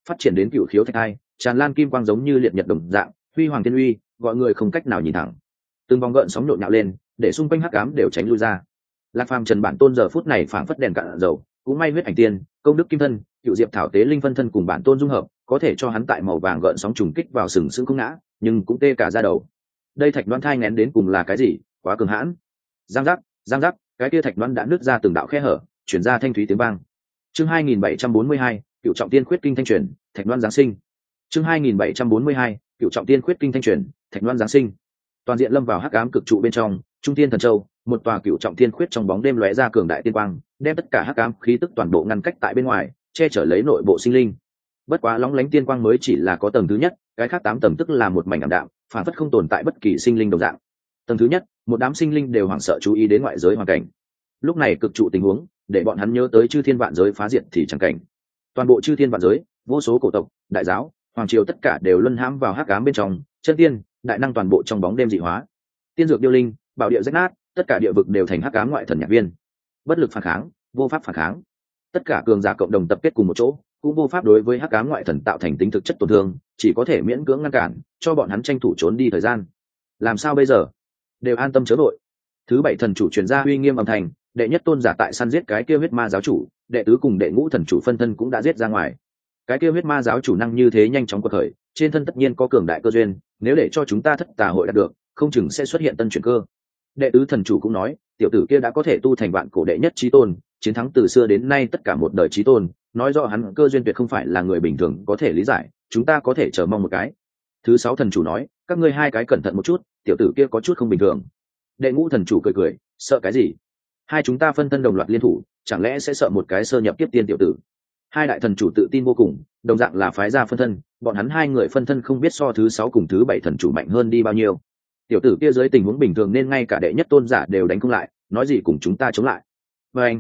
phát triển đến cựu khiếu thạch hai, tràn lan kim quang giống như liệt nhật đồng dạng, huy hoàng thiên uy, gọi người không cách nào nhìn thẳng. Từng vòng gợn sóng nhộn nhạo lên, để xung quanh hắc ám đều tránh lui ra. Lạc Phàm Trần Bản Tôn giờ phút này phảng phất đèn cạn dầu, cũng may huyết ảnh tiên, công đức kim thân, cựu diệp thảo tế linh phân thân cùng bản tôn dung hợp, có thể cho hắn tại màu vàng gợn sóng trùng kích vào sừng sững không ngã, nhưng cũng tê cả da đầu. Đây thạch đoán thai nén đến cùng là cái gì? Quá cường hãn. Giang giác, cái kia thạch đoán đã nứt ra từng đạo khe hở, chuyển ra thanh thúy tiếng vang. Chương 2742, Cựu Trọng Tiên Khuyết Kinh thanh truyền, thạch đoán giáng sinh. Chương 2742, Cựu Trọng Tiên Khuyết Kinh thanh truyền, thạch đoán giáng sinh. Toàn diện lâm vào hắc ám cực trụ bên trong, Trung Tiên Thần Châu, một tòa Cựu Trọng Tiên Khuyết trong bóng đêm lóe ra cường đại tiên quang, đem tất cả hắc ám khí tức toàn bộ ngăn cách tại bên ngoài, che chở lấy nội bộ sinh linh. Bất quá lóng lánh tiên quang mới chỉ là có tầng thứ nhất, cái khác 8 tầng tức là một mảnh ảm đạm, phản phất không tồn tại bất kỳ sinh linh đồng dạng. Tầng thứ nhất, một đám sinh linh đều hoảng sợ chú ý đến ngoại giới hoàn cảnh. Lúc này cực trụ tình huống, để bọn hắn nhớ tới chư thiên vạn giới phá diệt thì chẳng cảnh. Toàn bộ chư thiên vạn giới, vô số cổ tộc, đại giáo, hoàng triều tất cả đều luân hãm vào hắc ám bên trong, chân tiên, đại năng toàn bộ trong bóng đêm dị hóa. Tiên dược điêu linh, bảo địa rách nát, tất cả địa vực đều thành hắc ám ngoại thần nhạc viên. Bất lực phản kháng, vô pháp phản kháng. Tất cả cường giả cộng đồng tập kết cùng một chỗ, cũng vô pháp đối với hắc ám ngoại thần tạo thành tính thực chất tổn thương, chỉ có thể miễn cưỡng ngăn cản, cho bọn hắn tranh thủ trốn đi thời gian. Làm sao bây giờ? Đều an tâm chớ vội. Thứ 7 thần chủ truyền ra uy nghiêm âm thanh, đệ nhất tôn giả tại săn giết cái kia huyết ma giáo chủ, đệ tứ cùng đệ ngũ thần chủ phân thân cũng đã giết ra ngoài. Cái kia huyết ma giáo chủ năng như thế nhanh chóng quật khởi, trên thân tất nhiên có cường đại cơ duyên, nếu để cho chúng ta thất tà hội đạt được, không chừng sẽ xuất hiện tân chuyển cơ. Đệ tứ thần chủ cũng nói, tiểu tử kia đã có thể tu thành vạn cổ đệ nhất chí tôn, chiến thắng từ xưa đến nay tất cả một đời chí tôn, nói rõ hắn cơ duyên tuyệt không phải là người bình thường có thể lý giải, chúng ta có thể chờ mong một cái. Thứ 6 thần chủ nói, các ngươi hai cái cẩn thận một chút, tiểu tử kia có chút không bình thường. Đệ ngũ thần chủ cười cười, sợ cái gì? Hai chúng ta phân thân đồng loạt liên thủ, chẳng lẽ sẽ sợ một cái sơ nhập kiếp tiên tiểu tử? Hai đại thần chủ tự tin vô cùng, đồng dạng là phái ra phân thân, bọn hắn hai người phân thân không biết so thứ 6 cùng thứ 7 thần chủ mạnh hơn đi bao nhiêu. Tiểu tử kia dưới tình huống bình thường nên ngay cả đệ nhất tôn giả đều đánh không lại, nói gì cùng chúng ta chống lại. Và anh,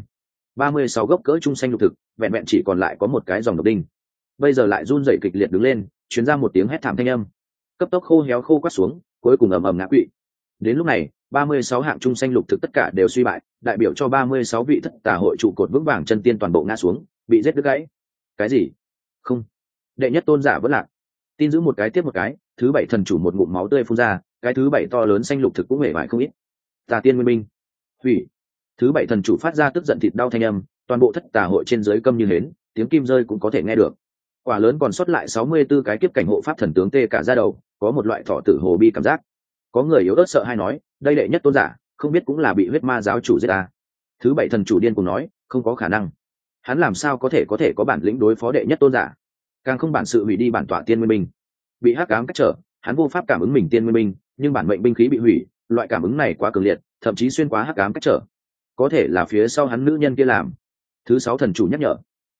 36 gốc cỡ trung xanh lục thực, vẹn vẹn chỉ còn lại có một cái dòng độc đinh. Bây giờ lại run rẩy kịch liệt đứng lên, truyền ra một tiếng hét thảm thanh âm. Cấp tốc khô héo khô quắt xuống, cuối cùng ầm ầm ngã quỵ. Đến lúc này, 36 hạng trung xanh lục thực tất cả đều suy bại, đại biểu cho 36 vị thất tà hội trụ cột vững vàng chân tiên toàn bộ ngã xuống, bị giết đứt gãy. Cái gì? Không. Đệ nhất tôn giả vẫn lạc. Tin giữ một cái tiếp một cái, thứ 7 thần chủ một ngụm máu tươi phun ra, cái thứ 7 to lớn xanh lục thực cũng hề bại không ít. Tà tiên nguyên minh. Hủy. Thứ 7 thần chủ phát ra tức giận thịt đau thanh âm, toàn bộ thất tà hội trên dưới câm như hến, tiếng kim rơi cũng có thể nghe được. Quả lớn còn sót lại 64 cái kiếp cảnh hộ pháp thần tướng tê cả da đầu, có một loại thọ tử hồ bi cảm giác. Có người yếu ớt sợ hay nói, đây đệ nhất tôn giả, không biết cũng là bị huyết ma giáo chủ giết ta. Thứ 7 thần chủ điên cùng nói, không có khả năng. Hắn làm sao có thể có bản lĩnh đối phó đệ nhất tôn giả? Càng không bản sự hủy đi bản tọa tiên nguyên minh. Bị hắc ám cách trở, hắn vô pháp cảm ứng mình tiên nguyên minh, nhưng bản mệnh binh khí bị hủy, loại cảm ứng này quá cường liệt, thậm chí xuyên qua hắc ám cách trở. Có thể là phía sau hắn nữ nhân kia làm. Thứ 6 thần chủ nhắc nhở.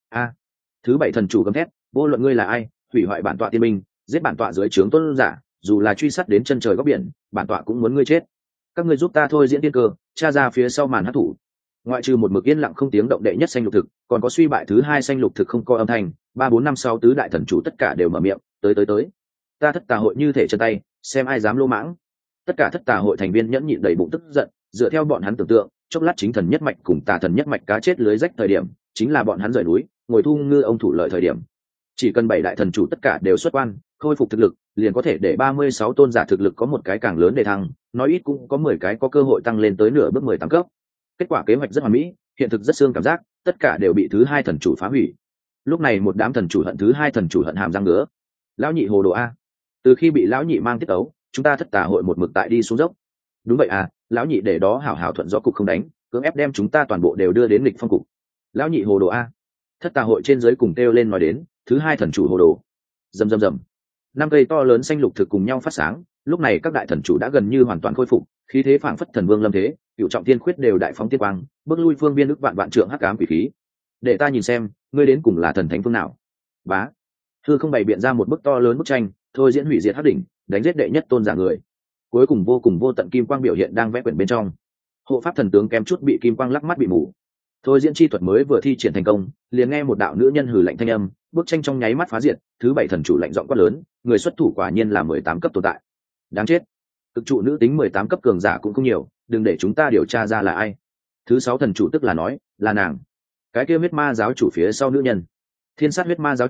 Thứ 7 thần chủ gầm thét, vô luận ngươi là ai, hủy hoại bản tọa tiên minh, giết bản tọa dưới trướng tôn giả, dù là truy sát đến chân trời góc biển, bản tọa cũng muốn ngươi chết. Các ngươi giúp ta thôi diễn tiên cơ, tra ra phía sau màn hắc thủ. Ngoại trừ một mực yên lặng không tiếng động đệ nhất xanh lục thực, còn có suy bại thứ 2 xanh lục thực không có âm thanh, 3 4 5 6 tứ đại thần chủ tất cả đều mở miệng, tới. Ta thất tà hội như thể chân tay, xem ai dám lô mãng. Tất cả thất tà hội thành viên nhẫn nhịn đầy bụng tức giận, dựa theo bọn hắn tưởng tượng, chốc lát chính thần nhất mạch cùng tà thần nhất mạch cá chết lưới rách thời điểm, chính là bọn hắn rời núi, ngồi thu ngư ông thủ lợi thời điểm. Chỉ cần 7 đại thần chủ tất cả đều xuất quan, khôi phục thực lực, liền có thể để 36 tôn giả thực lực có một cái càng lớn để thăng, nói ít cũng có 10 cái có cơ hội tăng lên tới nửa bước 18 cấp. Kết quả kế hoạch rất hoàn mỹ, hiện thực rất xương cảm giác, tất cả đều bị thứ 2 thần chủ phá hủy. Lúc này một đám thần chủ hận thứ 2 thần chủ hận hàm răng ngứa. Lão nhị hồ đồ a, từ khi bị lão nhị mang tiết ấu, chúng ta thất tà hội một mực tại đi xuống dốc. Đúng vậy à, lão nhị để đó hảo hảo thuận gió cục không đánh, cưỡng ép đem chúng ta toàn bộ đều đưa đến nghịch phong cục. Lão nhị hồ đồ a. Thất tà hội trên dưới cùng kêu lên nói đến, thứ 2 thần chủ hồ đồ. Rầm. 5 cây to lớn xanh lục thực cùng nhau phát sáng, lúc này các đại thần chủ đã gần như hoàn toàn khôi phục, khí thế phảng phất thần vương lâm thế, Cựu Trọng Tiên Khuyết đều đại phóng tiên quang, bước lui phương biên ức vạn trượng hắc ám quỷ khí. Để ta nhìn xem, ngươi đến cùng là thần thánh phương nào? Bá. Hư không bày biện ra một bức to lớn bức tranh, thôi diễn hủy diệt hắc đỉnh, đánh giết đệ nhất tôn giả người. Cuối cùng vô tận kim quang biểu hiện đang vẽ quyển bên trong. Hộ pháp thần tướng kém chút bị kim quang lắc mắt bị mù. Thôi diễn chi thuật mới vừa thi triển thành công, liền nghe một đạo nữ nhân hừ lạnh thanh âm, bức tranh trong nháy mắt phá diệt, thứ 7 thần chủ lạnh giọng quát lớn, người xuất thủ quả nhiên là 18 cấp tồn tại. Đáng chết. Cực trụ nữ tính 18 cấp cường giả cũng không nhiều, đừng để chúng ta điều tra ra là ai. Thứ 6 thần chủ tức là nói, là nàng. Cái kia huyết ma giáo chủ phía sau nữ nhân. Thiên sát huyết ma giáo chủ,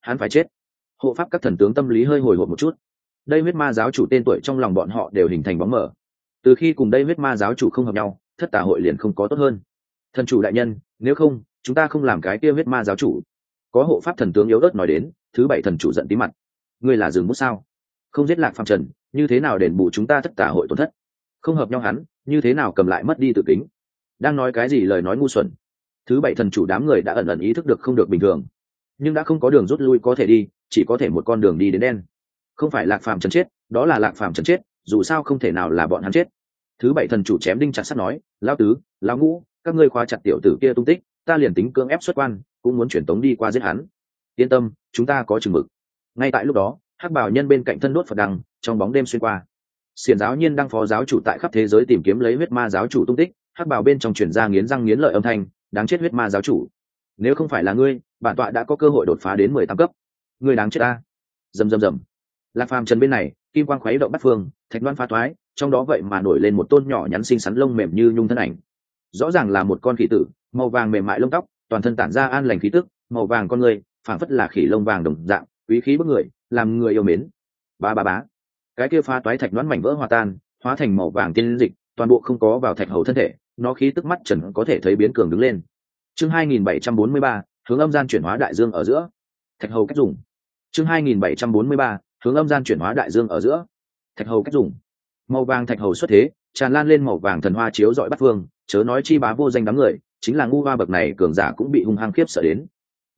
hắn phải chết. Hộ pháp các thần tướng tâm lý hơi hồi hộp một chút. Đây huyết ma giáo chủ tên tuổi trong lòng bọn họ đều hình thành bóng mờ. Từ khi cùng đây huyết ma giáo chủ không hợp nhau, thất tà hội liền không có tốt hơn. Thần chủ đại nhân, nếu không chúng ta không làm cái kia huyết ma giáo chủ. Có hộ pháp thần tướng yếu ớt nói đến. Thứ bảy thần chủ giận tí mặt. Ngươi là dừng bút sao? Không giết Lạc Phàm Trần, như thế nào đền bù chúng ta thất tà hội tổn thất? Không hợp nhau hắn, như thế nào cầm lại mất đi tự tính? Đang nói cái gì lời nói ngu xuẩn? Thứ bảy thần chủ đám người đã ẩn ẩn ý thức được không được bình thường, nhưng đã không có đường rút lui có thể đi, chỉ có thể một con đường đi đến đen. Không phải Lạc Phàm Trần chết, đó là Lạc Phàm Trần chết, dù sao không thể nào là bọn hắn chết. Thứ bảy thần chủ chém đinh chặt sắt nói, lão tứ, lão ngũ, các ngươi khóa chặt tiểu tử kia tung tích, ta liền tính cưỡng ép xuất quan, cũng muốn chuyển tống đi qua giết hắn. Yên tâm, chúng ta có chừng mực. Ngay tại lúc đó, hắc bảo nhân bên cạnh thân đốt Phật đăng, trong bóng đêm xuyên qua. Xiển giáo nhiên đang phó giáo chủ tại khắp thế giới tìm kiếm lấy huyết ma giáo chủ tung tích, hắc bảo bên trong truyền ra nghiến răng nghiến lợi âm thanh, đáng chết huyết ma giáo chủ. Nếu không phải là ngươi, bản tọa đã có cơ hội đột phá đến 18 cấp. Ngươi đáng chết ta. Rầm rầm rầm. Lạc Phàm Trần bên này, kim quang khuấy động bắt phương, thạch đoan phá thoái, trong đó vậy mà nổi lên một tôn nhỏ nhắn xinh xắn lông mềm như nhung thân ảnh. Rõ ràng là một con khỉ tử, màu vàng mềm mại lông tóc, toàn thân tản ra an lành khí tức, màu vàng con người, phảng phất là khỉ lông vàng đồng dạng, quý khí bức người, làm người yêu mến. Ba ba bá. Cái kia phá toái thạch đoán mảnh vỡ hòa tan, hóa thành màu vàng tiên dịch, toàn bộ không có vào thạch hầu thân thể, nó khí tức mắt trần có thể thấy biến cường đứng lên. Chương 2743, hướng âm gian chuyển hóa đại dương ở giữa. Thạch hầu cách dùng. Chương 2743, hướng âm gian chuyển hóa đại dương ở giữa. Thạch hầu cách dùng. Màu vàng thạch hầu xuất thế, tràn lan lên màu vàng thần hoa chiếu rọi bát phương, chớ nói chi bá vô danh đám người, chính là ngu hoa bậc này cường giả cũng bị hung hăng khiếp sợ đến.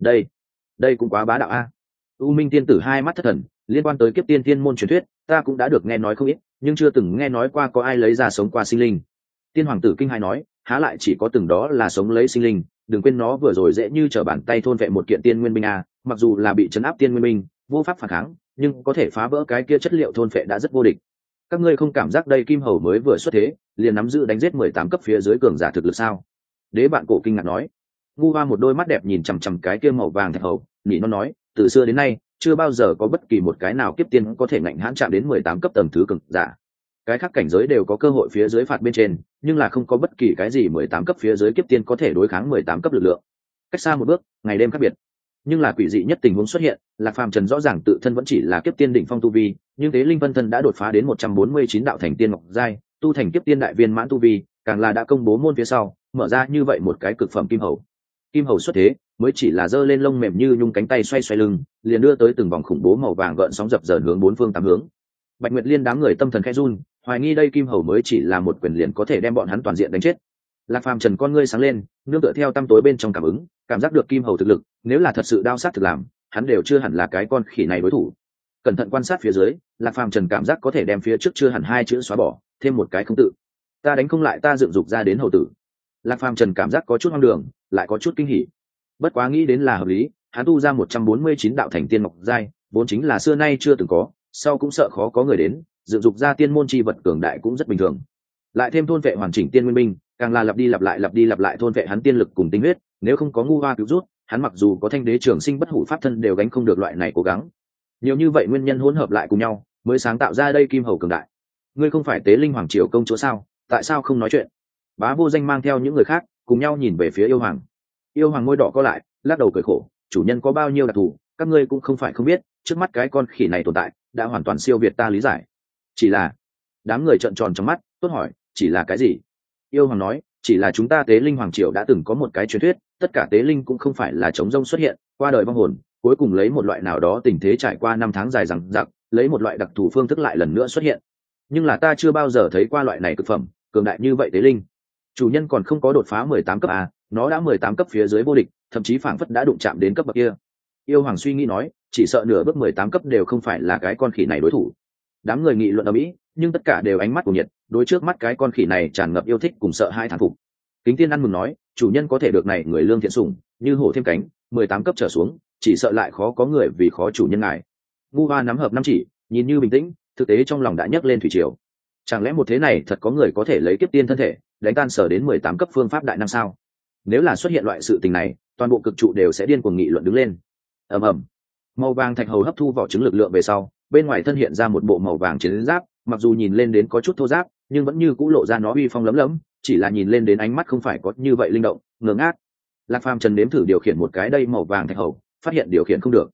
Đây cũng quá bá đạo a. U Minh tiên tử hai mắt thất thần, liên quan tới kiếp tiên tiên môn truyền thuyết, ta cũng đã được nghe nói không ít, nhưng chưa từng nghe nói qua có ai lấy ra sống qua sinh linh. Tiên hoàng tử kinh hãi nói, há lại chỉ có từng đó là sống lấy sinh linh, đừng quên nó vừa rồi dễ như trở bàn tay thôn vệ một kiện tiên nguyên binh a, mặc dù là bị trấn áp tiên nguyên binh, vô pháp phản kháng, nhưng có thể phá vỡ cái kia chất liệu thôn vệ đã rất vô địch. Các ngươi không cảm giác đây kim hầu mới vừa xuất thế, liền nắm giữ đánh giết 18 cấp phía dưới cường giả thực lực sao? Đế bạn cổ kinh ngạc nói. Ngu Hoa một đôi mắt đẹp nhìn chằm chằm cái kia màu vàng thạch hầu, nhị nó nói, từ xưa đến nay, chưa bao giờ có bất kỳ một cái nào kiếp tiên có thể ngạnh hãn chạm đến 18 cấp tầng thứ cường giả. Cái khác cảnh giới đều có cơ hội phía dưới phạt bên trên, nhưng là không có bất kỳ cái gì 18 cấp phía dưới kiếp tiên có thể đối kháng 18 cấp lực lượng. Cách xa một bước, ngày đêm khác biệt. Nhưng là quỷ dị nhất tình huống xuất hiện, Lạc Phàm Trần rõ ràng tự thân vẫn chỉ là kiếp tiên đỉnh phong tu vi, nhưng Tế Linh Vân thân đã đột phá đến 149 đạo thành tiên ngọc giai, tu thành kiếp tiên đại viên mãn tu vi, càng là đã công bố môn phía sau, mở ra như vậy một cái cực phẩm kim hầu. Kim hầu xuất thế, mới chỉ là giơ lên lông mềm như nhung cánh tay xoay xoay lưng, liền đưa tới từng vòng khủng bố màu vàng gợn sóng dập dờn hướng bốn phương tám hướng. Bạch Nguyệt Liên đám người tâm thần khẽ run, hoài nghi đây kim hầu mới chỉ là một quyền liền có thể đem bọn hắn toàn diện đánh chết. Lạc Phàm Trần con ngươi sáng lên, nương tựa theo tăm tối bên trong cảm ứng, cảm giác được kim hầu thực lực, nếu là thật sự đao sát thực làm, hắn đều chưa hẳn là cái con khỉ này đối thủ. Cẩn thận quan sát phía dưới, Lạc Phàm Trần cảm giác có thể đem phía trước chưa hẳn hai chữ xóa bỏ, thêm một cái không tự. Ta đánh không lại ta dựng dục ra đến hầu tử. Lạc Phàm Trần cảm giác có chút hoang đường, lại có chút kinh hỉ. Bất quá nghĩ đến là hợp lý, hắn tu ra 149 đạo thành tiên ngọc giai, vốn chính là xưa nay chưa từng có, sau cũng sợ khó có người đến, dựng dục ra tiên môn chi vật cường đại cũng rất bình thường. Lại thêm thôn vệ hoàn chỉnh tiên nguyên minh, càng là lặp đi lặp lại thôn vệ hắn tiên lực cùng tinh huyết, nếu không có ngu hoa cứu rút, hắn mặc dù có thanh đế trường sinh bất hủ pháp thân đều gánh không được loại này cố gắng. Nhiều như vậy nguyên nhân hỗn hợp lại cùng nhau, mới sáng tạo ra đây kim hầu cường đại. Ngươi không phải Tế Linh hoàng triều công chúa sao, tại sao không nói chuyện? Bá Vô Danh mang theo những người khác cùng nhau nhìn về phía yêu hoàng. Yêu hoàng môi đỏ co lại, lắc đầu cười khổ, chủ nhân có bao nhiêu đặc thù, các ngươi cũng không phải không biết, trước mắt cái con khỉ này tồn tại đã hoàn toàn siêu việt ta lý giải. Chỉ là, đám người trợn tròn trong mắt, tốt hỏi, chỉ là cái gì? Yêu hoàng nói, chỉ là chúng ta Tế Linh hoàng triều đã từng có một cái truyền thuyết, tất cả Tế Linh cũng không phải là trống rông xuất hiện, qua đời vong hồn, cuối cùng lấy một loại nào đó tình thế trải qua 5 tháng dài dằng dặc, lấy một loại đặc thù phương thức lại lần nữa xuất hiện. Nhưng là ta chưa bao giờ thấy qua loại này cực phẩm, cường đại như vậy Tế Linh. Chủ nhân còn không có đột phá 18 cấp à, nó đã 18 cấp phía dưới vô địch, thậm chí phảng phất đã đụng chạm đến cấp bậc kia. Yêu hoàng suy nghĩ nói, chỉ sợ nửa bước 18 cấp đều không phải là cái con khỉ này đối thủ. Đám người nghị luận ầm ĩ, nhưng tất cả đều ánh mắt cuồng nhiệt, đối trước mắt cái con khỉ này tràn ngập yêu thích cùng sợ hai thán phục. Kính Tiên ăn mừng nói, chủ nhân có thể được này người lương thiện sủng, như hổ thêm cánh, 18 cấp trở xuống, chỉ sợ lại khó có người vì khó chủ nhân ngài. Ngu Hoa nắm hợp năm chỉ, nhìn như bình tĩnh, thực tế trong lòng đã nhấc lên thủy triều. Chẳng lẽ một thế này thật có người có thể lấy kiếp tiên thân thể, đánh tan sở đến 18 cấp phương pháp đại năng sao? Nếu là xuất hiện loại sự tình này, toàn bộ cực trụ đều sẽ điên cuồng nghị luận đứng lên. Ầm ầm. Màu vàng thạch hầu hấp thu vỏ trứng lực lượng về sau, bên ngoài thân hiện ra một bộ màu vàng chiến giáp, mặc dù nhìn lên đến có chút thô ráp, nhưng vẫn như cũ lộ ra nó uy phong lấm lấm, chỉ là nhìn lên đến ánh mắt không phải có như vậy linh động, ngơ ngác. Lạc Phàm Trần nếm thử điều khiển một cái đây màu vàng thạch hầu, phát hiện điều khiển không được.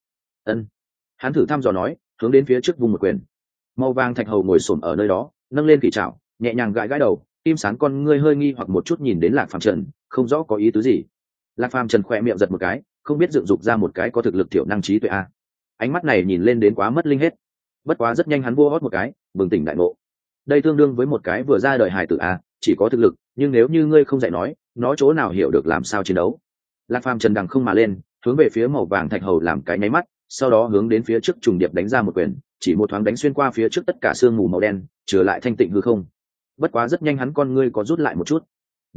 Ân. Hắn thử thăm dò nói, hướng đến phía trước vùng một quyền. Màu vàng thạch hầu ngồi xổm ở nơi đó, nâng lên kỳ trảo, nhẹ nhàng gãi gãi đầu, kim sán con ngươi hơi nghi hoặc một chút nhìn đến Lạc Phàm Trần, không rõ có ý tứ gì. Lạc Phàm Trần khỏe miệng giật một cái, không biết dựng dục ra một cái có thực lực thiểu năng trí tuệ a. Ánh mắt này nhìn lên đến quá mất linh hết. Bất quá rất nhanh hắn vua hót một cái, bừng tỉnh đại ngộ. Đây tương đương với một cái vừa ra đời hài tử a, chỉ có thực lực, nhưng nếu như ngươi không dạy nó chỗ nào hiểu được làm sao chiến đấu. Lạc Phàm Trần đằng không mà lên, hướng về phía màu vàng thạch hầu làm cái nháy mắt, sau đó hướng đến phía trước trùng điệp đánh ra một quyền, chỉ một thoáng đánh xuyên qua phía trước tất cả sương mù màu đen, trở lại thanh tịnh hư không. Bất quá rất nhanh hắn con ngươi có rút lại một chút.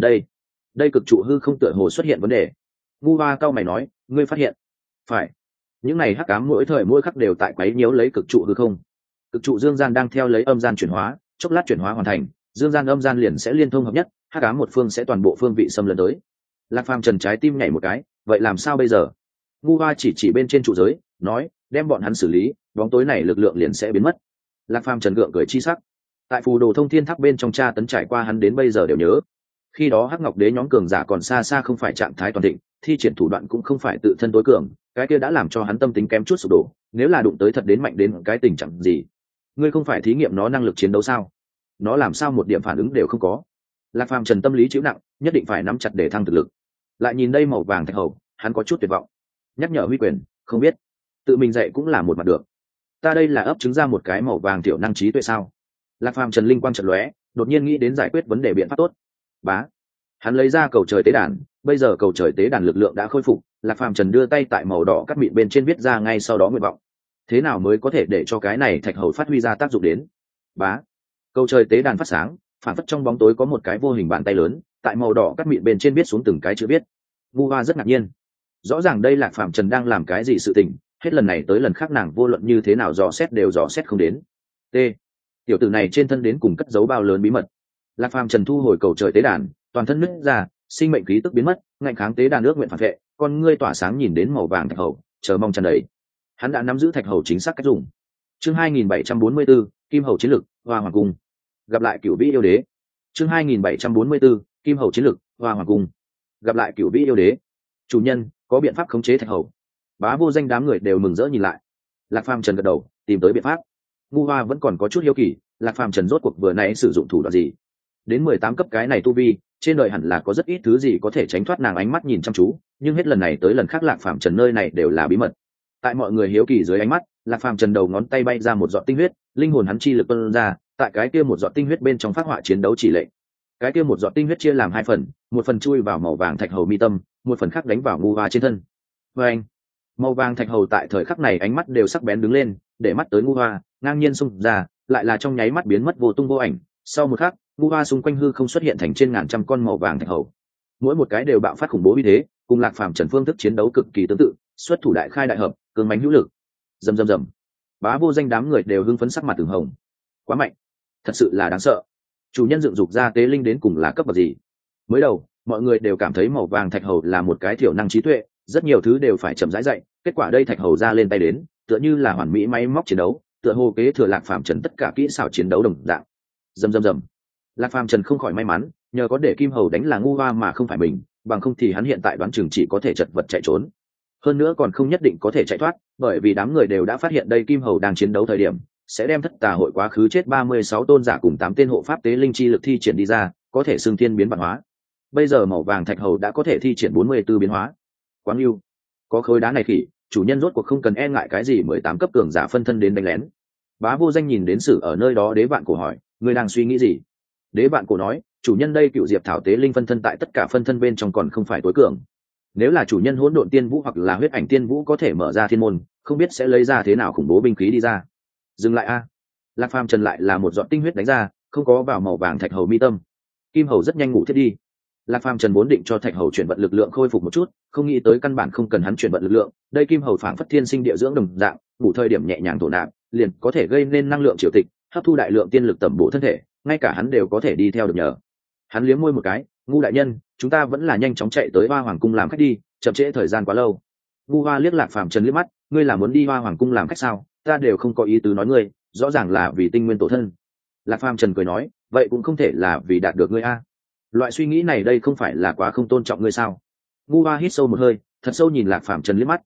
Đây cực trụ hư không tựa hồ xuất hiện vấn đề. Ngu Hoa cao mày nói, ngươi phát hiện? Phải. Những này hắc ám mỗi thời mỗi khắc đều tại quấy nhiễu lấy cực trụ hư không. Cực trụ dương gian đang theo lấy âm gian chuyển hóa, chốc lát chuyển hóa hoàn thành, dương gian âm gian liền sẽ liên thông hợp nhất, hắc ám một phương sẽ toàn bộ phương vị xâm lấn tới. Lạc Phàm Trần trái tim nhảy một cái, vậy làm sao bây giờ? Ngu Hoa chỉ bên trên trụ giới, nói, đem bọn hắn xử lý, bóng tối này lực lượng liền sẽ biến mất. Lạc Phàm Trần gượng cười chi sắc. Tại phù đồ thông thiên tháp bên trong tra tấn trải qua hắn đến bây giờ đều nhớ. Khi đó hắc ngọc đế nhóm cường giả còn xa xa không phải trạng thái toàn thịnh, thi triển thủ đoạn cũng không phải tự thân tối cường, cái kia đã làm cho hắn tâm tính kém chút sụp đổ. Nếu là đụng tới thật đến mạnh đến cái tình trạng gì, ngươi không phải thí nghiệm nó năng lực chiến đấu sao? Nó làm sao một điểm phản ứng đều không có? Lạc Phàm Trần tâm lý chịu nặng, nhất định phải nắm chặt để thăng thực lực. Lại nhìn đây màu vàng thạch hầu, hắn có chút tuyệt vọng. Nhắc nhở Huy Quyền, không biết, tự mình dạy cũng là một mặt được. Ta đây là ấp trứng ra một cái màu vàng tiểu năng trí tuệ sao? Lạc Phàm Trần linh quang chợt lóe, đột nhiên nghĩ đến giải quyết vấn đề biện pháp tốt. Bá, hắn lấy ra cầu trời tế đàn, bây giờ cầu trời tế đàn lực lượng đã khôi phục. Lạc Phàm Trần đưa tay tại màu đỏ cắt mịn bên trên viết ra ngay sau đó nguyện vọng. Thế nào mới có thể để cho cái này thạch hầu phát huy ra tác dụng đến? Bá, cầu trời tế đàn phát sáng, phản phất trong bóng tối có một cái vô hình bàn tay lớn tại màu đỏ cắt mịn bên trên viết xuống từng cái chữ viết. Vu Hoa rất ngạc nhiên, rõ ràng đây Lạc Phàm Trần đang làm cái gì sự tình, hết lần này tới lần khác nàng vô luận như thế nào dò xét đều dò xét không đến. T, tiểu tử này trên thân đến cùng cất giấu bao lớn bí mật. Lạc Phàm Trần thu hồi cầu trời tế đàn, toàn thân nứt ra, sinh mệnh khí tức biến mất, ngạnh kháng tế đàn ước nguyện phản vệ, con ngươi tỏa sáng nhìn đến màu vàng thạch hầu, chờ mong tràn đầy. Hắn đã nắm giữ thạch hầu chính xác cách dùng. Chương 2744, Kim Hầu chiến lực, Hoa Hoàng cung. Gặp lại Cửu Vĩ yêu đế. Chương 2744, Kim Hầu chiến lực, Hoa Hoàng cung. Gặp lại Cửu Vĩ yêu đế. Chủ nhân, có biện pháp khống chế thạch hầu. Bá vô danh đám người đều mừng rỡ nhìn lại. Lạc Phàm Trần gật đầu, tìm tới biện pháp. Ngu Hoa vẫn còn có chút hiếu kỳ, Lạc Phàm Trần rốt cuộc vừa nãy sử dụng thủ đoạn gì? Đến 18 cấp cái này tu vi, trên đời hẳn là có rất ít thứ gì có thể tránh thoát nàng ánh mắt nhìn chăm chú, nhưng hết lần này tới lần khác Lạc Phàm Trần nơi này đều là bí mật. Tại mọi người hiếu kỳ dưới ánh mắt, Lạc Phàm Trần đầu ngón tay bay ra một giọt tinh huyết, linh hồn hắn chi lực tuôn ra, tại cái kia một giọt tinh huyết bên trong phát họa chiến đấu chỉ lệnh. Cái kia một giọt tinh huyết chia làm hai phần, một phần chui vào màu vàng thạch hầu mi tâm, một phần khác đánh vào Ngu Hoa trên thân. Và anh, màu vàng thạch hầu tại thời khắc này ánh mắt đều sắc bén đứng lên, để mắt tới Ngu Hoa, ngang nhiên xung ra, lại là trong nháy mắt biến mất vô tung vô ảnh. Sau một khắc, Ngu Hoa xung quanh hư không xuất hiện thành trên ngàn trăm con màu vàng thạch hầu, mỗi một cái đều bạo phát khủng bố uy thế, cùng Lạc Phàm Trần phương thức chiến đấu cực kỳ tương tự, xuất thủ đại khai đại hợp, cường mãnh hữu lực. Rầm rầm rầm, bá vô danh đám người đều hưng phấn sắc mặt từng hồng. Quá mạnh, thật sự là đáng sợ. Chủ nhân dựng dục ra tế linh đến cùng là cấp bậc gì? Mới đầu, mọi người đều cảm thấy màu vàng thạch hầu là một cái thiểu năng trí tuệ, rất nhiều thứ đều phải chậm rãi dạy. Kết quả đây thạch hầu ra lên tay đến, tựa như là hoàn mỹ máy móc chiến đấu, tựa hồ kế thừa Lạc Phàm Trần tất cả kỹ xảo chiến đấu đồng dạng. Rầm rầm rầm, Lạc Phàm Trần không khỏi may mắn, nhờ có để Kim Hầu đánh là Ngu Hoa mà không phải mình, bằng không thì hắn hiện tại đoán chừng chỉ có thể chật vật chạy trốn. Hơn nữa còn không nhất định có thể chạy thoát, bởi vì đám người đều đã phát hiện đây Kim Hầu đang chiến đấu thời điểm sẽ đem Thất Tà hội quá khứ chết 36 tôn giả cùng 8 tên hộ pháp tế linh chi lực thi triển đi ra, có thể xưng thiên biến vạn hóa. Bây giờ màu vàng thạch hầu đã có thể thi triển 44 biến hóa. Quáng yêu, có khối đá này khỉ, chủ nhân rốt cuộc không cần e ngại cái gì 18 cấp cường giả phân thân đến đánh lén. Bá vô danh nhìn đến Sử ở nơi đó Đế Vạn Cổ hỏi, ngươi đang suy nghĩ gì? Đế Vạn Cổ nói, chủ nhân đây Cựu Diệp Thảo tế linh phân thân tại tất cả phân thân bên trong còn không phải tối cường. Nếu là chủ nhân Hỗn Độn Tiên Vũ hoặc là Huyết Ảnh Tiên Vũ có thể mở ra thiên môn, không biết sẽ lấy ra thế nào khủng bố binh khí đi ra. Dừng lại a. Lạc Phàm Trần lại là một giọt tinh huyết đánh ra, không có vào màu vàng thạch hầu mi tâm. Kim Hầu rất nhanh ngủ thiết đi. Lạc Phàm Trần vốn định cho thạch hầu chuyển vận lực lượng khôi phục một chút, không nghĩ tới căn bản không cần hắn chuyển vận lực lượng, đây Kim Hầu phảng phất thiên sinh địa dưỡng đồng dạng, ngủ thời điểm nhẹ nhàng thổ nạp, liền có thể gây nên năng lượng triều tịch, hấp thu đại lượng tiên lực tẩm bổ thân thể, ngay cả hắn đều có thể đi theo được nhờ. Hắn liếm môi một cái, Ngu đại nhân, chúng ta vẫn là nhanh chóng chạy tới Hoa Hoàng cung làm khách đi, chậm trễ thời gian quá lâu. Ngu Hoa liếc Lạc Phàm Trần liếc mắt, ngươi là muốn đi Hoa Hoàng cung làm khách sao? Ta đều không có ý tứ nói ngươi, rõ ràng là vì tinh nguyên tổ thân. Lạc Phàm Trần cười nói, vậy cũng không thể là vì đạt được ngươi a. Loại suy nghĩ này đây không phải là quá không tôn trọng ngươi sao? Ngu Hoa hít sâu một hơi, thật sâu nhìn Lạc Phàm Trần liếc mắt.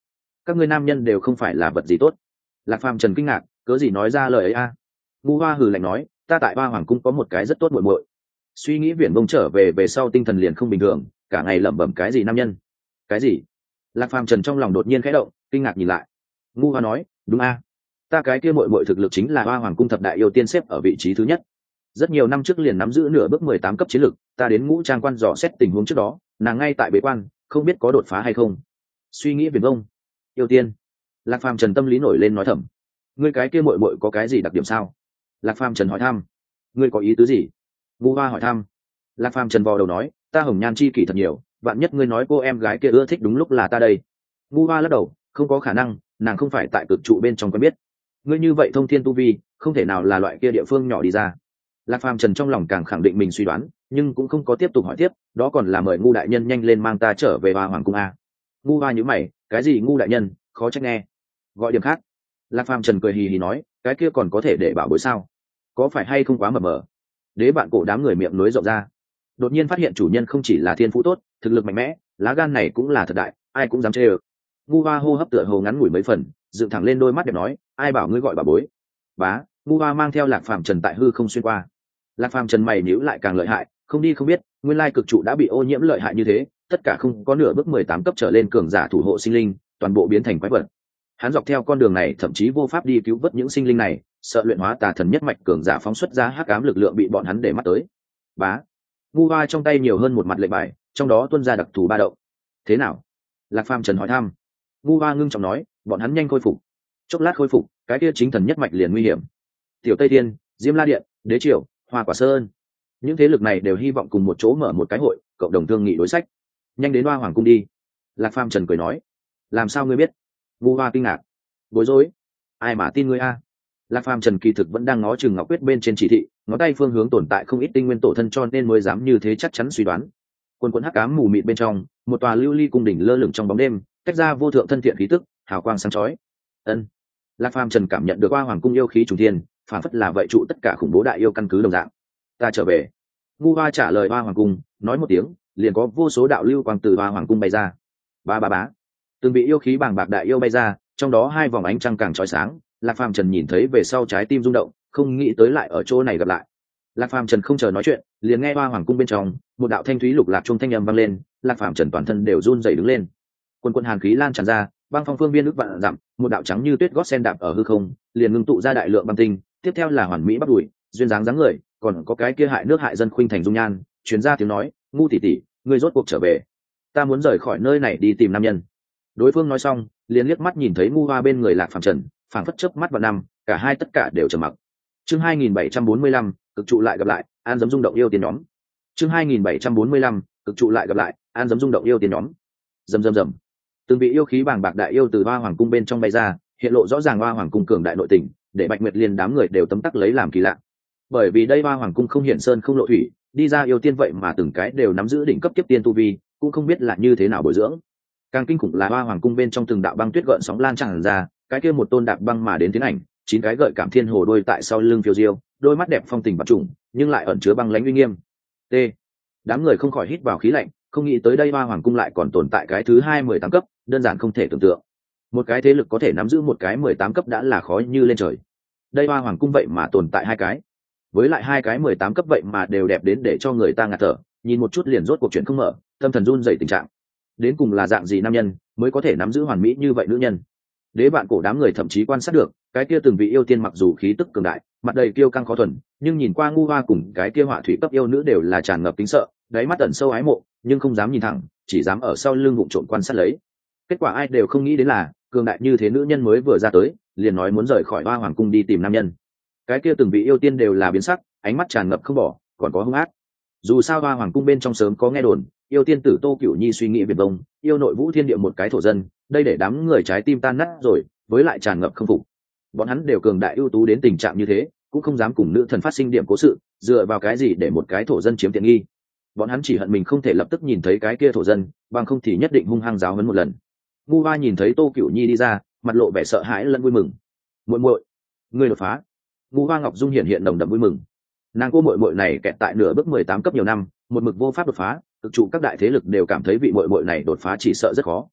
các ngươi nam nhân đều không phải là vật gì tốt. Lạc Phàm Trần kinh ngạc, cớ gì nói ra lời ấy a? Ngu Hoa hừ lạnh nói, ta tại Hoa Hoàng cung có một cái rất tốt muội muội. Suy nghĩ viển vông trở về sau tinh thần liền không bình thường, cả ngày lẩm bẩm cái gì nam nhân. Cái gì? Lạc Phàm Trần trong lòng đột nhiên khẽ động, kinh ngạc nhìn lại. Ngu Hoa nói, đúng a, ta cái kia muội muội thực lực chính là Hoa Hoàng cung thập đại yêu tiên xếp ở vị trí thứ nhất. Rất nhiều năm trước liền nắm giữ nửa bước 18 cấp chiến lực, ta đến Ngũ Trang quan dò xét tình huống trước đó, nàng ngay tại bế quan, không biết có đột phá hay không. Suy nghĩ viển vông. Yêu tiên. Lạc Phàm Trần tâm lý nổi lên nói thầm, ngươi cái kia muội muội có cái gì đặc điểm sao? Lạc Phàm Trần hỏi thăm. Ngươi có ý tứ gì? Ngu Hoa hỏi thăm. Lạc Phàm Trần vò đầu nói, ta hồng nhan chi kỷ thật nhiều, vạn nhất ngươi nói cô em gái kia ưa thích đúng lúc là ta đây. Ngu Hoa lắc đầu, không có khả năng, nàng không phải tại cực trụ bên trong quen biết. Ngươi như vậy thông thiên tu vi, không thể nào là loại kia địa phương nhỏ đi ra. Lạc Phàm Trần trong lòng càng khẳng định mình suy đoán, nhưng cũng không có tiếp tục hỏi tiếp, đó còn là mời Ngu đại nhân nhanh lên mang ta trở về Hoa Hoàng cung a. Ngu Hoa nhíu mày, cái gì Ngu đại nhân, khó trách nghe. Gọi điểm khác. Lạc Phàm Trần cười hì hì nói, cái kia còn có thể để bảo bối sao? Có phải hay không quá mập mờ? Đế bạn cổ đám người miệng nối rộng ra, đột nhiên phát hiện chủ nhân không chỉ là thiên phú tốt, thực lực mạnh mẽ, lá gan này cũng là thật đại, ai cũng dám chê ơ. Ngu Hoa hô hấp tựa hồ ngắn ngủi mấy phần, dựng thẳng lên đôi mắt đẹp nói, ai bảo ngươi gọi bà bối? Bá. Ngu Hoa mang theo Lạc Phàm Trần tại hư không xuyên qua. Lạc Phàm Trần mày nhíu lại càng lợi hại, không đi không biết, nguyên lai cực trụ đã bị ô nhiễm lợi hại như thế, tất cả không có nửa bước 18 cấp trở lên cường giả thủ hộ sinh linh, toàn bộ biến thành quái vật. Hắn dọc theo con đường này thậm chí vô pháp đi cứu vớt những sinh linh này, sợ luyện hóa tà thần nhất mạch cường giả phóng xuất ra hắc ám lực lượng bị bọn hắn để mắt tới. Bá. Ngu Hoa trong tay nhiều hơn một mặt lệnh bài, trong đó tuôn ra đặc thù ba động. Thế nào? Lạc Phàm Trần hỏi thăm. Ngu Hoa ngưng trọng nói, bọn hắn nhanh khôi phục. Chốc lát khôi phục, cái kia chính thần nhất mạch liền nguy hiểm. Tiểu Tây Thiên, Diêm La Điện, Đế Triều, Hoa Quả Sơn, những thế lực này đều hy vọng cùng một chỗ mở một cái hội, cộng đồng thương nghị đối sách. Nhanh đến Hoa Hoàng cung đi. Lạc Phàm Trần cười nói. Làm sao ngươi biết? Ngu Hoa kinh ngạc, bối rối. Ai mà tin ngươi a? Lạc Phàm Trần kỳ thực vẫn đang ngó chừng ngọc quyết bên trên chỉ thị, ngó tay phương hướng tồn tại không ít tinh nguyên tổ thân cho nên mới dám như thế chắc chắn suy đoán. Quần quần hắc ám mù mịt bên trong, một tòa lưu ly cung đỉnh lơ lửng trong bóng đêm, tách ra vô thượng thân thiện khí tức, hào quang sáng chói. Ân. Lạc Phàm Trần cảm nhận được Hoa Hoàng cung yêu khí trùng thiên, phản phất là vậy trụ tất cả khủng bố đại yêu căn cứ đồng dạng. Ta trở về. Ngu Hoa trả lời Hoa Hoàng cung, nói một tiếng, liền có vô số đạo lưu quang từ Hoa Hoàng cung bay ra. Ba ba bá. Từng bị yêu khí bàng bạc đại yêu bay ra, trong đó hai vòng ánh trăng càng chói sáng. Lạc Phàm Trần nhìn thấy về sau trái tim rung động, không nghĩ tới lại ở chỗ này gặp lại. Lạc Phàm Trần không chờ nói chuyện, liền nghe Hoa Hoàng cung bên trong một đạo thanh thúy lục lạc trung thanh âm vang lên. Lạc Phàm Trần toàn thân đều run rẩy đứng lên. Quần quần hàn khí lan tràn ra, băng phong phương viên ước vạn dặm, một đạo trắng như tuyết gót sen đạp ở hư không, liền ngưng tụ ra đại lượng băng tinh. Tiếp theo là hoàn mỹ bắt đuổi, duyên dáng dáng người, còn có cái kia hại nước hại dân khuynh thành dung nhan. Truyền ra tiếng nói, Ngu tỷ tỷ, ngươi rốt cuộc trở về. Ta muốn rời khỏi nơi này đi tìm nam nhân. Đối phương nói xong, liền liếc mắt nhìn thấy Ngu Hoa bên người Lạc Phàm Trần, phảng phất chớp mắt vào năm, cả hai tất cả đều trầm mặc. Chương 2745, cực trụ lại gặp lại, an dấm rung động yêu tiên nhóm. Chương 2745, cực trụ lại gặp lại, an dấm rung động yêu tiên nhóm. Rầm rầm rầm. Từng vị yêu khí bàng bạc đại yêu từ Hoa Hoàng cung bên trong bay ra, hiện lộ rõ ràng Hoa Hoàng cung cường đại nội tình, để Bạch Nguyệt Liên đám người đều tấm tắc lấy làm kỳ lạ. Bởi vì đây Hoa Hoàng cung không hiển sơn không lộ thủy, đi ra yêu tiên vậy mà từng cái đều nắm giữ đỉnh cấp tiếp tiên tu vi, cũng không biết là như thế nào bồi dưỡng. Càng kinh khủng là Hoa Hoàng cung bên trong từng đạo băng tuyết gợn sóng lan tràn ra, cái kia một tôn đạp băng mà đến tiến ảnh, 9 cái gợi cảm thiên hồ đôi tại sau lưng phiêu diêu, đôi mắt đẹp phong tình bạc trùng, nhưng lại ẩn chứa băng lãnh uy nghiêm. T. Đám người không khỏi hít vào khí lạnh, không nghĩ tới đây Hoa Hoàng cung lại còn tồn tại cái thứ 18 cấp, đơn giản không thể tưởng tượng. Một cái thế lực có thể nắm giữ một cái 18 cấp đã là khó như lên trời. Đây Hoa Hoàng cung vậy mà tồn tại hai cái, với lại hai cái 18 cấp vậy mà đều đẹp đến để cho người ta ngạt thở, nhìn một chút liền rốt cuộc chuyện không mở, tâm thần run rẩy tình trạng. Đến cùng là dạng gì nam nhân mới có thể nắm giữ hoàn mỹ như vậy nữ nhân? Đế bạn cổ đám người thậm chí quan sát được, cái kia từng vị yêu tiên mặc dù khí tức cường đại, mặt đầy kiêu căng khó thuần, nhưng nhìn qua Ngu Hoa cùng cái kia họa thủy cấp yêu nữ đều là tràn ngập kính sợ, đáy mắt ẩn sâu ái mộ, nhưng không dám nhìn thẳng, chỉ dám ở sau lưng vụng trộm quan sát lấy. Kết quả ai đều không nghĩ đến là, cường đại như thế nữ nhân mới vừa ra tới, liền nói muốn rời khỏi Hoa Hoàng cung đi tìm nam nhân. Cái kia từng vị yêu tiên đều là biến sắc, ánh mắt tràn ngập không bỏ, còn có hung ác. Dù sao Hoa Hoàng cung bên trong sớm có nghe đồn, yêu tiên tử Tô Cửu Nhi suy nghĩ biệt vông, yêu nội vũ thiên địa một cái thổ dân, đây để đám người trái tim tan nát rồi, với lại tràn ngập không phục. Bọn hắn đều cường đại ưu tú đến tình trạng như thế, cũng không dám cùng nữ thần phát sinh điểm cố sự, dựa vào cái gì để một cái thổ dân chiếm tiện nghi? Bọn hắn chỉ hận mình không thể lập tức nhìn thấy cái kia thổ dân, bằng không thì nhất định hung hăng giáo huấn một lần. Ngu Hoa nhìn thấy Tô Cửu Nhi đi ra, mặt lộ vẻ sợ hãi lẫn vui mừng. Muội muội, ngươi đột phá. Ngu Hoa Ngọc Dung hiện nồng đậm vui mừng. Nàng cô muội muội này kẹt tại nửa bước 18 cấp nhiều năm, một mực vô pháp đột phá, cực trụ các đại thế lực đều cảm thấy vị muội muội này đột phá chỉ sợ rất khó.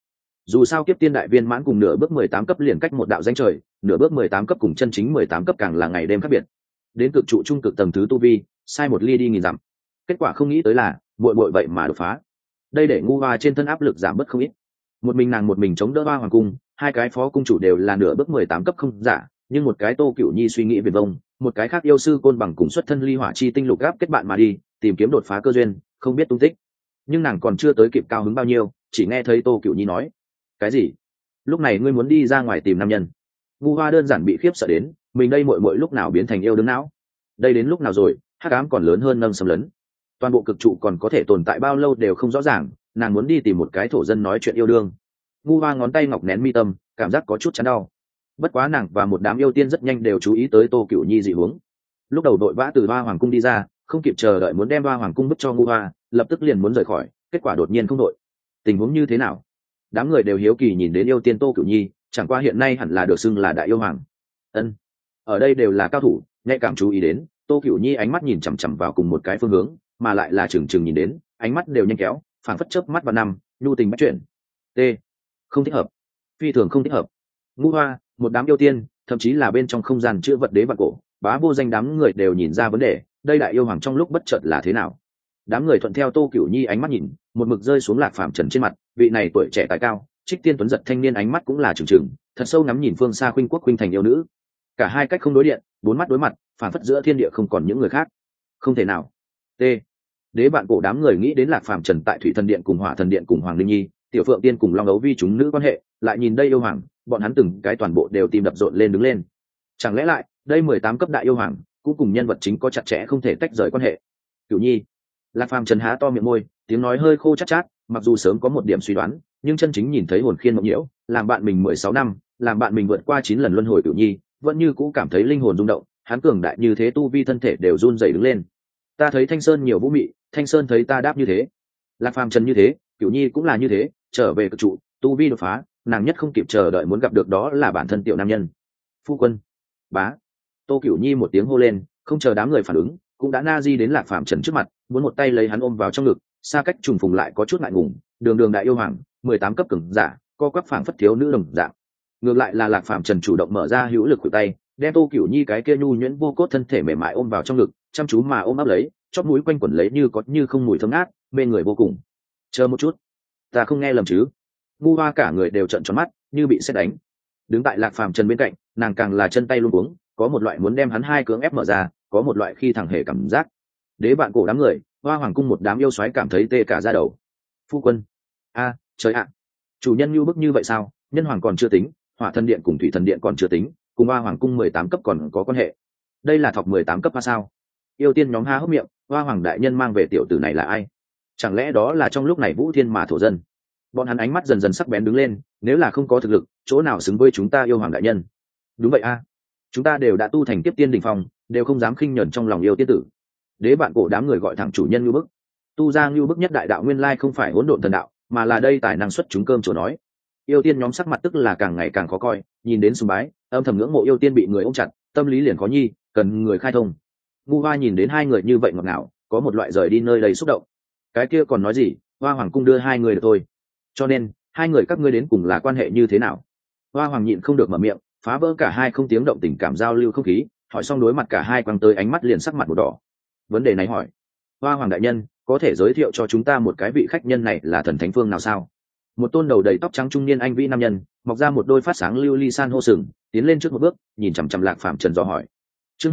Dù sao kiếp tiên đại viên mãn cùng nửa bước 18 cấp liền cách một đạo danh trời, nửa bước 18 cấp cùng chân chính 18 cấp càng là ngày đêm khác biệt. Đến cực trụ trung cực tầng thứ tu vi, sai một ly đi nghìn dặm. Kết quả không nghĩ tới là, muội muội vậy mà đột phá. Đây để ngu hoa trên thân áp lực giảm bớt không ít. Một mình nàng một mình chống đỡ Hoa Hoàng cung, hai cái phó cung chủ đều là nửa bước 18 cấp không giả, nhưng một cái Tô Cửu Nhi suy nghĩ viển vông, một cái khác yêu sư côn bằng cùng xuất thân ly hỏa chi tinh lục gáp kết bạn mà đi, tìm kiếm đột phá cơ duyên, không biết tung tích. Nhưng nàng còn chưa tới kịp cao hứng bao nhiêu, chỉ nghe thấy Tô Cửu Nhi nói: "Cái gì? Lúc này ngươi muốn đi ra ngoài tìm nam nhân?" Ngu hoa đơn giản bị khiếp sợ đến, mình đây muội muội lúc nào biến thành yêu đương não? Đây đến lúc nào rồi, hắc ám còn lớn hơn nâng xâm lấn. Toàn bộ cực trụ còn có thể tồn tại bao lâu đều không rõ ràng, nàng muốn đi tìm một cái thổ dân nói chuyện yêu đương. Ngu hoa ngón tay ngọc nén mi tâm, cảm giác có chút chán đau. Bất quá nàng và một đám yêu tiên rất nhanh đều chú ý tới Tô Cửu Nhi dị huống. Lúc đầu đội vã từ Hoa Hoàng cung đi ra, không kịp chờ đợi muốn đem Hoa Hoàng cung bức cho Ngu hoa, lập tức liền muốn rời khỏi, kết quả đột nhiên không đội. Tình huống như thế nào? Đám người đều hiếu kỳ nhìn đến yêu tiên Tô Cửu Nhi, chẳng qua hiện nay hẳn là được xưng là đại yêu hoàng. Ân, ở đây đều là cao thủ, nhạy cảm chú ý đến, Tô Cửu Nhi ánh mắt nhìn chằm chằm vào cùng một cái phương hướng, mà lại là chừng chừng nhìn đến, ánh mắt đều nhanh kéo, phảng phất chớp mắt vào năm, nhu tình bắt chuyển. T, không thích hợp, phi thường không thích hợp. Ngu hoa, một đám yêu tiên, thậm chí là bên trong không gian chữa vật đế vạn cổ, bá vô danh đám người đều nhìn ra vấn đề, đây đại yêu hoàng trong lúc bất chợt là thế nào? Đám người thuận theo Tô Cửu Nhi ánh mắt nhìn, một mực rơi xuống Lạc Phàm Trần trên mặt, vị này tuổi trẻ tài cao, trích tiên tuấn giật thanh niên ánh mắt cũng là trừng trừng, thật sâu ngắm nhìn phương xa khuynh quốc khuynh thành yêu nữ. Cả hai cách không đối điện, bốn mắt đối mặt, phản phất giữa thiên địa không còn những người khác. Không thể nào. T. Đế bạn cổ đám người nghĩ đến Lạc Phàm Trần tại Thủy Thần Điện cùng Hỏa Thần Điện cùng Hoàng Linh Nhi, Tiểu Phượng Tiên cùng Long Ấu Vi chúng nữ quan hệ, lại nhìn đây yêu hoàng, bọn hắn từng cái toàn bộ đều tìm đập rộn lên đứng lên. Chẳng lẽ lại, đây 18 cấp đại yêu hoàng, cũng cùng nhân vật chính có chặt chẽ không thể tách rời quan hệ. Cửu Nhi. Lạc Phàm Trần há to miệng môi, tiếng nói hơi khô chát chát, mặc dù sớm có một điểm suy đoán, nhưng chân chính nhìn thấy hồn khiên mộng nhiễu, làm bạn mình 16 năm, làm bạn mình vượt qua 9 lần luân hồi Cửu Nhi, vẫn như cũ cảm thấy linh hồn rung động, hắn cường đại như thế tu vi thân thể đều run rẩy đứng lên. Ta thấy Thanh Sơn nhiều vũ mị, Thanh Sơn thấy ta đáp như thế. Lạc Phàm Trần như thế, Cửu Nhi cũng là như thế, trở về cực trụ, tu vi đột phá, nàng nhất không kịp chờ đợi muốn gặp được đó là bản thân tiểu nam nhân. Phu quân, bá. Tô Cửu Nhi một tiếng hô lên, không chờ đám người phản ứng, cũng đã na di đến Lạc Phàm Trần trước mặt, muốn một tay lấy hắn ôm vào trong ngực, xa cách trùng phùng lại có chút ngại ngùng, đường đường đại yêu hoàng, 18 cấp cường giả, co quắp phảng phất thiếu nữ đồng dạng. Ngược lại là Lạc Phàm Trần chủ động mở ra hữu lực của tay, đem Tô Cửu Nhi cái kia nhu nhuyễn vô cốt thân thể mềm mại ôm vào trong ngực, chăm chú mà ôm ấp lấy, chóp mũi quanh quẩn lấy như có như không mùi thơm ngát, mê người vô cùng. Chờ một chút, ta không nghe lầm chứ? Ngu hoa cả người đều trợn tròn mắt, như bị sét đánh. Đứng tại Lạc Phàm Trần bên cạnh, nàng càng là chân tay luống cuống, có một loại muốn đem hắn hai cưỡng ép mở ra, có một loại khi thẳng hề cảm giác. Đế bạn cổ đám người, Hoa Hoàng cung một đám yêu soái cảm thấy tê cả da đầu. Phu quân, a, trời ạ, chủ nhân như bức như vậy sao? Nhân hoàng còn chưa tính, Hỏa Thần Điện cùng Thủy Thần Điện còn chưa tính, cùng Hoa Hoàng cung 18 cấp còn có quan hệ. Đây là thọc 18 cấp hay sao? Yêu tiên nhóm há hốc miệng, Hoa Hoàng đại nhân mang về tiểu tử này là ai? Chẳng lẽ đó là trong lúc này Vũ Thiên mà thổ dân? Bọn hắn ánh mắt dần dần sắc bén đứng lên, nếu là không có thực lực, chỗ nào xứng với chúng ta yêu hoàng đại nhân? Đúng vậy a, chúng ta đều đã tu thành tiếp tiên đỉnh phong, đều không dám khinh nhẫn trong lòng yêu tiên tử. Đế bạn cổ đám người gọi thẳng chủ nhân như bức. Tu ra như bức nhất đại đạo nguyên lai không phải hỗn độn thần đạo, mà là đây tài năng xuất chúng cơm chỗ nói. Yêu tiên nhóm sắc mặt tức là càng ngày càng khó coi, nhìn đến sùng bái, âm thầm ngưỡng mộ yêu tiên bị người ôm chặt, tâm lý liền khó nhi, cần người khai thông. Ngu Hoa nhìn đến hai người như vậy ngọt ngào, có một loại rời đi nơi đầy xúc động. Cái kia còn nói gì, Hoa Hoàng cung đưa hai người được thôi. Cho nên, hai người các ngươi đến cùng là quan hệ như thế nào? Hoa Hoàng nhịn không được mở miệng, phá vỡ cả hai không tiếng động tình cảm giao lưu không khí, hỏi xong đối mặt cả hai quăng tới ánh mắt liền sắc mặt một đỏ. Vấn đề này hỏi, Hoa Hoàng đại nhân, có thể giới thiệu cho chúng ta một cái vị khách nhân này là thần thánh phương nào sao? Một tôn đầu đầy tóc trắng trung niên anh vĩ nam nhân, mọc ra một đôi phát sáng lưu ly san hô sừng, tiến lên trước một bước, nhìn chằm chằm Lạc Phàm Trần dò hỏi. Chương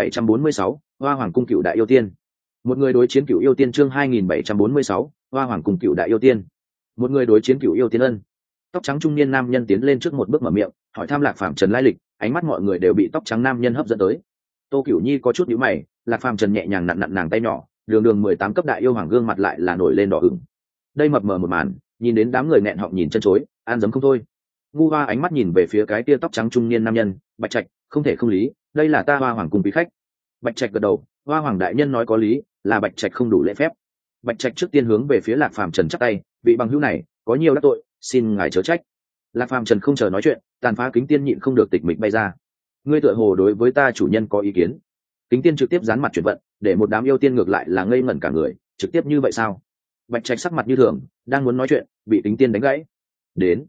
2746, Hoa Hoàng cung cựu đại yêu tiên. Một người đối chiến cựu yêu tiên. Chương 2746, Hoa Hoàng cung cựu đại yêu tiên. Một người đối chiến cựu yêu tiên ân. Tóc trắng trung niên nam nhân tiến lên trước một bước mở miệng, hỏi thăm Lạc Phàm Trần lai lịch, ánh mắt mọi người đều bị tóc trắng nam nhân hấp dẫn tới. Tô Cửu Nhi có chút nhíu mày, Lạc Phàm Trần nhẹ nhàng nặn nặn nàng tay nhỏ, đường đường 18 cấp đại yêu hoàng gương mặt lại là nổi lên đỏ ửng. Đây mập mờ một màn, nhìn đến đám người nghẹn họng nhìn chân chối, an dấm không thôi. Ngu Hoa ánh mắt nhìn về phía cái tia tóc trắng trung niên nam nhân, Bạch Trạch, không thể không lý, đây là ta Hoa Hoàng cung quý khách. Bạch Trạch gật đầu, Hoa Hoàng đại nhân nói có lý, là Bạch Trạch không đủ lễ phép. Bạch Trạch trước tiên hướng về phía Lạc Phàm Trần chắp tay, vị bằng hữu này có nhiều đắc tội, xin ngài chớ trách. Lạc Phàm Trần không chờ nói chuyện, tàn phá kính tiên nhịn không được tịch mịch bay ra. Ngươi tựa hồ đối với ta chủ nhân có ý kiến. Kính tiên trực tiếp dán mặt chuyển vận, để một đám yêu tiên ngược lại là ngây ngẩn cả người, trực tiếp như vậy sao? Bạch Trạch sắc mặt như thường, đang muốn nói chuyện, bị kính tiên đánh gãy. Đến,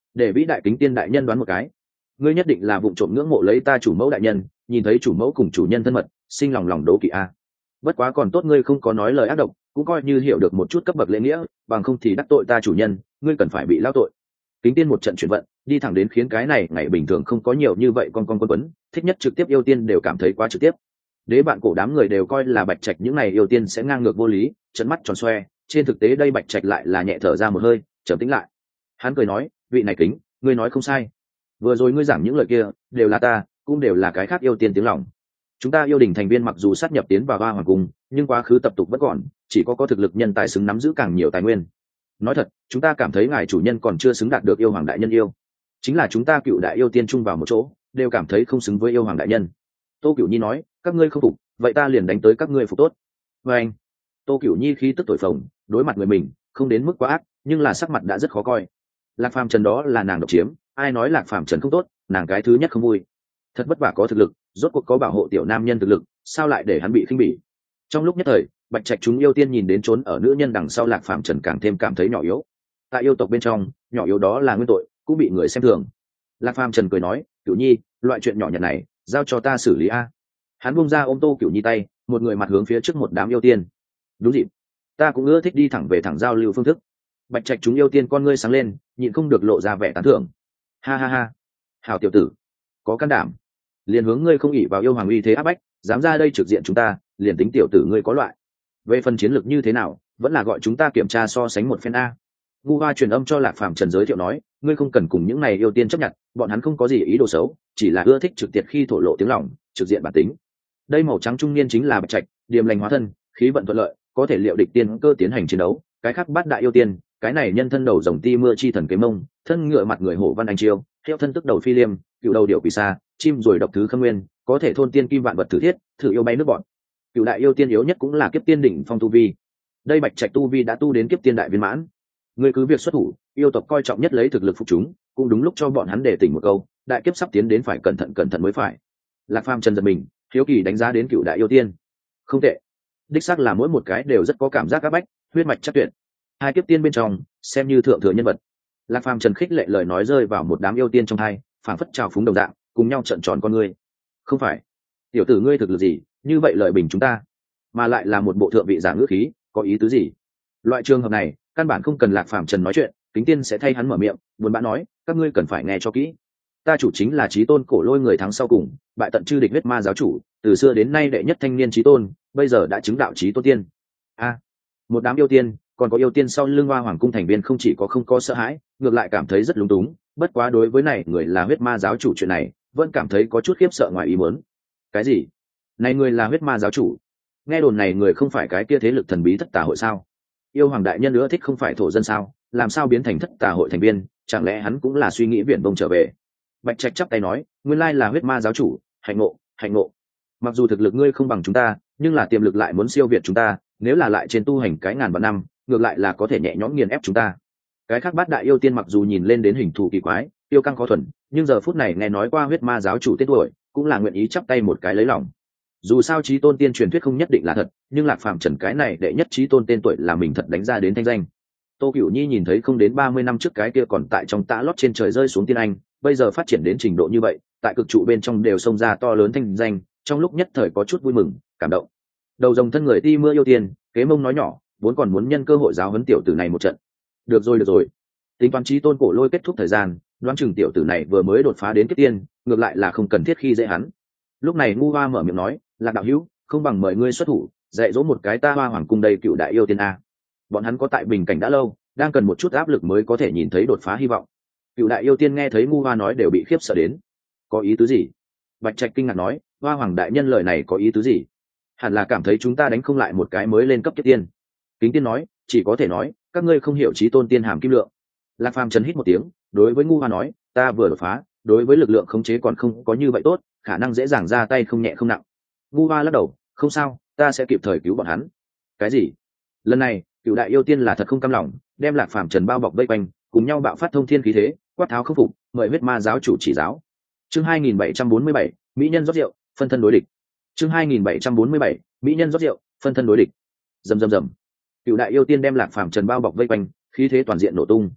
để vĩ đại kính tiên đại nhân đoán một cái, ngươi nhất định là vụng trộm ngưỡng mộ lấy ta chủ mẫu đại nhân, nhìn thấy chủ mẫu cùng chủ nhân thân mật, sinh lòng lòng đố kỵ a. Bất quá còn tốt ngươi không có nói lời ác độc, cũng coi như hiểu được một chút cấp bậc lễ nghĩa, bằng không thì đắc tội ta chủ nhân, ngươi cần phải bị lao tội. Kính tiên một trận chuyển vận, đi thẳng đến khiến cái này ngày bình thường không có nhiều như vậy con quấn quấn, thích nhất trực tiếp yêu tiên đều cảm thấy quá trực tiếp. Đế bạn cổ đám người đều coi là Bạch Trạch những này yêu tiên sẽ ngang ngược vô lý, trợn mắt tròn xoe, trên thực tế đây Bạch Trạch lại là nhẹ thở ra một hơi, trầm tĩnh lại. Hắn cười nói, vị này Kính, ngươi nói không sai. Vừa rồi ngươi giảng những lời kia, đều là ta, cũng đều là cái khác yêu tiên tiếng lòng. Chúng ta yêu đình thành viên mặc dù sát nhập tiến vào Hoa Hoàng cung, nhưng quá khứ tập tục vẫn còn, chỉ có thực lực nhân tài xứng nắm giữ càng nhiều tài nguyên. Nói thật, chúng ta cảm thấy ngài chủ nhân còn chưa xứng đạt được yêu hoàng đại nhân yêu. Chính là chúng ta cựu đại yêu tiên chung vào một chỗ, đều cảm thấy không xứng với yêu hoàng đại nhân. Tô Cửu Nhi nói, các ngươi không phục, vậy ta liền đánh tới các ngươi phục tốt. Và anh, Tô Cửu Nhi khí tức thổi phồng, đối mặt người mình, không đến mức quá ác, nhưng là sắc mặt đã rất khó coi. Lạc Phàm Trần đó là nàng độc chiếm, ai nói Lạc Phàm Trần không tốt, nàng cái thứ nhất không vui. Thật vất vả có thực lực, rốt cuộc có bảo hộ tiểu nam nhân thực lực, sao lại để hắn bị khinh bỉ? Trong lúc nhất thời, Bạch Trạch chúng yêu tiên nhìn đến trốn ở nữ nhân đằng sau Lạc Phàm Trần càng thêm cảm thấy nhỏ yếu. Tại yêu tộc bên trong, nhỏ yếu đó là nguyên tội, cũng bị người xem thường. Lạc Phàm Trần cười nói, Cửu Nhi, loại chuyện nhỏ nhặt này, giao cho ta xử lý a. Hắn buông ra ôm Tô Cửu Nhi tay, một người mặt hướng phía trước một đám yêu tiên. Đúng dịp, ta cũng ưa thích đi thẳng về thẳng giao lưu phương thức. Bạch Trạch chúng yêu tiên con ngươi sáng lên, nhịn không được lộ ra vẻ tán thưởng. Ha ha ha, hảo tiểu tử, có can đảm, liền hướng ngươi không ỷ vào yêu hoàng uy thế áp bách, dám ra đây trực diện chúng ta, liền tính tiểu tử ngươi có loại. Về phần chiến lược như thế nào, vẫn là gọi chúng ta kiểm tra so sánh một phen a. Ngu Hoa truyền âm cho Lạc Phàm Trần giới thiệu nói, ngươi không cần cùng những này yêu tiên chấp nhận, bọn hắn không có gì ý đồ xấu, chỉ là ưa thích trực tiệt khi thổ lộ tiếng lòng, trực diện bản tính. Đây màu trắng trung niên chính là Bạch Trạch, điềm lành hóa thân, khí vận thuận lợi, có thể liệu địch tiên cơ tiến hành chiến đấu. Cái khác bát đại yêu tiên, cái này nhân thân đầu rồng ti mưa chi thần kế mông, thân ngựa mặt người hổ văn anh chiêu, theo thân tức đầu phi liêm, cựu đầu điểu quỷ xa, chim rồi độc thứ khâm nguyên, có thể thôn tiên kim vạn vật thử thiết, thử yêu bay nước bọn. Cựu đại yêu tiên yếu nhất cũng là kiếp tiên đỉnh phong tu vi. Đây Bạch Trạch tu vi đã tu đến kiếp tiên đại viên mãn. Ngươi cứ việc xuất thủ, yêu tộc coi trọng nhất lấy thực lực phục chúng, cũng đúng lúc cho bọn hắn để tỉnh một câu, đại kiếp sắp tiến đến phải cẩn thận mới phải. Lạc Phàm Trần giật mình, hiếu kỳ đánh giá đến cựu đại yêu tiên. Không tệ, đích xác là mỗi một cái đều rất có cảm giác áp bách, huyết mạch chắc tuyệt. Hai kiếp tiên bên trong, xem như thượng thừa nhân vật. Lạc Phàm Trần khích lệ lời nói rơi vào một đám yêu tiên trong hai, phảng phất trào phúng đồng dạng, cùng nhau trợn tròn con ngươi. Không phải, tiểu tử ngươi thực lực gì, như vậy lợi bình chúng ta, mà lại là một bộ thượng vị giả ngữ khí, có ý tứ gì? Loại trường hợp này, căn bản không cần Lạc Phàm Trần nói chuyện, Kính Tiên sẽ thay hắn mở miệng, buồn bã nói, các ngươi cần phải nghe cho kỹ. Ta chủ chính là chí tôn cổ lôi người thắng sau cùng, bại tận chư địch huyết ma giáo chủ, từ xưa đến nay đệ nhất thanh niên chí tôn, bây giờ đã chứng đạo chí tôn tiên. A, một đám yêu tiên, còn có yêu tiên sau lưng Hoa Hoàng cung thành viên không chỉ có không có sợ hãi, ngược lại cảm thấy rất lúng túng. Bất quá đối với này người là huyết ma giáo chủ chuyện này, vẫn cảm thấy có chút khiếp sợ ngoài ý muốn. Cái gì? Này người là huyết ma giáo chủ? Nghe đồn này người không phải cái kia thế lực thần bí thất tà hội sao? Yêu hoàng đại nhân nữa thích không phải thổ dân sao? Làm sao biến thành thất tà hội thành viên? Chẳng lẽ hắn cũng là suy nghĩ viển vông trở về? Bạch Trạch chắp tay nói, nguyên lai là huyết ma giáo chủ, hạnh ngộ. Mặc dù thực lực ngươi không bằng chúng ta, nhưng là tiềm lực lại muốn siêu việt chúng ta, nếu là lại trên tu hành cái ngàn vạn năm, ngược lại là có thể nhẹ nhõm nghiền ép chúng ta. Cái khác bát đại yêu tiên mặc dù nhìn lên đến hình thù kỳ quái, yêu căng khó thuần, nhưng giờ phút này nghe nói qua huyết ma giáo chủ tên tuổi, cũng là nguyện ý chắp tay một cái lấy lòng. Dù sao chí tôn tiên truyền thuyết không nhất định là thật, nhưng Lạc Phàm Trần cái này đệ nhất chí tôn tên tuổi là mình thật đánh ra đến thanh danh. Tô Cửu Nhi nhìn thấy không đến 30 năm trước cái kia còn tại trong tã lót trên trời rơi xuống tiên anh, bây giờ phát triển đến trình độ như vậy, tại cực trụ bên trong đều xông ra to lớn thanh danh, trong lúc nhất thời có chút vui mừng, cảm động. Đầu rồng thân người ti mưa yêu tiên, kế mông nói nhỏ, vốn còn muốn nhân cơ hội giáo huấn tiểu tử này một trận. Được rồi, tính toán chí tôn cổ lôi kết thúc thời gian, đoán chừng tiểu tử này vừa mới đột phá đến kết tiên, ngược lại là không cần thiết khi dễ hắn. Lúc này Ngu Hoa mở miệng nói, Lạc đạo hữu, không bằng mời ngươi xuất thủ, dạy dỗ một cái ta Hoa Hoàng cung đây cựu đại yêu tiên a. Bọn hắn có tại bình cảnh đã lâu, đang cần một chút áp lực mới có thể nhìn thấy đột phá hy vọng. Cựu đại yêu tiên nghe thấy Ngu Hoa nói đều bị khiếp sợ đến. Có ý tứ gì? Bạch Trạch kinh ngạc nói, Hoa Hoàng đại nhân lời này có ý tứ gì? Hẳn là cảm thấy chúng ta đánh không lại một cái mới lên cấp kết tiên. Kính Tiên nói, chỉ có thể nói, các ngươi không hiểu chí tôn tiên hàm kim lượng. Lạc Phàm Trần hít một tiếng, đối với Ngu Hoa nói, ta vừa đột phá, đối với lực lượng khống chế còn không có như vậy tốt, khả năng dễ dàng ra tay không nhẹ không nặng. Ngu Hoa lắc đầu, không sao, ta sẽ kịp thời cứu bọn hắn. Cái gì? Lần này, cựu đại yêu tiên là thật không cam lòng, đem Lạc Phàm Trần bao bọc vây quanh, cùng nhau bạo phát thông thiên khí thế, quát tháo khắc phục, mời huyết ma giáo chủ chỉ giáo. Chương 2747, mỹ nhân rót rượu, phân thân đối địch. Chương 2747, mỹ nhân rót rượu, phân thân đối địch. Rầm. Cựu đại yêu tiên đem Lạc Phàm Trần bao bọc vây quanh, khí thế toàn diện nổ tung.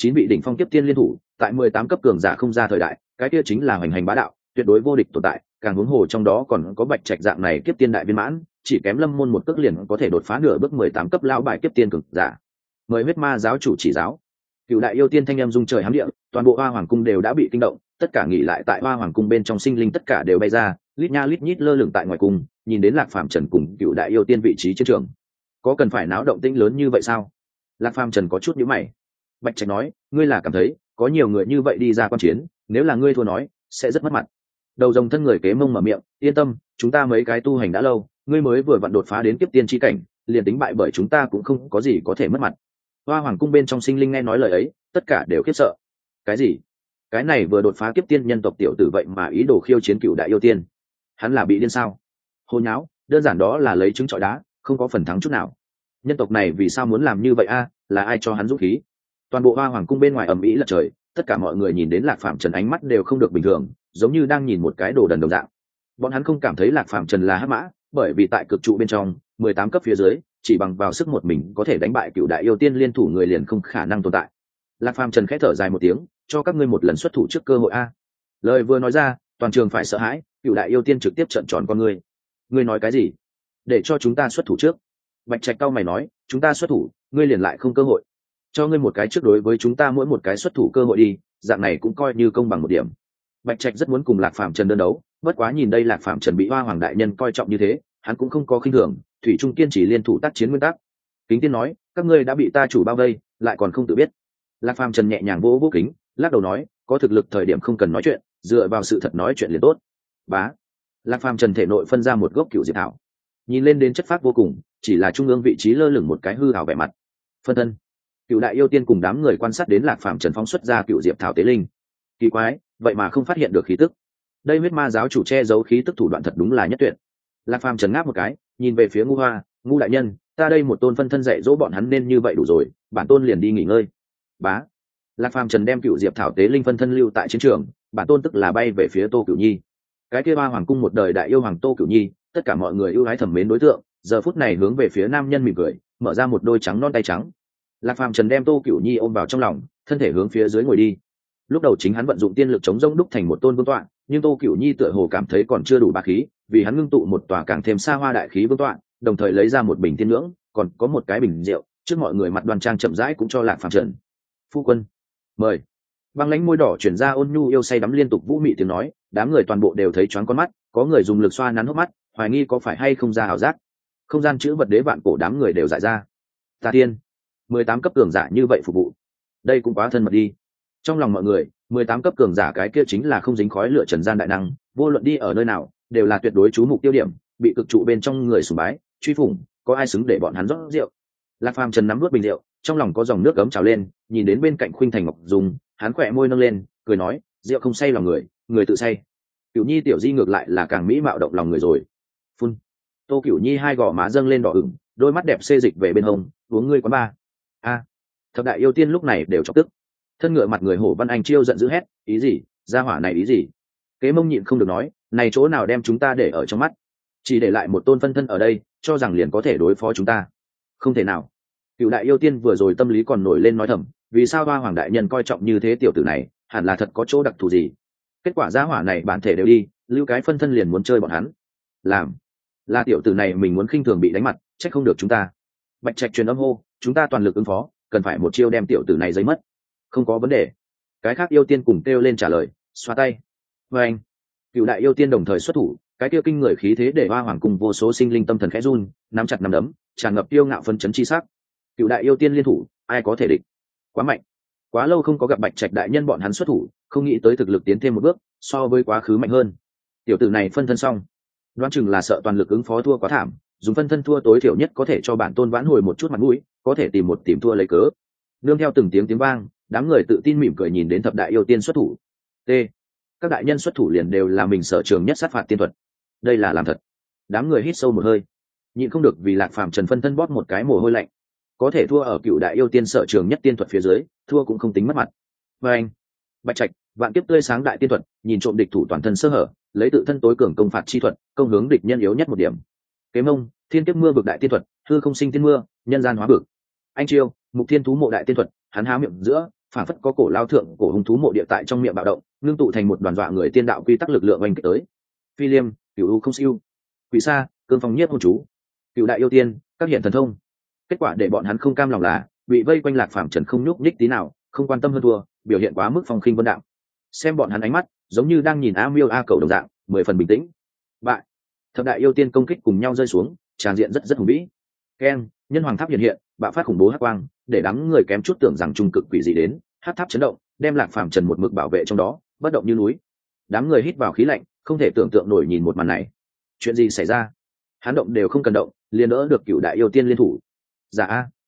9 vị đỉnh phong kiếp tiên liên thủ tại 18 cấp cường giả không ra thời đại, cái kia chính là hoành hành bá đạo, tuyệt đối vô địch tồn tại, càng huống hồ trong đó còn có Bạch Trạch dạng này kiếp tiên đại viên mãn, chỉ kém Lâm Môn một cước liền có thể đột phá nửa bước 18 cấp lão bài kiếp tiên cường giả. Mời huyết ma giáo chủ chỉ giáo. Cựu đại yêu tiên thanh em rung trời hám địa, toàn bộ Hoa Hoàng cung đều đã bị kinh động, tất cả nghỉ lại tại Hoa Hoàng cung bên trong sinh linh tất cả đều bay ra, lít nha lít nhít lơ lửng tại ngoài cung, nhìn đến Lạc Phàm Trần cùng Cựu đại yêu tiên vị trí chiến trường. Có cần phải náo động tĩnh lớn như vậy sao? Lạc Phàm Trần có chút nhíu mày. Bạch Trạch nói, ngươi là cảm thấy có nhiều người như vậy đi ra quan chiến, nếu là ngươi thua nói sẽ rất mất mặt. Đầu rồng thân người kế mông mở miệng, yên tâm, chúng ta mấy cái tu hành đã lâu, ngươi mới vừa vặn đột phá đến kiếp tiên chi cảnh, liền tính bại bởi chúng ta cũng không có gì có thể mất mặt. Hoa Hoàng cung bên trong sinh linh nghe nói lời ấy, tất cả đều khiếp sợ. Cái gì? Cái này vừa đột phá kiếp tiên nhân tộc tiểu tử vậy mà ý đồ khiêu chiến Cựu đại yêu tiên, hắn là bị điên sao? Hồ nháo, đơn giản đó là lấy trứng trọi đá, không có phần thắng chút nào. Nhân tộc này vì sao muốn làm như vậy a? Là ai cho hắn dũng khí? Toàn bộ Hoa Hoàng cung bên ngoài ầm ĩ lật trời, tất cả mọi người nhìn đến Lạc Phàm Trần ánh mắt đều không được bình thường, giống như đang nhìn một cái đồ đần đồng dạng. Bọn hắn không cảm thấy Lạc Phàm Trần là hắc mã, bởi vì tại cực trụ bên trong 18 cấp phía dưới, chỉ bằng vào sức một mình có thể đánh bại Cựu đại yêu tiên liên thủ người liền không khả năng tồn tại. Lạc Phàm Trần khẽ thở dài một tiếng, cho các ngươi một lần xuất thủ trước cơ hội a. Lời vừa nói ra, toàn trường phải sợ hãi, Cựu đại yêu tiên trực tiếp trợn tròn con ngươi. Ngươi nói cái gì? Để cho chúng ta xuất thủ trước? Bạch Trạch cao mày nói, chúng ta xuất thủ, ngươi liền lại không cơ hội. Cho ngươi một cái trước đối với chúng ta mỗi một cái xuất thủ cơ hội đi, dạng này cũng coi như công bằng một điểm. Bạch Trạch rất muốn cùng Lạc Phàm Trần đơn đấu, bất quá nhìn đây Lạc Phàm Trần bị Hoa Hoàng đại nhân coi trọng như thế, hắn cũng không có khinh thường, thủy trung kiên chỉ liên thủ tác chiến nguyên tắc. Kính Tiên nói, các ngươi đã bị ta chủ bao vây, lại còn không tự biết. Lạc Phàm Trần nhẹ nhàng vỗ vỗ kính, lắc đầu nói, có thực lực thời điểm không cần nói chuyện, dựa vào sự thật nói chuyện liền tốt. Bá. Lạc Phàm Trần thể nội phân ra một gốc cựu diệp thảo, nhìn lên đến chất phác vô cùng, chỉ là trung ương vị trí lơ lửng một cái hư hào vẻ mặt. Phân thân. Cựu đại yêu tiên cùng đám người quan sát đến Lạc Phàm Trần phóng xuất ra cựu diệp thảo tế linh. Kỳ quái, vậy mà không phát hiện được khí tức. Đây huyết ma giáo chủ che giấu khí tức thủ đoạn thật đúng là nhất tuyệt. Lạc Phàm Trần ngáp một cái, nhìn về phía Ngu Hoa, Ngu đại nhân, ta đây một tôn phân thân dạy dỗ bọn hắn nên như vậy đủ rồi, bản tôn liền đi nghỉ ngơi. Bá. Lạc Phàm Trần đem cựu diệp thảo tế linh phân thân lưu tại chiến trường, bản tôn tức là bay về phía Tô Cửu Nhi. Cái kia Hoa Hoàng cung một đời đại yêu hoàng Tô Cửu Nhi, tất cả mọi người ưu ái thẩm mến đối tượng, giờ phút này hướng về phía nam nhân mỉm cười, mở ra một đôi trắng non tay trắng. Lạc Phàm Trần đem Tô Cửu Nhi ôm vào trong lòng, thân thể hướng phía dưới ngồi đi. Lúc đầu chính hắn vận dụng tiên lực chống rông đúc thành một tôn vương tọa, nhưng Tô Cửu Nhi tựa hồ cảm thấy còn chưa đủ bá khí, vì hắn ngưng tụ một tòa càng thêm xa hoa đại khí vương tọa, đồng thời lấy ra một bình tiên ngưỡng, còn có một cái bình rượu, trước mọi người mặt đoan trang chậm rãi cũng cho Lạc Phàm Trần. Phu quân, mời. Băng lãnh môi đỏ chuyển ra ôn nhu yêu say đắm liên tục vũ mị tiếng nói, đám người toàn bộ đều thấy choáng con mắt, có người dùng lực xoa nắn hốc mắt, hoài nghi có phải hay không ra ảo giác. Không gian chữ vật đế vạn cổ đám người đều giải ra. Ta tiên, 18 cấp cường giả như vậy phục vụ, đây cũng quá thân mật đi. Trong lòng mọi người, 18 cấp cường giả cái kia chính là không dính khói lửa trần gian đại năng, vô luận đi ở nơi nào đều là tuyệt đối chú mục tiêu điểm, bị cực trụ bên trong người sùng bái truy phủng, có ai xứng để bọn hắn rót rượu. Lạc Phàm Trần nắm nuốt bình rượu, trong lòng có dòng nước cấm trào lên, nhìn đến bên cạnh Khuynh Thành Ngọc Dung, hắn khỏe môi nâng lên, cười nói, rượu không say lòng người, người tự say. Cửu Nhi tiểu di ngược lại là càng mỹ mạo động lòng người rồi. Phun. Tô Cửu Nhi hai gò má dâng lên đỏ ửng, đôi mắt đẹp xê dịch về bên hông, uống ngươi quán ba. A. Thập đại yêu tiên lúc này đều chọc tức. Thân ngựa mặt người Hổ Văn Anh chiêu giận dữ hét, ý gì, gia hỏa này ý gì? Kế Mông nhịn không được nói, này chỗ nào đem chúng ta để ở trong mắt, chỉ để lại một tôn phân thân ở đây, cho rằng liền có thể đối phó chúng ta. Không thể nào. Cựu đại yêu tiên vừa rồi tâm lý còn nổi lên nói thầm, vì sao Hoa Hoàng đại nhân coi trọng như thế tiểu tử này, hẳn là thật có chỗ đặc thù gì. Kết quả gia hỏa này bản thể đều đi, lưu cái phân thân liền muốn chơi bọn hắn. Làm là tiểu tử này mình muốn khinh thường bị đánh mặt, trách không được chúng ta. Bạch Trạch truyền âm hô, chúng ta toàn lực ứng phó, cần phải một chiêu đem tiểu tử này giấy mất. Không có vấn đề. Cái khác yêu tiên cùng kêu lên trả lời, xoa tay. Và anh, cựu đại yêu tiên đồng thời xuất thủ, cái kia kinh người khí thế để Hoa Hoàng cùng vô số sinh linh tâm thần khẽ run, nắm chặt nắm đấm, tràn ngập tiêu ngạo phân chấn chi sắc. Cựu đại yêu tiên liên thủ, ai có thể địch? Quá mạnh. Quá lâu không có gặp Bạch Trạch đại nhân bọn hắn xuất thủ, không nghĩ tới thực lực tiến thêm một bước, so với quá khứ mạnh hơn. Tiểu tử này phân thân xong, đoán chừng là sợ toàn lực ứng phó thua quá thảm, dùng phân thân thua tối thiểu nhất có thể cho bản tôn vãn hồi một chút mặt mũi, có thể tìm một tìm thua lấy cớ. Nương theo từng tiếng vang, đám người tự tin mỉm cười nhìn đến thập đại yêu tiên xuất thủ. T. Các đại nhân xuất thủ liền đều là mình sở trường nhất sát phạt tiên thuật. Đây là làm thật. Đám người hít sâu một hơi, nhịn không được vì Lạc Phàm Trần phân thân bóp một cái mồ hôi lạnh. Có thể thua ở cựu đại yêu tiên sở trường nhất tiên thuật phía dưới, thua cũng không tính mất mặt. Và anh, Bạch Trạch, vạn kiếp tươi sáng đại tiên thuật, nhìn trộm địch thủ toàn thân sơ hở, lấy tự thân tối cường công phạt chi thuật, công hướng địch nhân yếu nhất một điểm. Kế Mông, thiên kiếp mưa vực đại tiên thuật, hư không sinh tiên mưa, nhân gian hóa vực. Anh Chiêu, mục thiên thú mộ đại tiên thuật, hắn há miệng giữa, phản phất có cổ lao thượng cổ hung thú mộ địa tại trong miệng bạo động, ngưng tụ thành một đoàn dọa người tiên đạo quy tắc lực lượng oanh kích tới. Phi liêm, cửu u không siêu, quỷ sa, cương phong nhiếp hôn chú, cửu đại yêu tiên, các hiện thần thông. Kết quả để bọn hắn không cam lòng là bị vây quanh Lạc Phàm Trần không nhúc nhích tí nào, không quan tâm hơn thua, biểu hiện quá mức phong khinh vân đạm. Xem bọn hắn ánh mắt giống như đang nhìn a miêu a cầu đồng dạng, 10 phần bình tĩnh. Bại. Thập đại yêu tiên công kích cùng nhau rơi xuống, tràng diện rất hùng vĩ. Keng, nhân hoàng tháp hiện hiện, bạo phát khủng bố hắc quang, để đám người kém chút tưởng rằng trung cực quỷ dị đến, hắc tháp chấn động, đem Lạc Phàm Trần một mực bảo vệ trong đó, bất động như núi. Đám người hít vào khí lạnh, không thể tưởng tượng nổi nhìn một màn này. Chuyện gì xảy ra? Hắn động đều không cần động, liền đỡ được cửu đại yêu tiên liên thủ. Giả a,